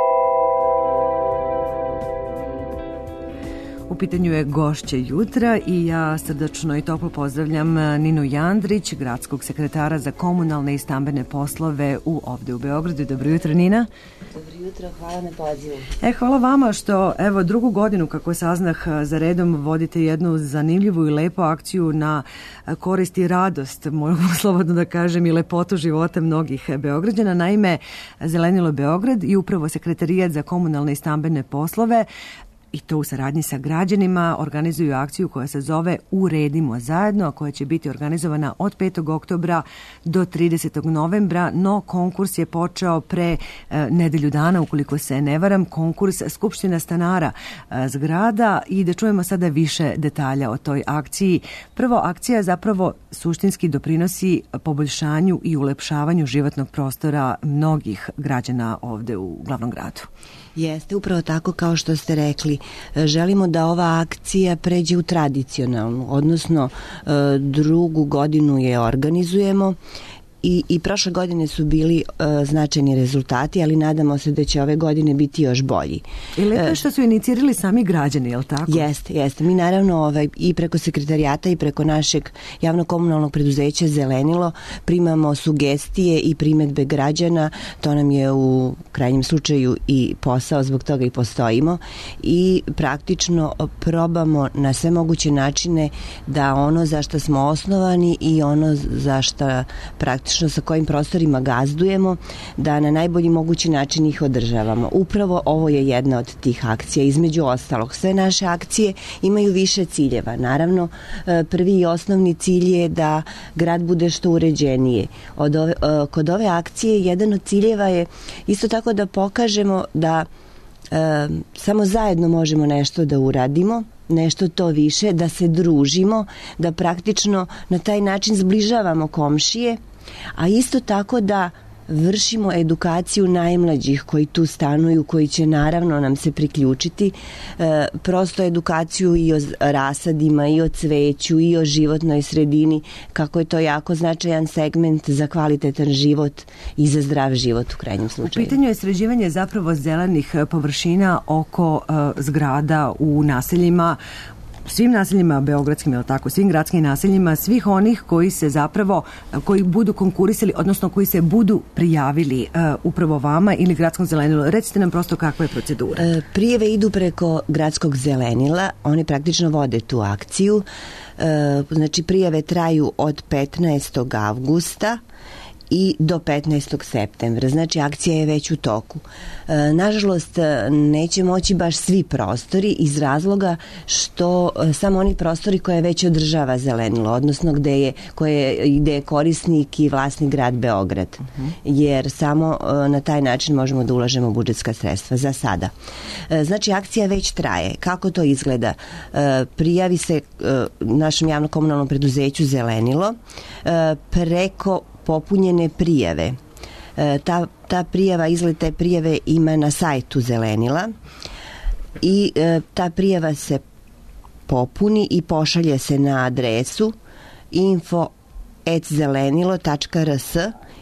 U pitanju je gošće jutra i ja srdačno i toplo pozdravljam Ninu Jandrić, gradskog sekretara za komunalne i stambene poslove u ovde u Beogradu. Dobro jutro, Nina. Dobro jutro, hvala na pozivu. E, hvala vama što, evo, drugu godinu, kako saznah, za redom vodite jednu zanimljivu i lepu akciju na korist i radost, mogu slobodno da kažem, i lepotu života mnogih Beograđana. Naime, Zelenilo Beograd i upravo Sekretarijat za komunalne i stambene poslove, i to u saradnji sa građanima, organizuju akciju koja se zove Uredimo zajedno, a koja će biti organizovana od petog oktobra do tridesetog novembra, no konkurs je počeo pre e, nedelju dana, ukoliko se ne varam, konkurs Skupština stanara e, zgrada, i da čujemo sada više detalja o toj akciji. Prvo, akcija zapravo suštinski doprinosi poboljšanju i ulepšavanju životnog prostora mnogih građana ovde u glavnom gradu. Jeste, upravo tako kao što ste rekli. Želimo da ova akcija pređe u tradicionalnu, odnosno drugu godinu je organizujemo. I, i prošle godine su bili uh, značajni rezultati, ali nadamo se da će ove godine biti još bolji. I lepo je što su inicirali sami građani, je li tako? Jeste, jeste. Mi naravno ovaj, i preko sekretarijata i preko našeg javno-komunalnog preduzeća Zelenilo primamo sugestije i primetbe građana. To nam je u krajnjem slučaju i posao, zbog toga i postojimo. I praktično probamo na sve moguće načine da ono za što smo osnovani i ono za što praktično sa kojim prostorima gazdujemo, da na najbolji mogući način ih održavamo. Upravo ovo je jedna od tih akcija. Između ostalog, sve naše akcije imaju više ciljeva. Naravno, prvi i osnovni cilj je da grad bude što uređenije. Od ove, kod ove akcije jedan od ciljeva je isto tako da pokažemo da e, samo zajedno možemo nešto da uradimo, nešto to više, da se družimo, da praktično na taj način zbližavamo komšije, a isto tako da vršimo edukaciju najmlađih koji tu stanuju, koji će naravno nam se priključiti, e, prosto edukaciju i o rasadima, i o cveću, i o životnoj sredini, kako je to jako značajan segment za kvalitetan život i za zdrav život u krajnjem slučaju. U pitanju je sređivanje zapravo zelenih površina oko e, zgrada u naseljima, svim naseljima beogradskim, ili tako, svim gradskim naseljima, svih onih koji se zapravo, koji budu konkurisali, odnosno koji se budu prijavili uh, upravo vama ili gradskom zelenilu. Recite nam prosto kakva je procedura. E, prijave idu preko gradskog zelenila, oni praktično vode tu akciju. E, znači prijave traju od petnaestog avgusta i do petnaestog septembra. Znači akcija je već u toku. E, nažalost, neće moći baš svi prostori iz razloga što e, samo oni prostori koje već održava zelenilo, odnosno gde je, koje, gde je korisnik i vlasnik grad Beograd. Uh-huh. Jer samo e, na taj način možemo da ulažemo budžetska sredstva za sada. E, znači akcija već traje. Kako to izgleda? E, prijavi se e, našem javno-komunalnom preduzeću Zelenilo e, preko popunjene prijave. E, ta, ta prijava, izgled te prijave ima na sajtu Zelenila i e, ta prijava se popuni i pošalje se na adresu info at zelenilo tačka r s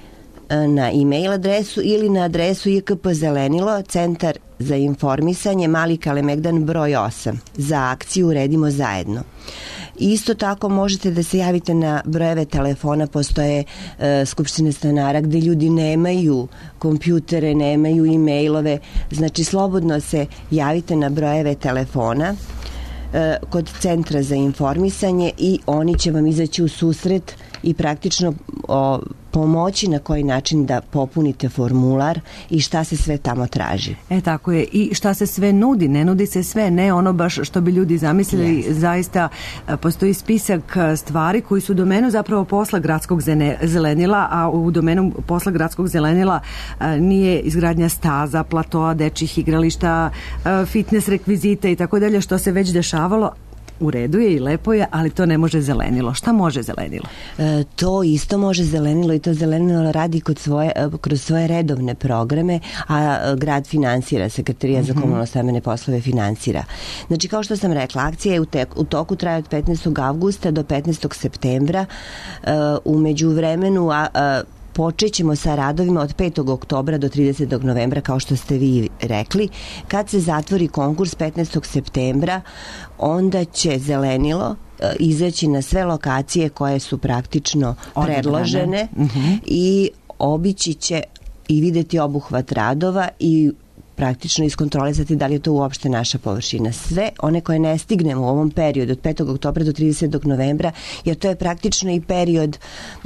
na e-mail adresu ili na adresu I K P Zelenilo, Centar za informisanje, Mali Kalemegdan broj osam, za akciju Uredimo zajedno. Isto tako možete da se javite na brojeve telefona, postoje e, skupštine stanara gde ljudi nemaju kompjutere, nemaju e-mailove, znači slobodno se javite na brojeve telefona e, kod Centra za informisanje i oni će vam izaći u susret i praktično o, pomoći na koji način da popunite formular i šta se sve tamo traži. E tako je, i šta se sve nudi, ne nudi se sve, ne ono baš što bi ljudi zamislili, yes. Zaista postoji spisak stvari koji su u domenu zapravo posla gradskog zelenila, a u domenu posla gradskog zelenila nije izgradnja staza, platoa, dečjih igrališta, fitness rekvizite i tako dalje, što se već dešavalo. U redu je i lepo je, ali to ne može zelenilo. Šta može zelenilo? E, to isto može zelenilo i to zelenilo radi kod svoje, kroz svoje redovne programe, a grad finansira, Sekretarija mm-hmm. za komunalno stambene poslove finansira. Znači, kao što sam rekla, akcija je u, tek, u toku, traje od petnaestog avgusta do petnaestog septembra. E, u međuvremenu a, a, počet ćemo sa radovima od petog oktobra do tridesetog novembra, kao što ste vi rekli. Kad se zatvori konkurs petnaestog septembra, onda će zelenilo izaći na sve lokacije koje su praktično predložene mm-hmm. i obići će i videti obuhvat radova i praktično iskontrolisati da li je to uopšte naša površina. Sve one koje ne stignemo u ovom periodu od petog oktobra do tridesetog novembra, jer to je praktično i period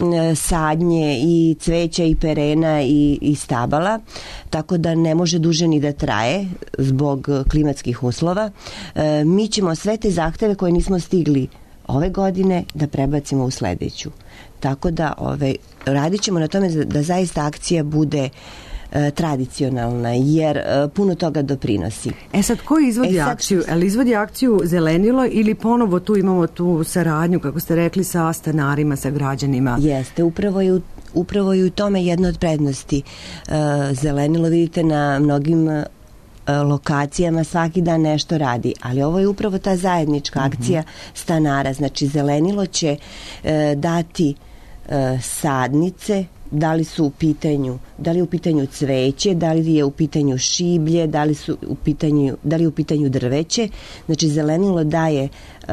sadnje i cveća i perena i, i stabala, tako da ne može duže ni da traje zbog klimatskih uslova. E, mi ćemo sve te zahteve koje nismo stigli ove godine da prebacimo u sledeću. Tako da ove, radit ćemo na tome da, da zaista akcija bude tradicionalna, jer puno toga doprinosi. E sad, ko izvodi e sad, akciju? Ali izvodi akciju zelenilo ili ponovo tu imamo tu saradnju, kako ste rekli, sa stanarima, sa građanima? Jeste, upravo je u, upravo je u tome jedna od prednosti. Uh, zelenilo vidite na mnogim uh, lokacijama svaki dan nešto radi, ali ovo je upravo ta zajednička mm-hmm. akcija stanara. Znači, zelenilo će uh, dati uh, sadnice, da li su u pitanju, da li je u pitanju cveće, da li je u pitanju šiblje, da li su u pitanju, da li je u pitanju drveće. Znači, zelenilo daje uh,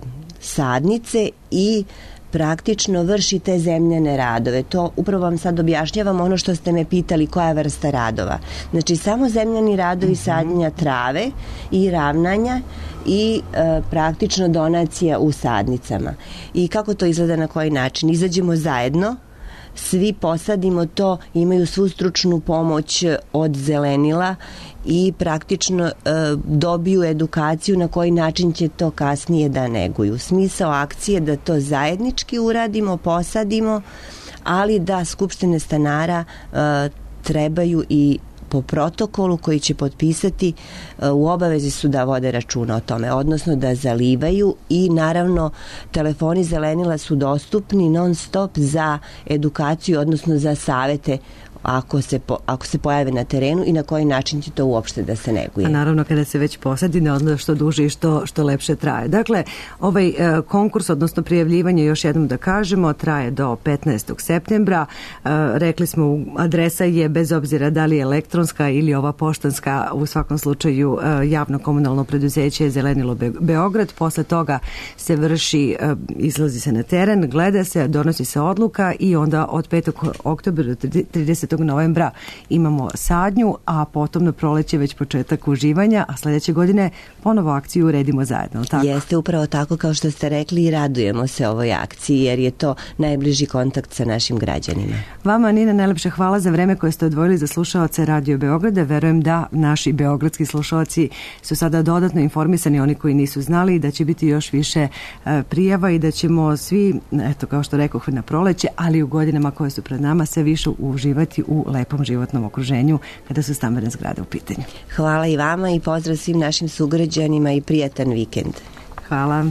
sadnice i praktično vrši te zemljane radove. To upravo vam sad objašnjavam ono što ste me pitali, koja vrsta radova. Znači, samo zemljani radovi mm-hmm. sadnja trave i ravnanja i e, praktično donacija u sadnicama. I kako to izgleda, na koji način? Izađemo zajedno, svi posadimo to, imaju svu stručnu pomoć od zelenila i praktično e, dobiju edukaciju na koji način će to kasnije da neguju. Smisao akcije da to zajednički uradimo, posadimo, ali da skupštine stanara e, trebaju i po protokolu koji će potpisati u obavezi su da vode računa o tome, odnosno da zalivaju i naravno telefoni zelenila su dostupni non stop za edukaciju, odnosno za savete ako se, po, ako se pojave na terenu i na koji način će to uopšte da se neguje. A naravno kada se već posadi, ne onda što duže i što, što lepše traje. Dakle, ovaj e, konkurs, odnosno prijavljivanje, još jednom da kažemo, traje do petnaestog septembra. E, rekli smo, adresa je bez obzira da li je elektronska elektronska ili ova poštanska, u svakom slučaju javno komunalno preduzeće Zelenilo Beograd. Posle toga se vrši, izlazi se na teren, gleda se, donosi se odluka i onda od petog oktobra do tridesetog novembra imamo sadnju, a potom na proleće već početak uživanja, a sledeće godine ponovo akciju Uredimo zajedno. Tako? Jeste upravo tako kao što ste rekli i radujemo se ovoj akciji jer je to najbliži kontakt sa našim građanima. Vama, Nina, najlepše hvala za vreme koje ste odvojili za slušaoce Radio Beograda. Verujem da naši beogradski slušaoci su sada dodatno informisani, oni koji nisu znali, da će biti još više prijava i da ćemo svi, eto kao što rekoh, na proleće, ali u godinama koje su pred nama sve više uživati u lepom životnom okruženju kada su stambene zgrade u pitanju. Hvala i vama i pozdrav svim našim sugrađanima i prijatan vikend. Hvala.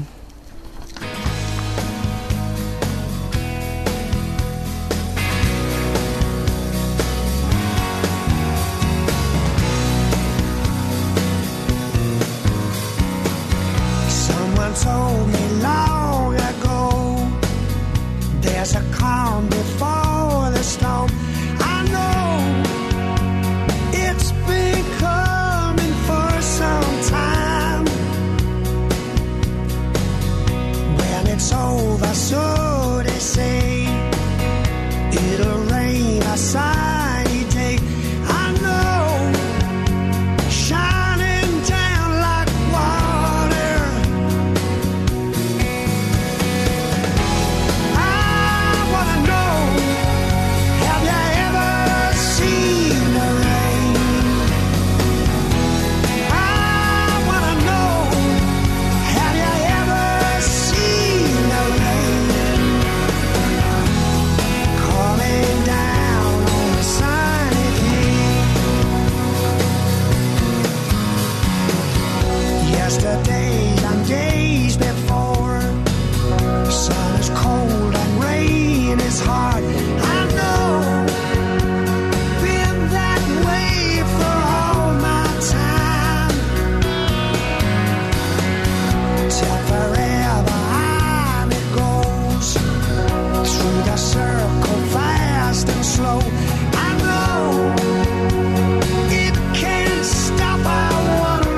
Told me long ago there's a calm before the storm. I know it's been coming for some time. When it's over, so they say, it'll rain a sunny day. I know, shining down like water. Yesterdays and days before, sun is cold and rain is hard. I know, been that way for all my time. Till forever on it goes, through the circle fast and slow. I know, it can't stop, I wonder.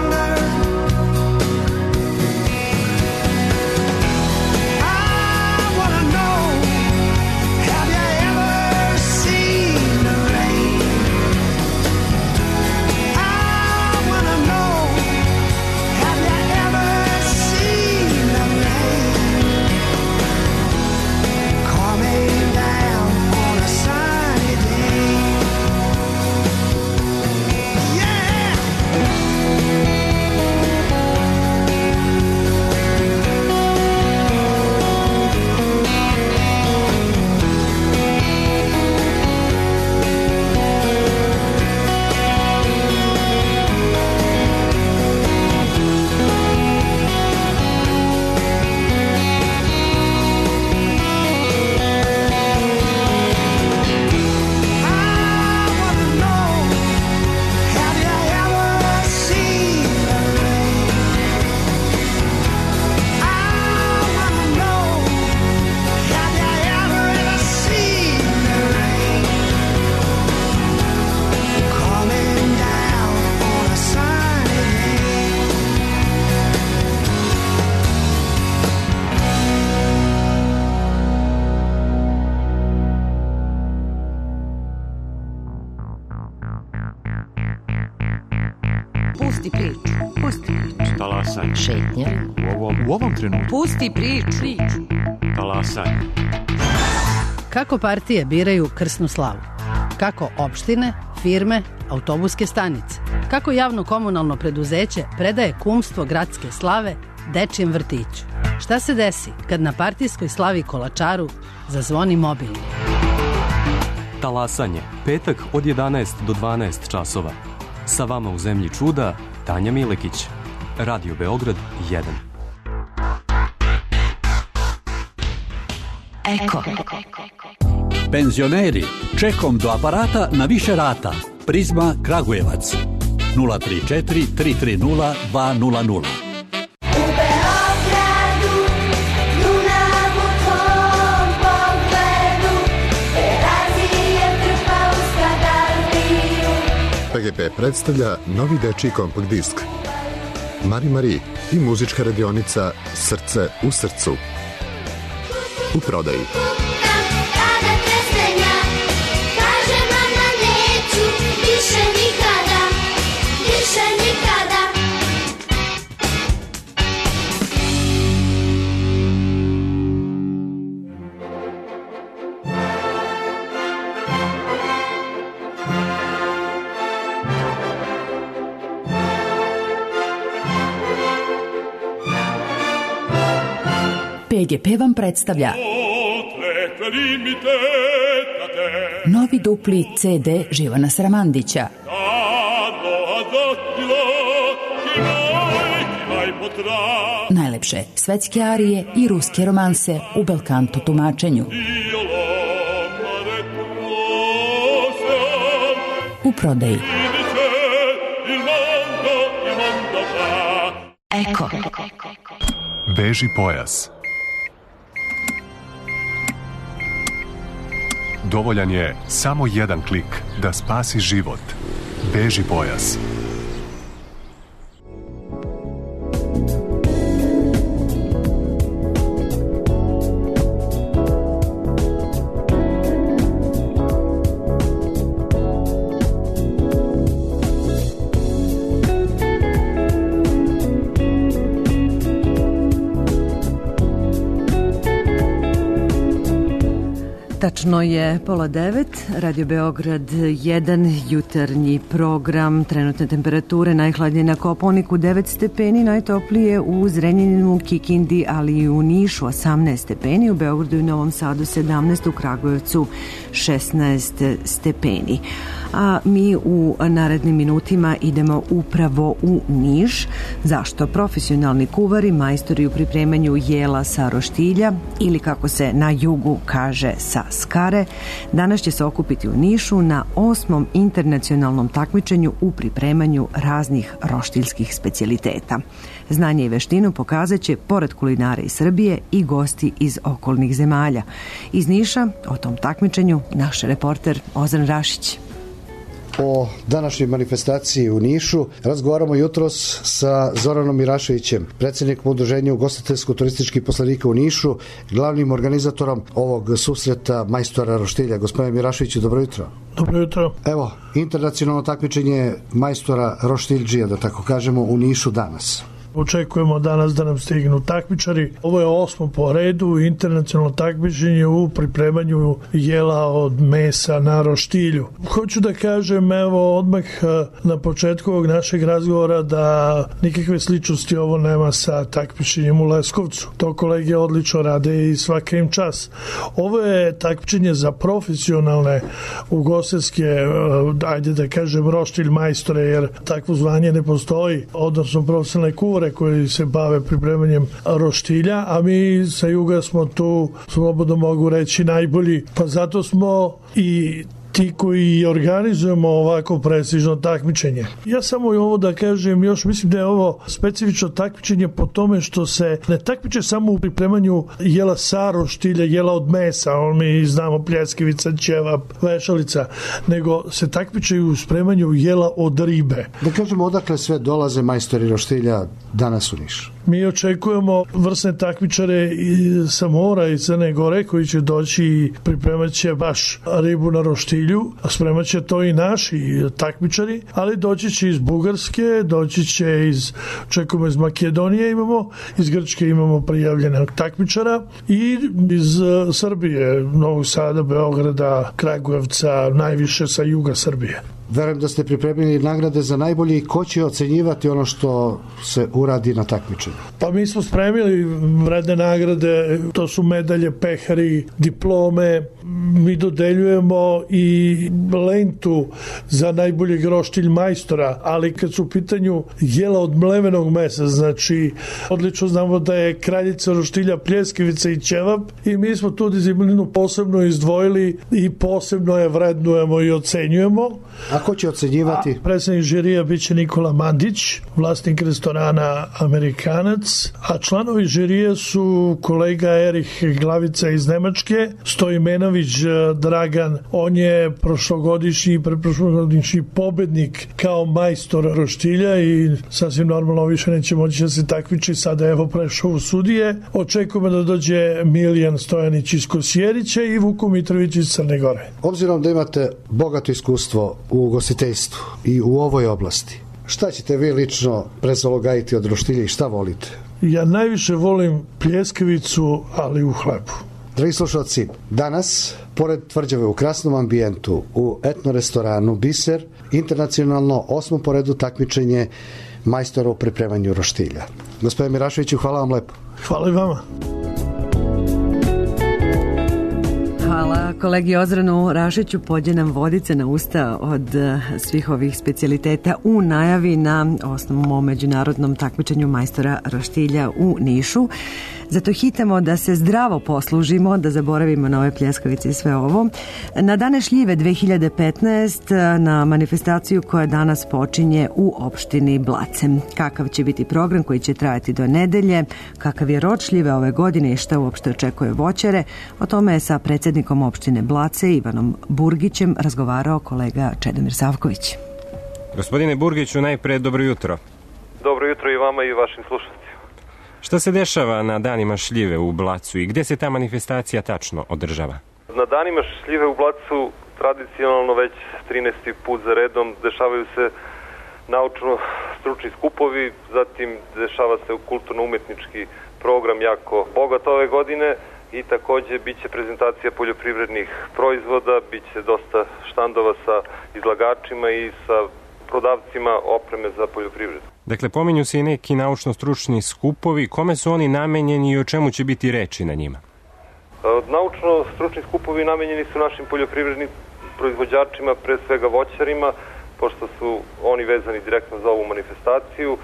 Pusti priču. Pusti priču. Talasanje. Šetnja. U ovom, u ovom trenutku. Pusti priču. priču. Talasanje. Kako partije biraju krsnu slavu? Kako opštine, firme, autobuske stanice? Kako javno komunalno preduzeće predaje kumstvo gradske slave dečijem vrtiću? Šta se desi kad na partijskoj slavi kolačaru zazvoni mobilni? Talasanje. Petak od jedanaest do dvanaest časova. Sa vama u zemlji čuda, Tanja Milekić. Radio Beograd jedan. Eko. Penzioneri, čekom do aparata na više rata. Prizma Kragujevac. nula tri četiri tri tri nula dva nula nula. P G Srbije predstavlja novi dečiji kompakt disk Mari Mari i muzička radionica Srce u srcu. U prodaji. P G P vam predstavlja novi dupli C D Živana Sramandića. Najlepše svetske arije i ruske romanse u belkanto tumačenju. U prodaji. Eko. Beži pojas. Dovoljan je samo jedan klik da spasi život. Beži pojas. Tačno je pola devet, Radio Beograd jedan, jutarnji program, trenutne temperature, najhladnije na Kopaoniku devet stepeni, najtoplije u Zrenjaninu, Kikindi, ali i u Nišu osamnaest stepeni, u Beogradu i Novom Sadu sedamnaest, u Kragujevcu šesnaest stepeni. A mi u narednim minutima idemo upravo u Niš. Zašto? Profesionalni kuvari, majstori u pripremanju jela sa roštilja ili kako se na jugu kaže sa skare, danas će se okupiti u Nišu na osmom internacionalnom takmičenju u pripremanju raznih roštiljskih specijaliteta. Znanje i veštinu pokazat će, pored kulinara iz Srbije, i gosti iz okolnih zemalja. Iz Niša o tom takmičenju naš reporter Ozan Rašić. O današnjoj manifestaciji u Nišu razgovaramo jutros sa Zoranom Miraševićem, predsjednikom udruženja ugostiteljsko-turističkih poslanika u Nišu, glavnim organizatorom ovog susreta majstora roštilja. Gospodine Miraševiću, dobro jutro. Dobro jutro. Evo, internacionalno takmičenje majstora roštiljđija, da tako kažemo, u Nišu danas. Očekujemo danas da nam stignu takmičari. Ovo je osmo po redu internacionalno takmičenje u pripremanju jela od mesa na roštilju. Hoću da kažem, evo, odmah na početku ovog našeg razgovora da nikakve sličnosti ovo nema sa takmičenjem u Leskovcu. To kolege odlično rade i svaka im čas. Ovo je takmičenje za profesionalne ugostiteljske, ajde da kažem, roštilj majstore, jer takvo zvanje ne postoji, odnosno profesionalne kuvare koji se bave pripremanjem roštilja, a mi sa juga smo tu, slobodno mogu reći, najbolji, pa zato smo i ti koji organizujemo ovako prestižno takmičenje. Ja samo i ovo da kažem, još mislim da je ovo specifično takmičenje po tome što se ne takmiče samo u pripremanju jela sa roštilja, jela od mesa, on mi znamo pljeskivica, ćevap, vešalica, nego se takmiče u spremanju jela od ribe. Da kažemo, odakle sve dolaze majstori roštilja danas u Niš? Mi očekujemo vrsne takmičare sa mora i Crne Gore koji će doći i pripremat će baš ribu na roštilju, a spremat će to i naši takmičari, ali doći će iz Bugarske, doći će iz, očekujemo iz Makedonije imamo, iz Grčke imamo prijavljenog takmičara i iz Srbije, Novog Sada, Beograda, Kragujevca, najviše sa juga Srbije. Verujem da ste pripremili nagrade za najbolji. Ko će ocenjivati ono što se uradi na takmičenju? Pa mi smo spremili vredne nagrade, to su medalje, pehari, diplome. Mi dodeljujemo i lentu za najbolji roštilj majstora, ali kad su u pitanju jela od mlevenog mesa, znači odlično znamo da je kraljica roštilja pljeskivica i ćevap i mi smo tu disciplinu posebno izdvojili i posebno je vrednujemo i ocenjujemo. A ko će ocenjivati? A predsjednik žirija biće Nikola Mandić, vlasnik restorana Amerikana, Albanac, a članovi žirije su kolega Erich Glavica iz Nemačke, Stojmenović Dragan, on je prošlogodišnji i preprošlogodišnji pobednik kao majstor roštilja i sasvim normalno više neće moći da se takmiči, sada evo prešao u sudije. Očekujemo da dođe Miljan Stojanić iz Kosjerića i Vuko Mitrović iz Crne Gore. Obzirom da imate bogato iskustvo u ugostiteljstvu i u ovoj oblasti, šta ćete vi lično prezalogajiti od roštilja i šta volite? Ja najviše volim pljeskavicu, ali u hlebu. Dragi slušalci, danas, pored tvrđave u krasnom ambijentu, u etno restoranu Biser, internacionalno osmo po redu takmičenje majstora u pripremanju roštilja. Gospodine Miraševiću, hvala vam lepo. Hvala i vama. Hvala kolegi Ozranu Rašiću, pođe nam vodice na usta od svih ovih specijaliteta u najavi na osnovnom međunarodnom takmičenju majstora roštilja u Nišu. Zato hitamo da se zdravo poslužimo, da zaboravimo na ove pljeskavice i sve ovo. Na Dane šljive dve hiljade petnaeste na manifestaciju koja danas počinje u opštini Blace. Kakav će biti program koji će trajati do nedelje, kakav je rod šljive ove godine i šta uopšte očekuje voćare, o tome je sa predsjednikom opštine Blace Ivanom Burgićem razgovarao kolega Čedomir Savković. Gospodine Burgiću, najpre dobro jutro. Dobro jutro i vama i vašim slušalcima. Šta se dešava na danima šljive u Blacu i gdje se ta manifestacija tačno održava? Na danima šljive u Blacu tradicionalno već trinaesti put za redom dešavaju se naučno-stručni skupovi, zatim dešava se kulturno-umetnički program jako bogat ove godine i takođe bit će prezentacija poljoprivrednih proizvoda, bit će dosta štandova sa izlagačima i sa prodavcima opreme za poljoprivredu. Dakle, pominju se i neki naučno-stručni skupovi. Kome su oni namenjeni i o čemu će biti reči na njima? Naučno-stručni skupovi namenjeni su našim poljoprivrednim proizvođačima, pre svega voćarima, pošto su oni vezani direktno za ovu manifestaciju.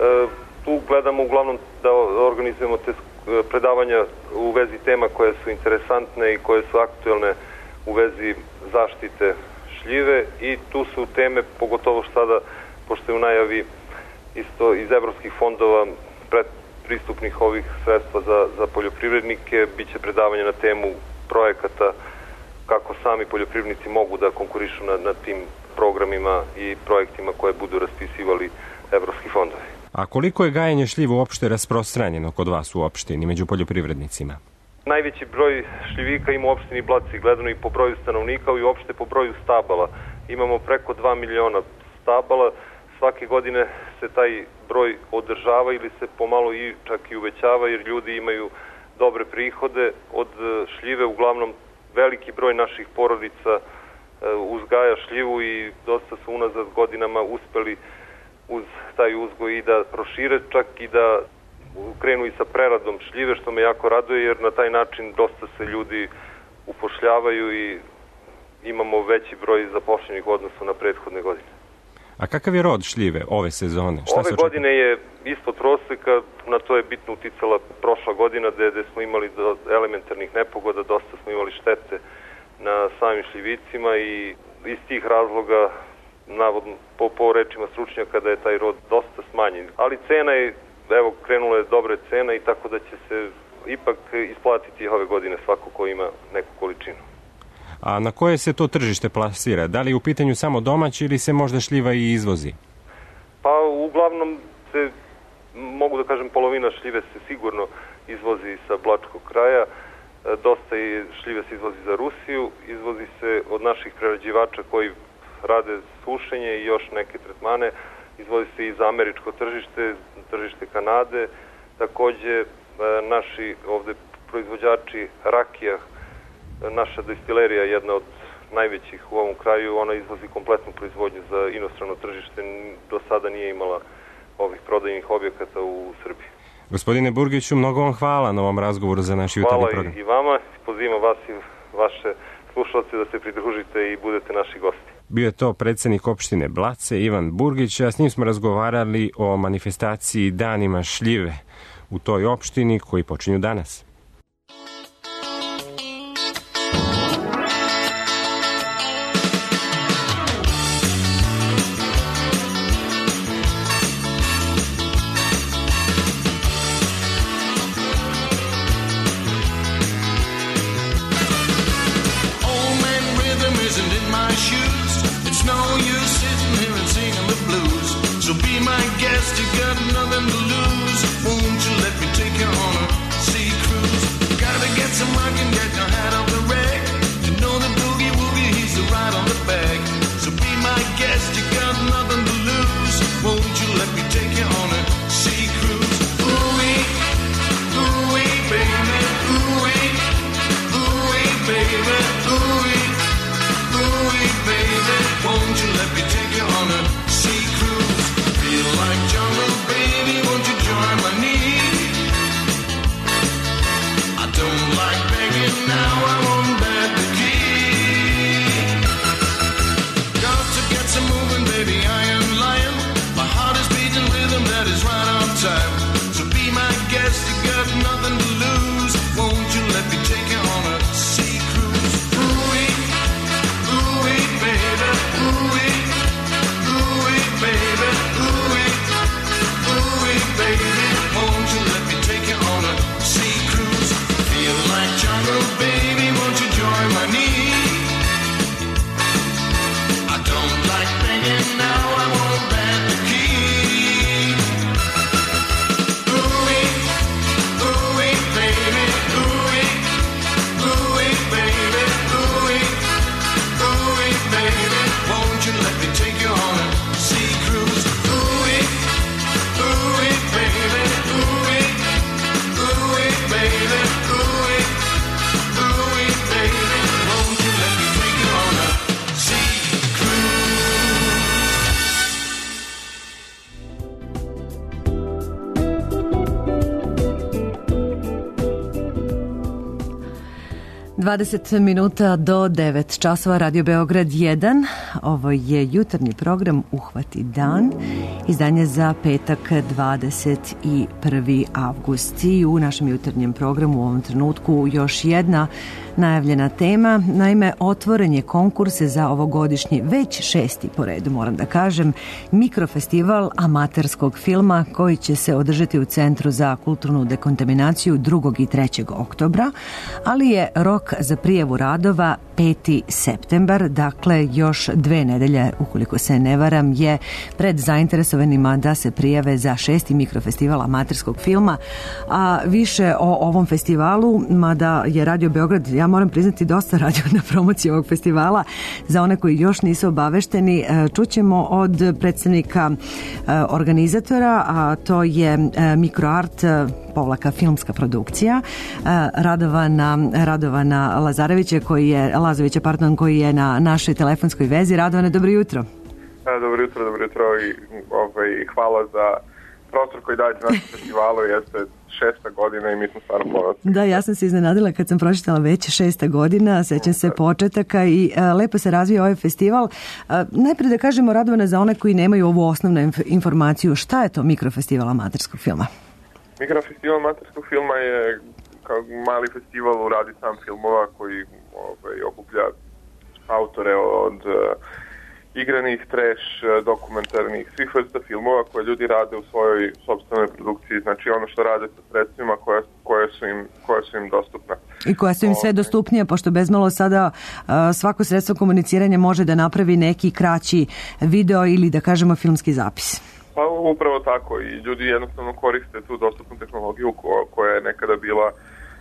Tu gledamo uglavnom da organizujemo te predavanja u vezi tema koje su interesantne i koje su aktuelne u vezi zaštite šljive i tu su teme, pogotovo što sada, pošto je u najavi isto iz evropskih fondova predpristupnih ovih sredstva za, za poljoprivrednike, bit će predavanje na temu projekata kako sami poljoprivrednici mogu da konkurišu na, na tim programima i projektima koje budu raspisivali evropski fondovi. A koliko je gajenje šljiva uopšte rasprostranjeno kod vas u opštini među poljoprivrednicima? Najveći broj šljivika ima u opštini Blaci, gledano i po broju stanovnika i uopšte po broju stabala. Imamo preko dva miliona stabala. Svake godine se taj broj održava ili se pomalo i čak i uvećava jer ljudi imaju dobre prihode od šljive. Uglavnom veliki broj naših porodica uzgaja šljivu i dosta su unazad godinama uspeli uz taj uzgoj i da prošire, čak i da krenu i sa preradom šljive, što me jako raduje jer na taj način dosta se ljudi upošljavaju i imamo veći broj zapošljenih u odnosu na prethodne godine. A kakav je rod šljive ove sezone? Šta ove godine je ispod proseka, na to je bitno uticala prošla godina gde, gde smo imali do elementarnih nepogoda, dosta smo imali štete na samim šljivicima i iz tih razloga, navodno, po, po rečima stručnjaka, da je taj rod dosta smanjen. Ali cena je, evo, krenula je dobre cena i tako da će se ipak isplatiti ove godine svako ko ima neku količinu. A na koje se to tržište plasira? Da li je u pitanju samo domaći ili se možda šljiva i izvozi? Pa uglavnom se, mogu da kažem, polovina šljive se sigurno izvozi sa Blačkog kraja. Dosta i šljive se izvozi za Rusiju, izvozi se od naših prerađivača koji rade sušenje i još neke tretmane, izvozi se i za američko tržište, tržište Kanade. Takođe, naši ovde proizvođači rakija, naša destilerija je jedna od najvećih u ovom kraju, ona izvozi kompletnu proizvodnju za inostrano tržište, do sada nije imala ovih prodajnih objekata u Srbiji. Gospodine Burgiću, mnogo vam hvala na ovom razgovoru za naš jutarnji program. Hvala i vama, pozivam vas i vaše slušalce da se pridružite i budete naši gosti. Bio je to predsjednik opštine Blace, Ivan Burgić, a s njim smo razgovarali o manifestaciji Danima šljive u toj opštini koji počinju danas. baby, ooh-wee, ooh-wee, baby, won't you let me take you on a sea cruise? Feel like jungle, baby, won't you join my knee? I don't like begging now, I won't beg the key. Got to get some moving, baby, I am lying. My heart is beating rhythm that is right on time. So be my guest, you got nothing to lose. Won't you let me take you on a sea cruise? Ooh-wee, ooh-wee, baby, ooh-wee, ooh-wee, baby, ooh-wee, ooh-wee, baby, won't you let me take you on a sea cruise? Feel like jungle, baby, won't you join my knee? I don't like begging now, I won't beg the key. Ooh-wee, ooh-wee, baby, ooh-wee, ooh-wee, baby, ooh-wee, ooh-wee, baby, won't you let me take you on a sea cruise? Ooh-wee, ooh-wee, baby, ooh-wee, ooh-wee, baby, ooh-wee, ooh-wee, baby, won't you let me take you on a sea cruise? dvadeset minuta do devet časova, Radio Beograd jedan. Ovo je jutarnji program Uhvati dan, izdanje za petak dvadeset prvi avgust. I u našem jutarnjem programu u ovom trenutku još jedna najavljena tema. Naime, otvoren je konkurs za ovogodišnji, već šesti po redu, moram da kažem, mikrofestival amaterskog filma koji će se održati u Centru za kulturnu dekontaminaciju drugog i trećeg oktobra, ali je rok za prijavu radova peti septembar, dakle još dve nedelje, ukoliko se ne varam, je pred zainteresovanima da se prijave za šesti mikrofestival amaterskog filma. A više o ovom festivalu, mada je Radio Beograd, ja moram priznati, dosta radio na promociji ovog festivala, za one koji još nisu obavešteni, čućemo od predstavnika organizatora, a to je Mikroart povlaka filmska produkcija, Radovana, Radovana Lazarevića, koji je Lazovića, pardon, koji je na našoj telefonskoj vezi. Radovane, dobro jutro. Dobro jutro, dobro jutro i ovaj, hvala za prostor koji dajete na festivalu, jeste šesta godina i mi smo stvarno ponosni. Da, ja sam se iznenadila kad sam pročitala već šesta godina, sećam se početaka i a, lepo se razvija ovaj festival. A, najprije da kažemo, Radovane, za one koji nemaju ovu osnovnu inf- informaciju, šta je to mikrofestival amaterskog filma? Mikrofestival amaterskog filma je kao mali festival u radi sam filmova koji ovaj, okuplja autore od uh, igranih, trash, dokumentarnih, svih vrsta filmova koje ljudi rade u svojoj sopstvenoj produkciji, znači ono što rade sa sredstvima koje, koje, su, im, koje su im dostupne. I koja su im sve dostupnije, pošto bezmalo sada uh, svako sredstvo komuniciranja može da napravi neki kraći video ili da kažemo filmski zapis. Pa upravo tako i ljudi jednostavno koriste tu dostupnu tehnologiju ko, koja je nekada bila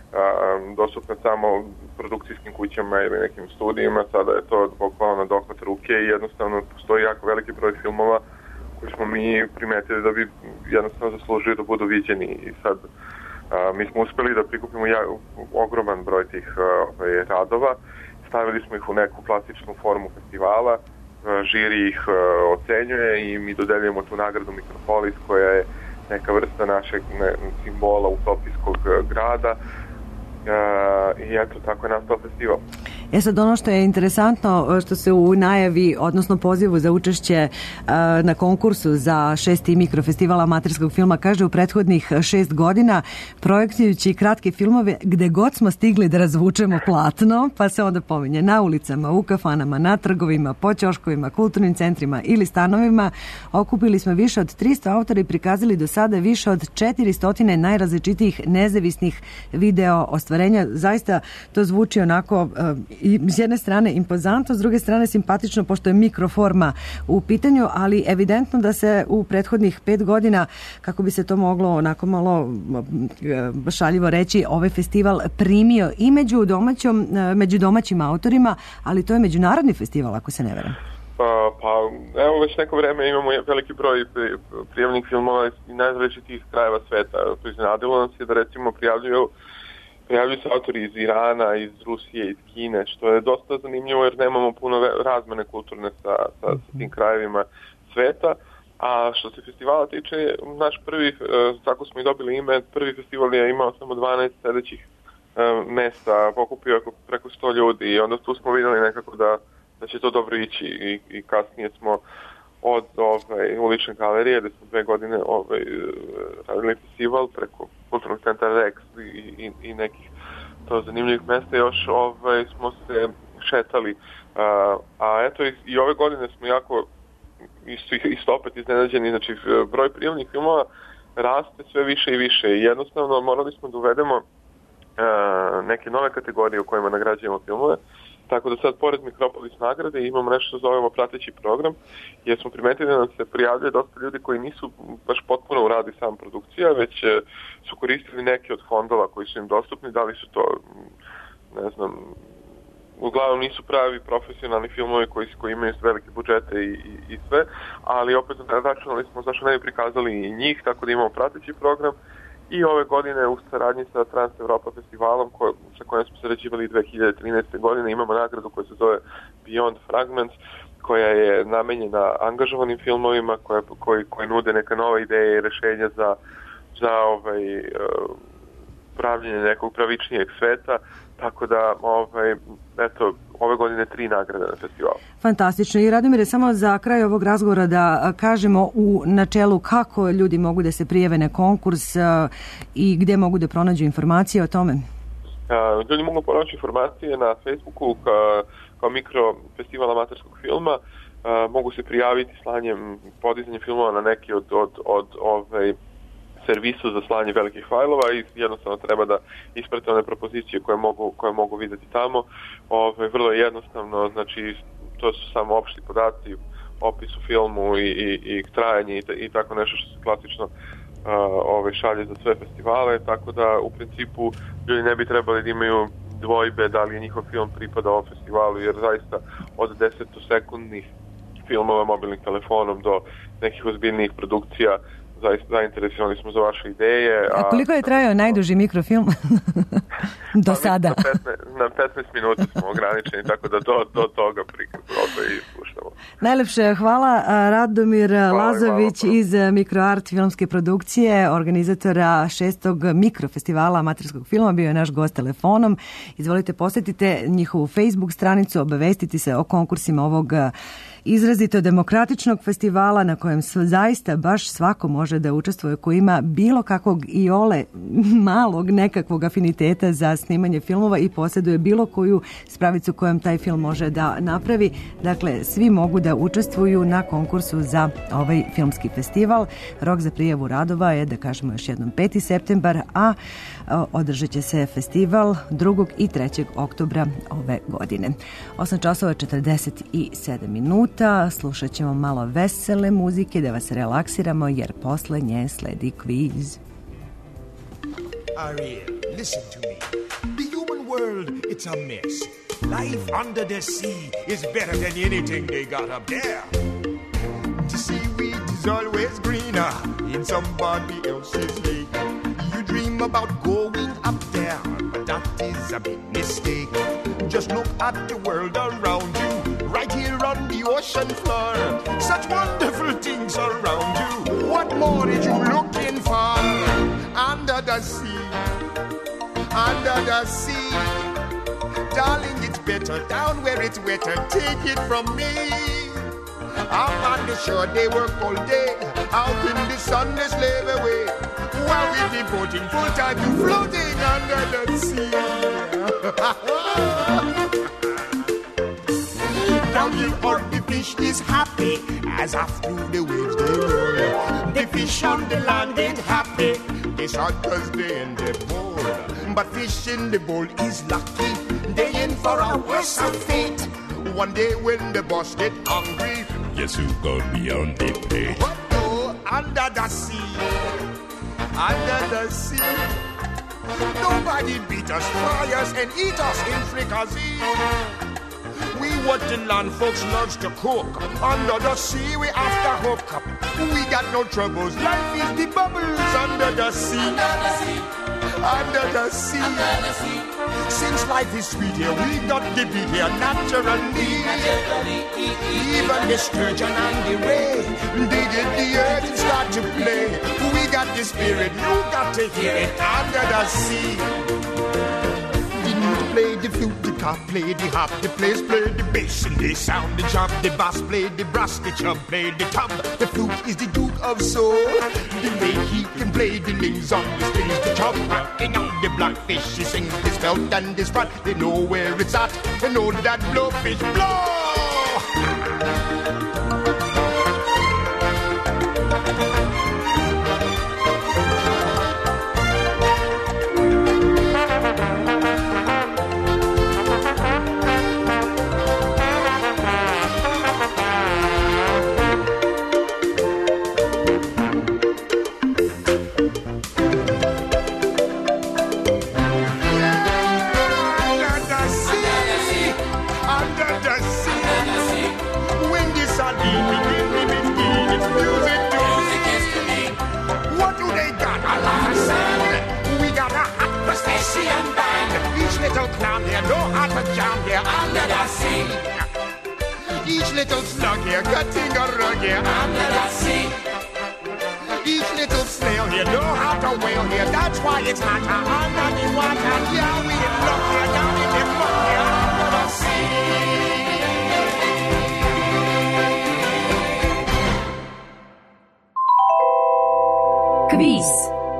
Um, dostupna samo produkcijskim kućama ili nekim studijima, sada je to bukvalno na dohvat ruke i jednostavno postoji jako veliki broj filmova koji smo mi primetili da bi jednostavno zaslužili da budu viđeni i sad uh, mi smo uspeli da prikupimo ja, ogroman broj tih uh, radova, stavili smo ih u neku klasičnu formu festivala, uh, žiri ih uh, ocenjuje i mi dodeljujemo tu nagradu Mikropolis koja je neka vrsta našeg ne, simbola utopijskog uh, grada. Uh, i eto, tako je nastao festival. E sad, ono što je interesantno, što se u najavi, odnosno pozivu za učešće uh, na konkursu za šesti mikrofestival amaterskog filma, kaže u prethodnih šest godina, projektujući kratke filmove gde god smo stigli da razvučemo platno, pa se onda pominje na ulicama, u kafanama, na trgovima, po ćoškovima, kulturnim centrima ili stanovima, okupili smo više od tristo autora i prikazali do sada više od četiristo najrazličitijih nezavisnih video ostvarenja. Zaista to zvuči onako uh, i s jedne strane impozantno, s druge strane simpatično, pošto je mikroforma u pitanju, ali evidentno da se u prethodnih pet godina, kako bi se to moglo onako malo šaljivo reći, ovaj festival primio i među domaćom, među domaćim autorima, ali to je međunarodni festival, ako se ne veram. Pa, pa evo već neko vreme imamo veliki broj prijavljenih filmova iz najrazličitijih krajeva sveta. To iznenadilo nas je da recimo prijavljuju prijavljuju se autori iz Irana, iz Rusije, iz Kine, što je dosta zanimljivo jer nemamo puno razmene kulturne sa, sa, sa tim krajevima sveta. A što se festivala tiče, naš prvi, tako smo i dobili ime, prvi festival je imao samo dvanaest sledećih mesta, pokupio je preko sto ljudi i onda tu smo vidjeli nekako da, da će to dobro ići i, i kasnije smo od ovaj, ulične galerije, gde smo dve godine ovaj, radili festival preko kulturnog centra Rex i, i, i nekih to zanimljivih mesta još ovaj, smo se šetali. A, a eto i, i ove godine smo jako isto, isto opet iznenađeni, znači broj prijavljenih filmova raste sve više i više i jednostavno morali smo da uvedemo neke nove kategorije u kojima nagrađujemo filmove, tako da sad pored Mikropolis nagrade imamo nešto što zovemo prateći program, jer smo primetili da nam se prijavljaju dosta ljudi koji nisu baš potpuno u radi sam produkcija, već su koristili neke od fondova koji su im dostupni, da li su to, ne znam, uglavnom nisu pravi profesionalni filmovi koji, koji imaju velike budžete i, i, i sve, ali opet računali smo zašto ne bi prikazali i njih, tako da imamo prateći program. I ove godine u saradnji sa Trans Europa festivalom ko, sa kojim smo sarađivali dve hiljade trinaeste. godine imamo nagradu koja se zove Beyond Fragments, koja je namenjena angažovanim filmovima koja, koji, koji nude neke nove ideje i rešenja za, za ovaj, uh, pravljenje nekog pravičnijeg sveta, tako da ovaj, eto, ove godine tri nagrade na festivalu. Fantastično. I Radomire, samo za kraj ovog razgovora da kažemo u načelu kako ljudi mogu da se prijave na konkurs i gde mogu da pronađu informacije o tome? Uh, ljudi mogu pronaći informacije na Facebooku ka, kao mikro festival amaterskog filma. Uh, mogu se prijaviti slanjem, podizanjem filmova na neki od, od, od ovaj, servisu za slanje velikih fajlova i jednostavno treba da isprate one propozicije koje mogu, koje mogu vidjeti tamo. Ove, vrlo je jednostavno, znači to su samo opšti podaci, opis u filmu i, i, i trajanje i, i tako nešto što se klasično uh, ove, šalje za sve festivale, tako da u principu ljudi ne bi trebali da imaju dvojbe da li je njihov film pripada ovom festivalu, jer zaista od desetosekundnih filmova mobilnim telefonom do nekih ozbiljnijih produkcija zaista zainteresovani smo za vaše ideje. A, a koliko je trajao najduži mikrofilm do sada? Na petnaest, na petnaest minuta smo ograničeni, tako da do, do toga prikazujemo i slušamo. Najlepše hvala. Radomir hvala, Lazović hvala. Iz Mikroart filmske produkcije, organizatora šestog mikrofestivala amaterskog filma, bio je naš gost telefonom. Izvolite, posjetite njihovu Facebook stranicu, obavestiti se o konkursima ovog izrazito demokratičnog festivala na kojem zaista baš svako može da učestvuje ko ima bilo kakvog i ole malog nekakvog afiniteta za snimanje filmova i posjeduje bilo koju spravicu kojom taj film može da napravi. Dakle, svi mogu da učestvuju na konkursu za ovaj filmski festival. Rok za prijavu radova je, da kažemo još jednom, peti septembar, a održat će se festival drugog i trećeg oktobra ove godine. osam časova četrdeset sedam minuta. Slušat ćemo malo vesele muzike da vas relaksiramo, jer posle nje sledi kviz. Ariel, listen to me. The human world, it's a mess. Life under the sea is better than anything they got up there. The seaweed is always greener in somebody else's lake. You dream about going up there, but that is a big mistake. Just look at the world around you, right here on the ocean floor. Such wonderful things around you. What more are you looking for? Under the sea, under the sea. Darling, it's better down where it's wetter. Take it from me. Up on the shore they work all day, out in the sun they slave away, while we devoting full time to floating under the sea. Down here all the fish is happy, as after the waves they roll. The fish on the land ain't happy, they sad cause they in the bowl. But fish in the bowl is lucky, they in for a worse fate. One day when the boss get hungry, guess who gonna be on the plate? What do under the sea, under the sea? Nobody beat us, fry us, and eat us in fricassee. We what the land folks loves to cook. Under the sea we after hook up. We got no troubles. Life is the bubbles under the sea. Under the sea. under the sea. Under the sea. Since life is sweet here, we got to be here naturally. naturally. Even the sturgeon and the ray, dig in the earth and start to play. We got the spirit, you got to hear it under the sea. Play the flute, the cop, play the hop, the players play the bass and they sound the jump, the bass play the brass, the chub play the tub. The flute is the duke of soul. The way he can play the names on the strings, the chub rocking on the blackfish. He sings his belt and his frat. They know where it's at. They know that blowfish blow. Little clown here, know how to jam here under the sea. Each little slug here, cutting a rug here under the sea. Each little snail here, know how to whale here. That's why it's hotter under the water. Yeah, we look here down in the book here under the sea. Kviz.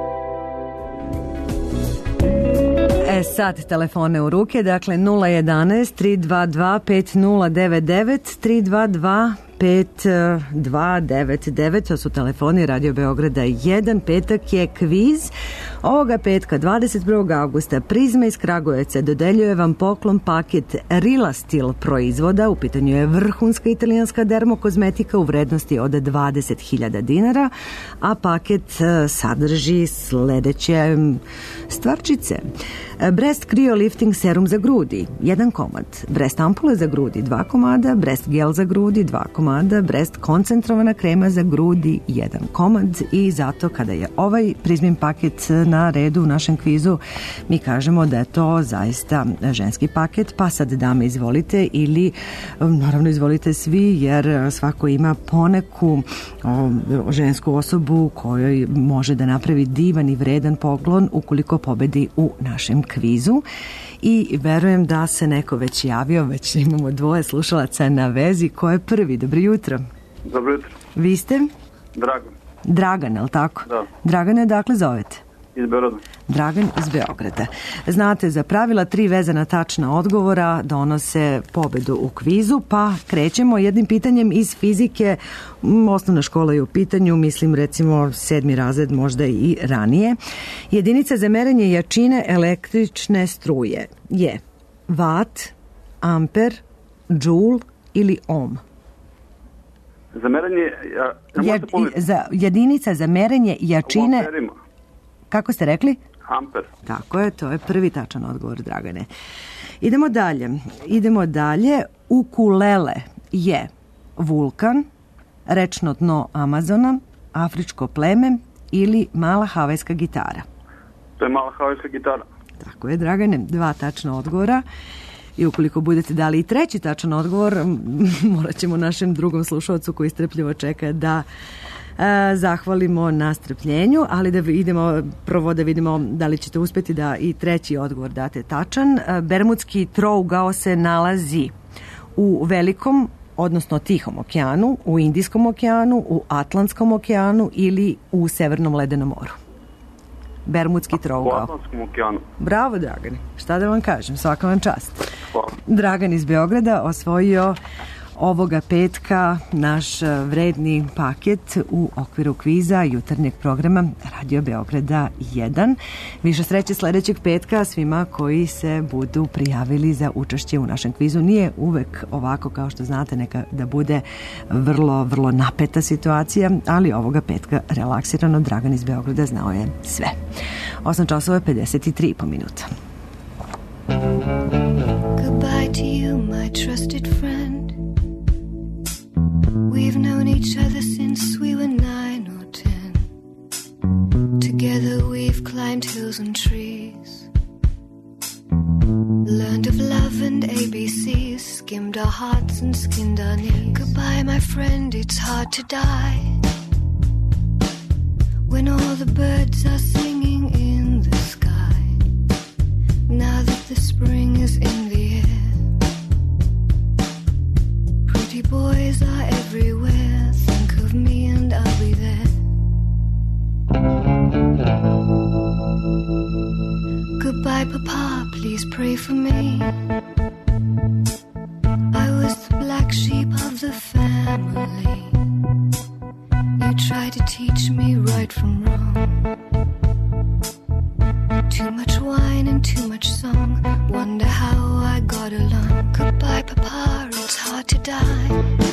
E sad telefone u ruke, dakle nula jedanaest tri dva dva pet nula devet devet tri dva dva pet dva devet devet, to su telefoni Radio Beograda jedan. Petak je kviz. Ovoga petka dvadeset prvog augusta Prizma iz Kragujevca dodeljuje vam poklon paket Rilastil proizvoda. U pitanju je vrhunska italijanska dermokozmetika u vrednosti od dvadeset hiljada dinara, a paket sadrži sledeće stvarčice. Breast Cryo Lifting serum za grudi, jedan komad. Breast ampule za grudi, dva komada. Breast gel za grudi, dva komada. Breast koncentrovana krema za grudi, jedan komad. I zato kada je ovaj Prizmin paket na redu u našem kvizu, mi kažemo da je to zaista ženski paket, pa sad dame izvolite ili naravno izvolite svi, jer svako ima poneku o, žensku osobu kojoj može da napravi divan i vredan poklon ukoliko pobedi u našem kvizu. I verujem da se neko već javio, već imamo dvoje slušalaca na vezi. Ko je prvi? Dobro jutro. Dobro jutro. Vi ste? Dragan. Dragan, je li tako? Da. Dragane, dakle zovete? Iz Beograda. Dragan iz Beograda. Znate za pravila, tri vezana tačna odgovora donose pobedu u kvizu, pa krećemo jednim pitanjem iz fizike. Osnovna škola je u pitanju, mislim recimo sedmi razred, možda i ranije. Jedinica za merenje jačine električne struje je watt, amper, joule ili ohm. Za merenje... Ja, ja za, jedinica za merenje jačine... Amperima. Kako ste rekli? Amper. Tako je, to je prvi tačan odgovor, Dragane. Idemo dalje. Idemo dalje. Ukulele je vulkan, rečno dno Amazona, afričko pleme ili mala havajska gitara. To je mala havajska gitara. Tako je, Dragane. Dva tačna odgovora. I ukoliko budete dali i treći tačan odgovor, morat ćemo našem drugom slušalcu koji strpljivo čeka da e, zahvalimo na strpljenju, ali da idemo prvo da vidimo da li ćete uspeti da i treći odgovor date tačan. E, Bermudski trougao se nalazi u Velikom, odnosno Tihom okeanu, u Indijskom okeanu, u Atlantskom okeanu ili u Severnom ledenom moru. Bermudski trougao. U Atlantskom okeanu. Bravo, Dragane. Šta da vam kažem? Svaka vam čast. Hvala. Dragan iz Beograda osvojio ovoga petka naš vredni paket u okviru kviza jutarnjeg programa Radio Beograda jedan. Više sreće sledećeg petka svima koji se budu prijavili za učešće u našem kvizu. Nije uvek ovako, kao što znate, neka da bude vrlo, vrlo napeta situacija, ali ovoga petka relaksirano. Dragan iz Beograda znao je sve. osam časova pedeset tri po minuta. Goodbye to you, my trusted friend. We've known each other since we were nine or ten. Together we've climbed climbed hills and trees, learned of love and A B Cs, skimmed our hearts and skinned our knees. Goodbye, my friend, it's hard to die when all the birds are singing in the sky. Now that the spring is in the air, pretty boys are everywhere. Think of me and I'll be there. Goodbye, Papa, please pray for me. I was the black sheep of the family. You tried to teach me right from wrong. Too much wine and too much song. Wonder how I got along. Goodbye, Papa, it's hard to die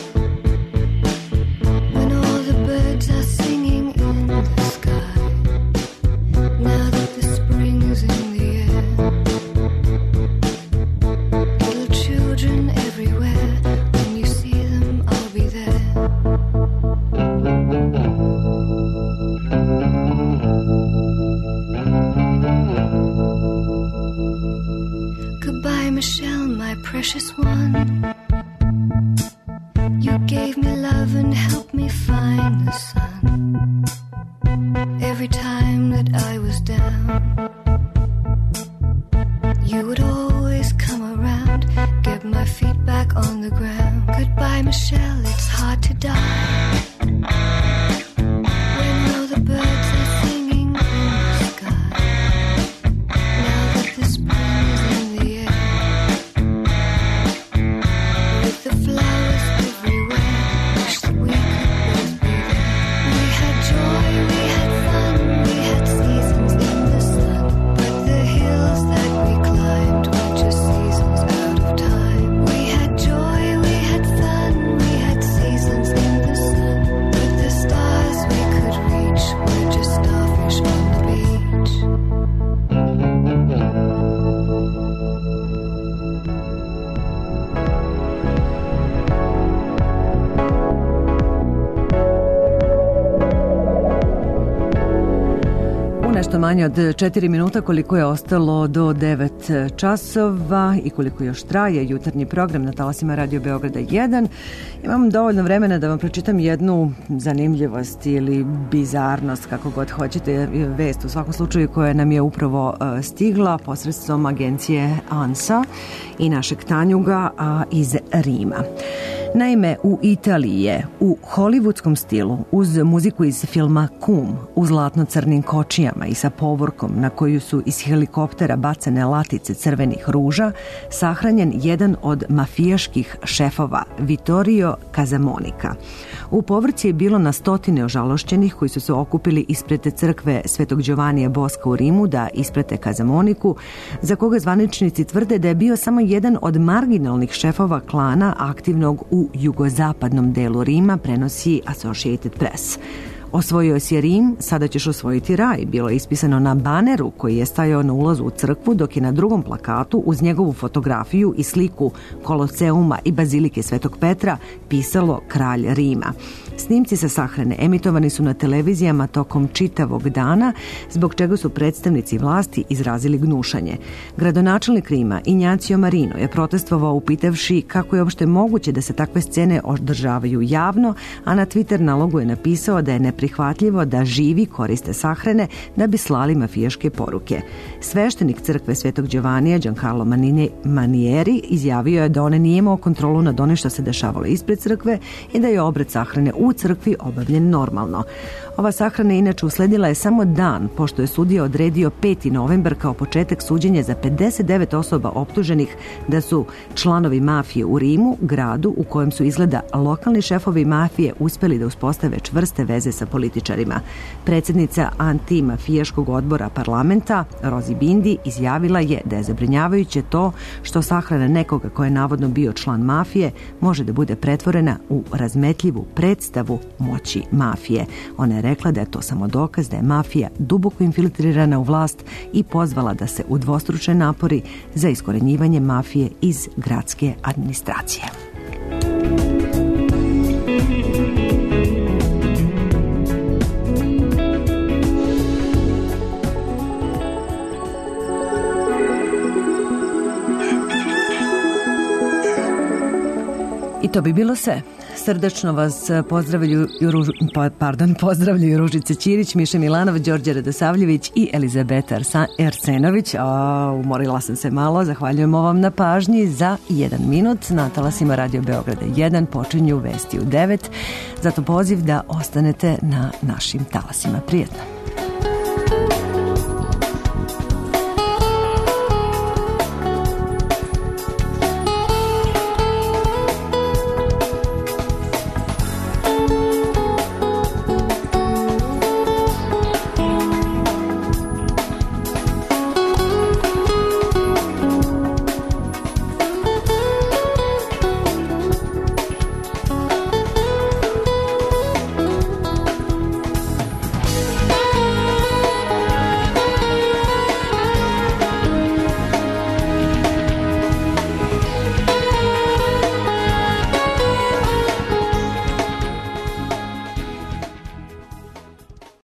when all the birds are singing in the sky. Now that the spring is in the air, little children everywhere. When you see them, I'll be there. Goodbye, Michelle, my precious one. You gave me love and helped me find the sun. Every time that I was down, you would always come around, get my feet back on the ground. Goodbye, Michelle, it's hard to die when all the birds are singing in the sky. Now that the spring is in the air, with the flowers everywhere, wish that we could both be there. We had joy, we had fun, we had seasons in the sun, but the hills that we climbed were just seasons out of time. We had joy, we had fun, we had seasons in the sun, but the stars we could reach were just starfish on the beach. Nešto manje od četiri minuta koliko je ostalo do devet časova i koliko još traje jutarnji program na talasima Radio Beograda jedan. Imam dovoljno vremena da vam pročitam jednu zanimljivost ili bizarnost, kako god hoćete, vest u svakom slučaju koja nam je upravo stigla posredstvom agencije ANSA i našeg Tanjuga iz Rima. Naime, u Italiji je u hollywoodskom stilu uz muziku iz filma Kum u zlatno-crnim kočijama i sa povorkom na koju su iz helikoptera bacane latice crvenih ruža sahranjen jedan od mafijaških šefova, Vittorio Casamonica. U povorci je bilo na stotine ožalošćenih koji su se okupili ispred crkve Svetog Đovanija Boska u Rimu da isprate Casamonicu, za koga zvaničnici tvrde da je bio samo jedan od marginalnih šefova klana aktivnog u jugozapadnom delu Rima, prenosi Associated Press. Osvojio si Rim, sada ćeš osvojiti raj, bilo je ispisano na baneru koji je stajao na ulazu u crkvu, dok je na drugom plakatu uz njegovu fotografiju i sliku Koloseuma i Bazilike Svetog Petra pisalo Kralj Rima. Snimci sa sahrane emitovani su na televizijama tokom čitavog dana, zbog čega su predstavnici vlasti izrazili gnušanje. Gradonačelnik Rima Ignacio Marino je protestovao upitavši kako je uopšte moguće da se takve scene održavaju javno, a na Twitter nalogu je napisao da je neprihvatljivo da živi koriste sahrane da bi slali mafijaške poruke. Sveštenik crkve Svetog Đovanija Giancarlo Manieri izjavio je da on nije imao kontrolu nad onim što se dešavalo ispred crkve i da je obred sahrane u crkvi obavljen normalno. Ova sahrana inače usledila je samo dan pošto je sudija odredio peti novembar kao početak suđenja za pedeset devet osoba optuženih da su članovi mafije u Rimu, gradu u kojem su izgleda lokalni šefovi mafije uspeli da uspostave čvrste veze sa političarima. Predsjednica antimafijaškog odbora parlamenta Rosi Bindi izjavila je da je zabrinjavajuće to što sahrana nekoga ko je navodno bio član mafije može da bude pretvorena u razmetljivu predstavu moći mafije. Ona je rekla da je to samo dokaz da je mafija duboko infiltrirana u vlast i pozvala da se udvostruče napori za iskorenjivanje mafije iz gradske administracije. I to bi bilo sve. Srdačno vas pozdravljaju, Ruž... pardon, pozdravljaju Ružica Ćirić, Miša Milanov, Đorđe Radosavljević i Elizabeta Ersenović. A, umorila sam se malo, zahvaljujemo vam na pažnji. Za jedan minut na talasima Radio Beograda jedan počinju vesti u devet. Zato poziv da ostanete na našim talasima. Prijetno.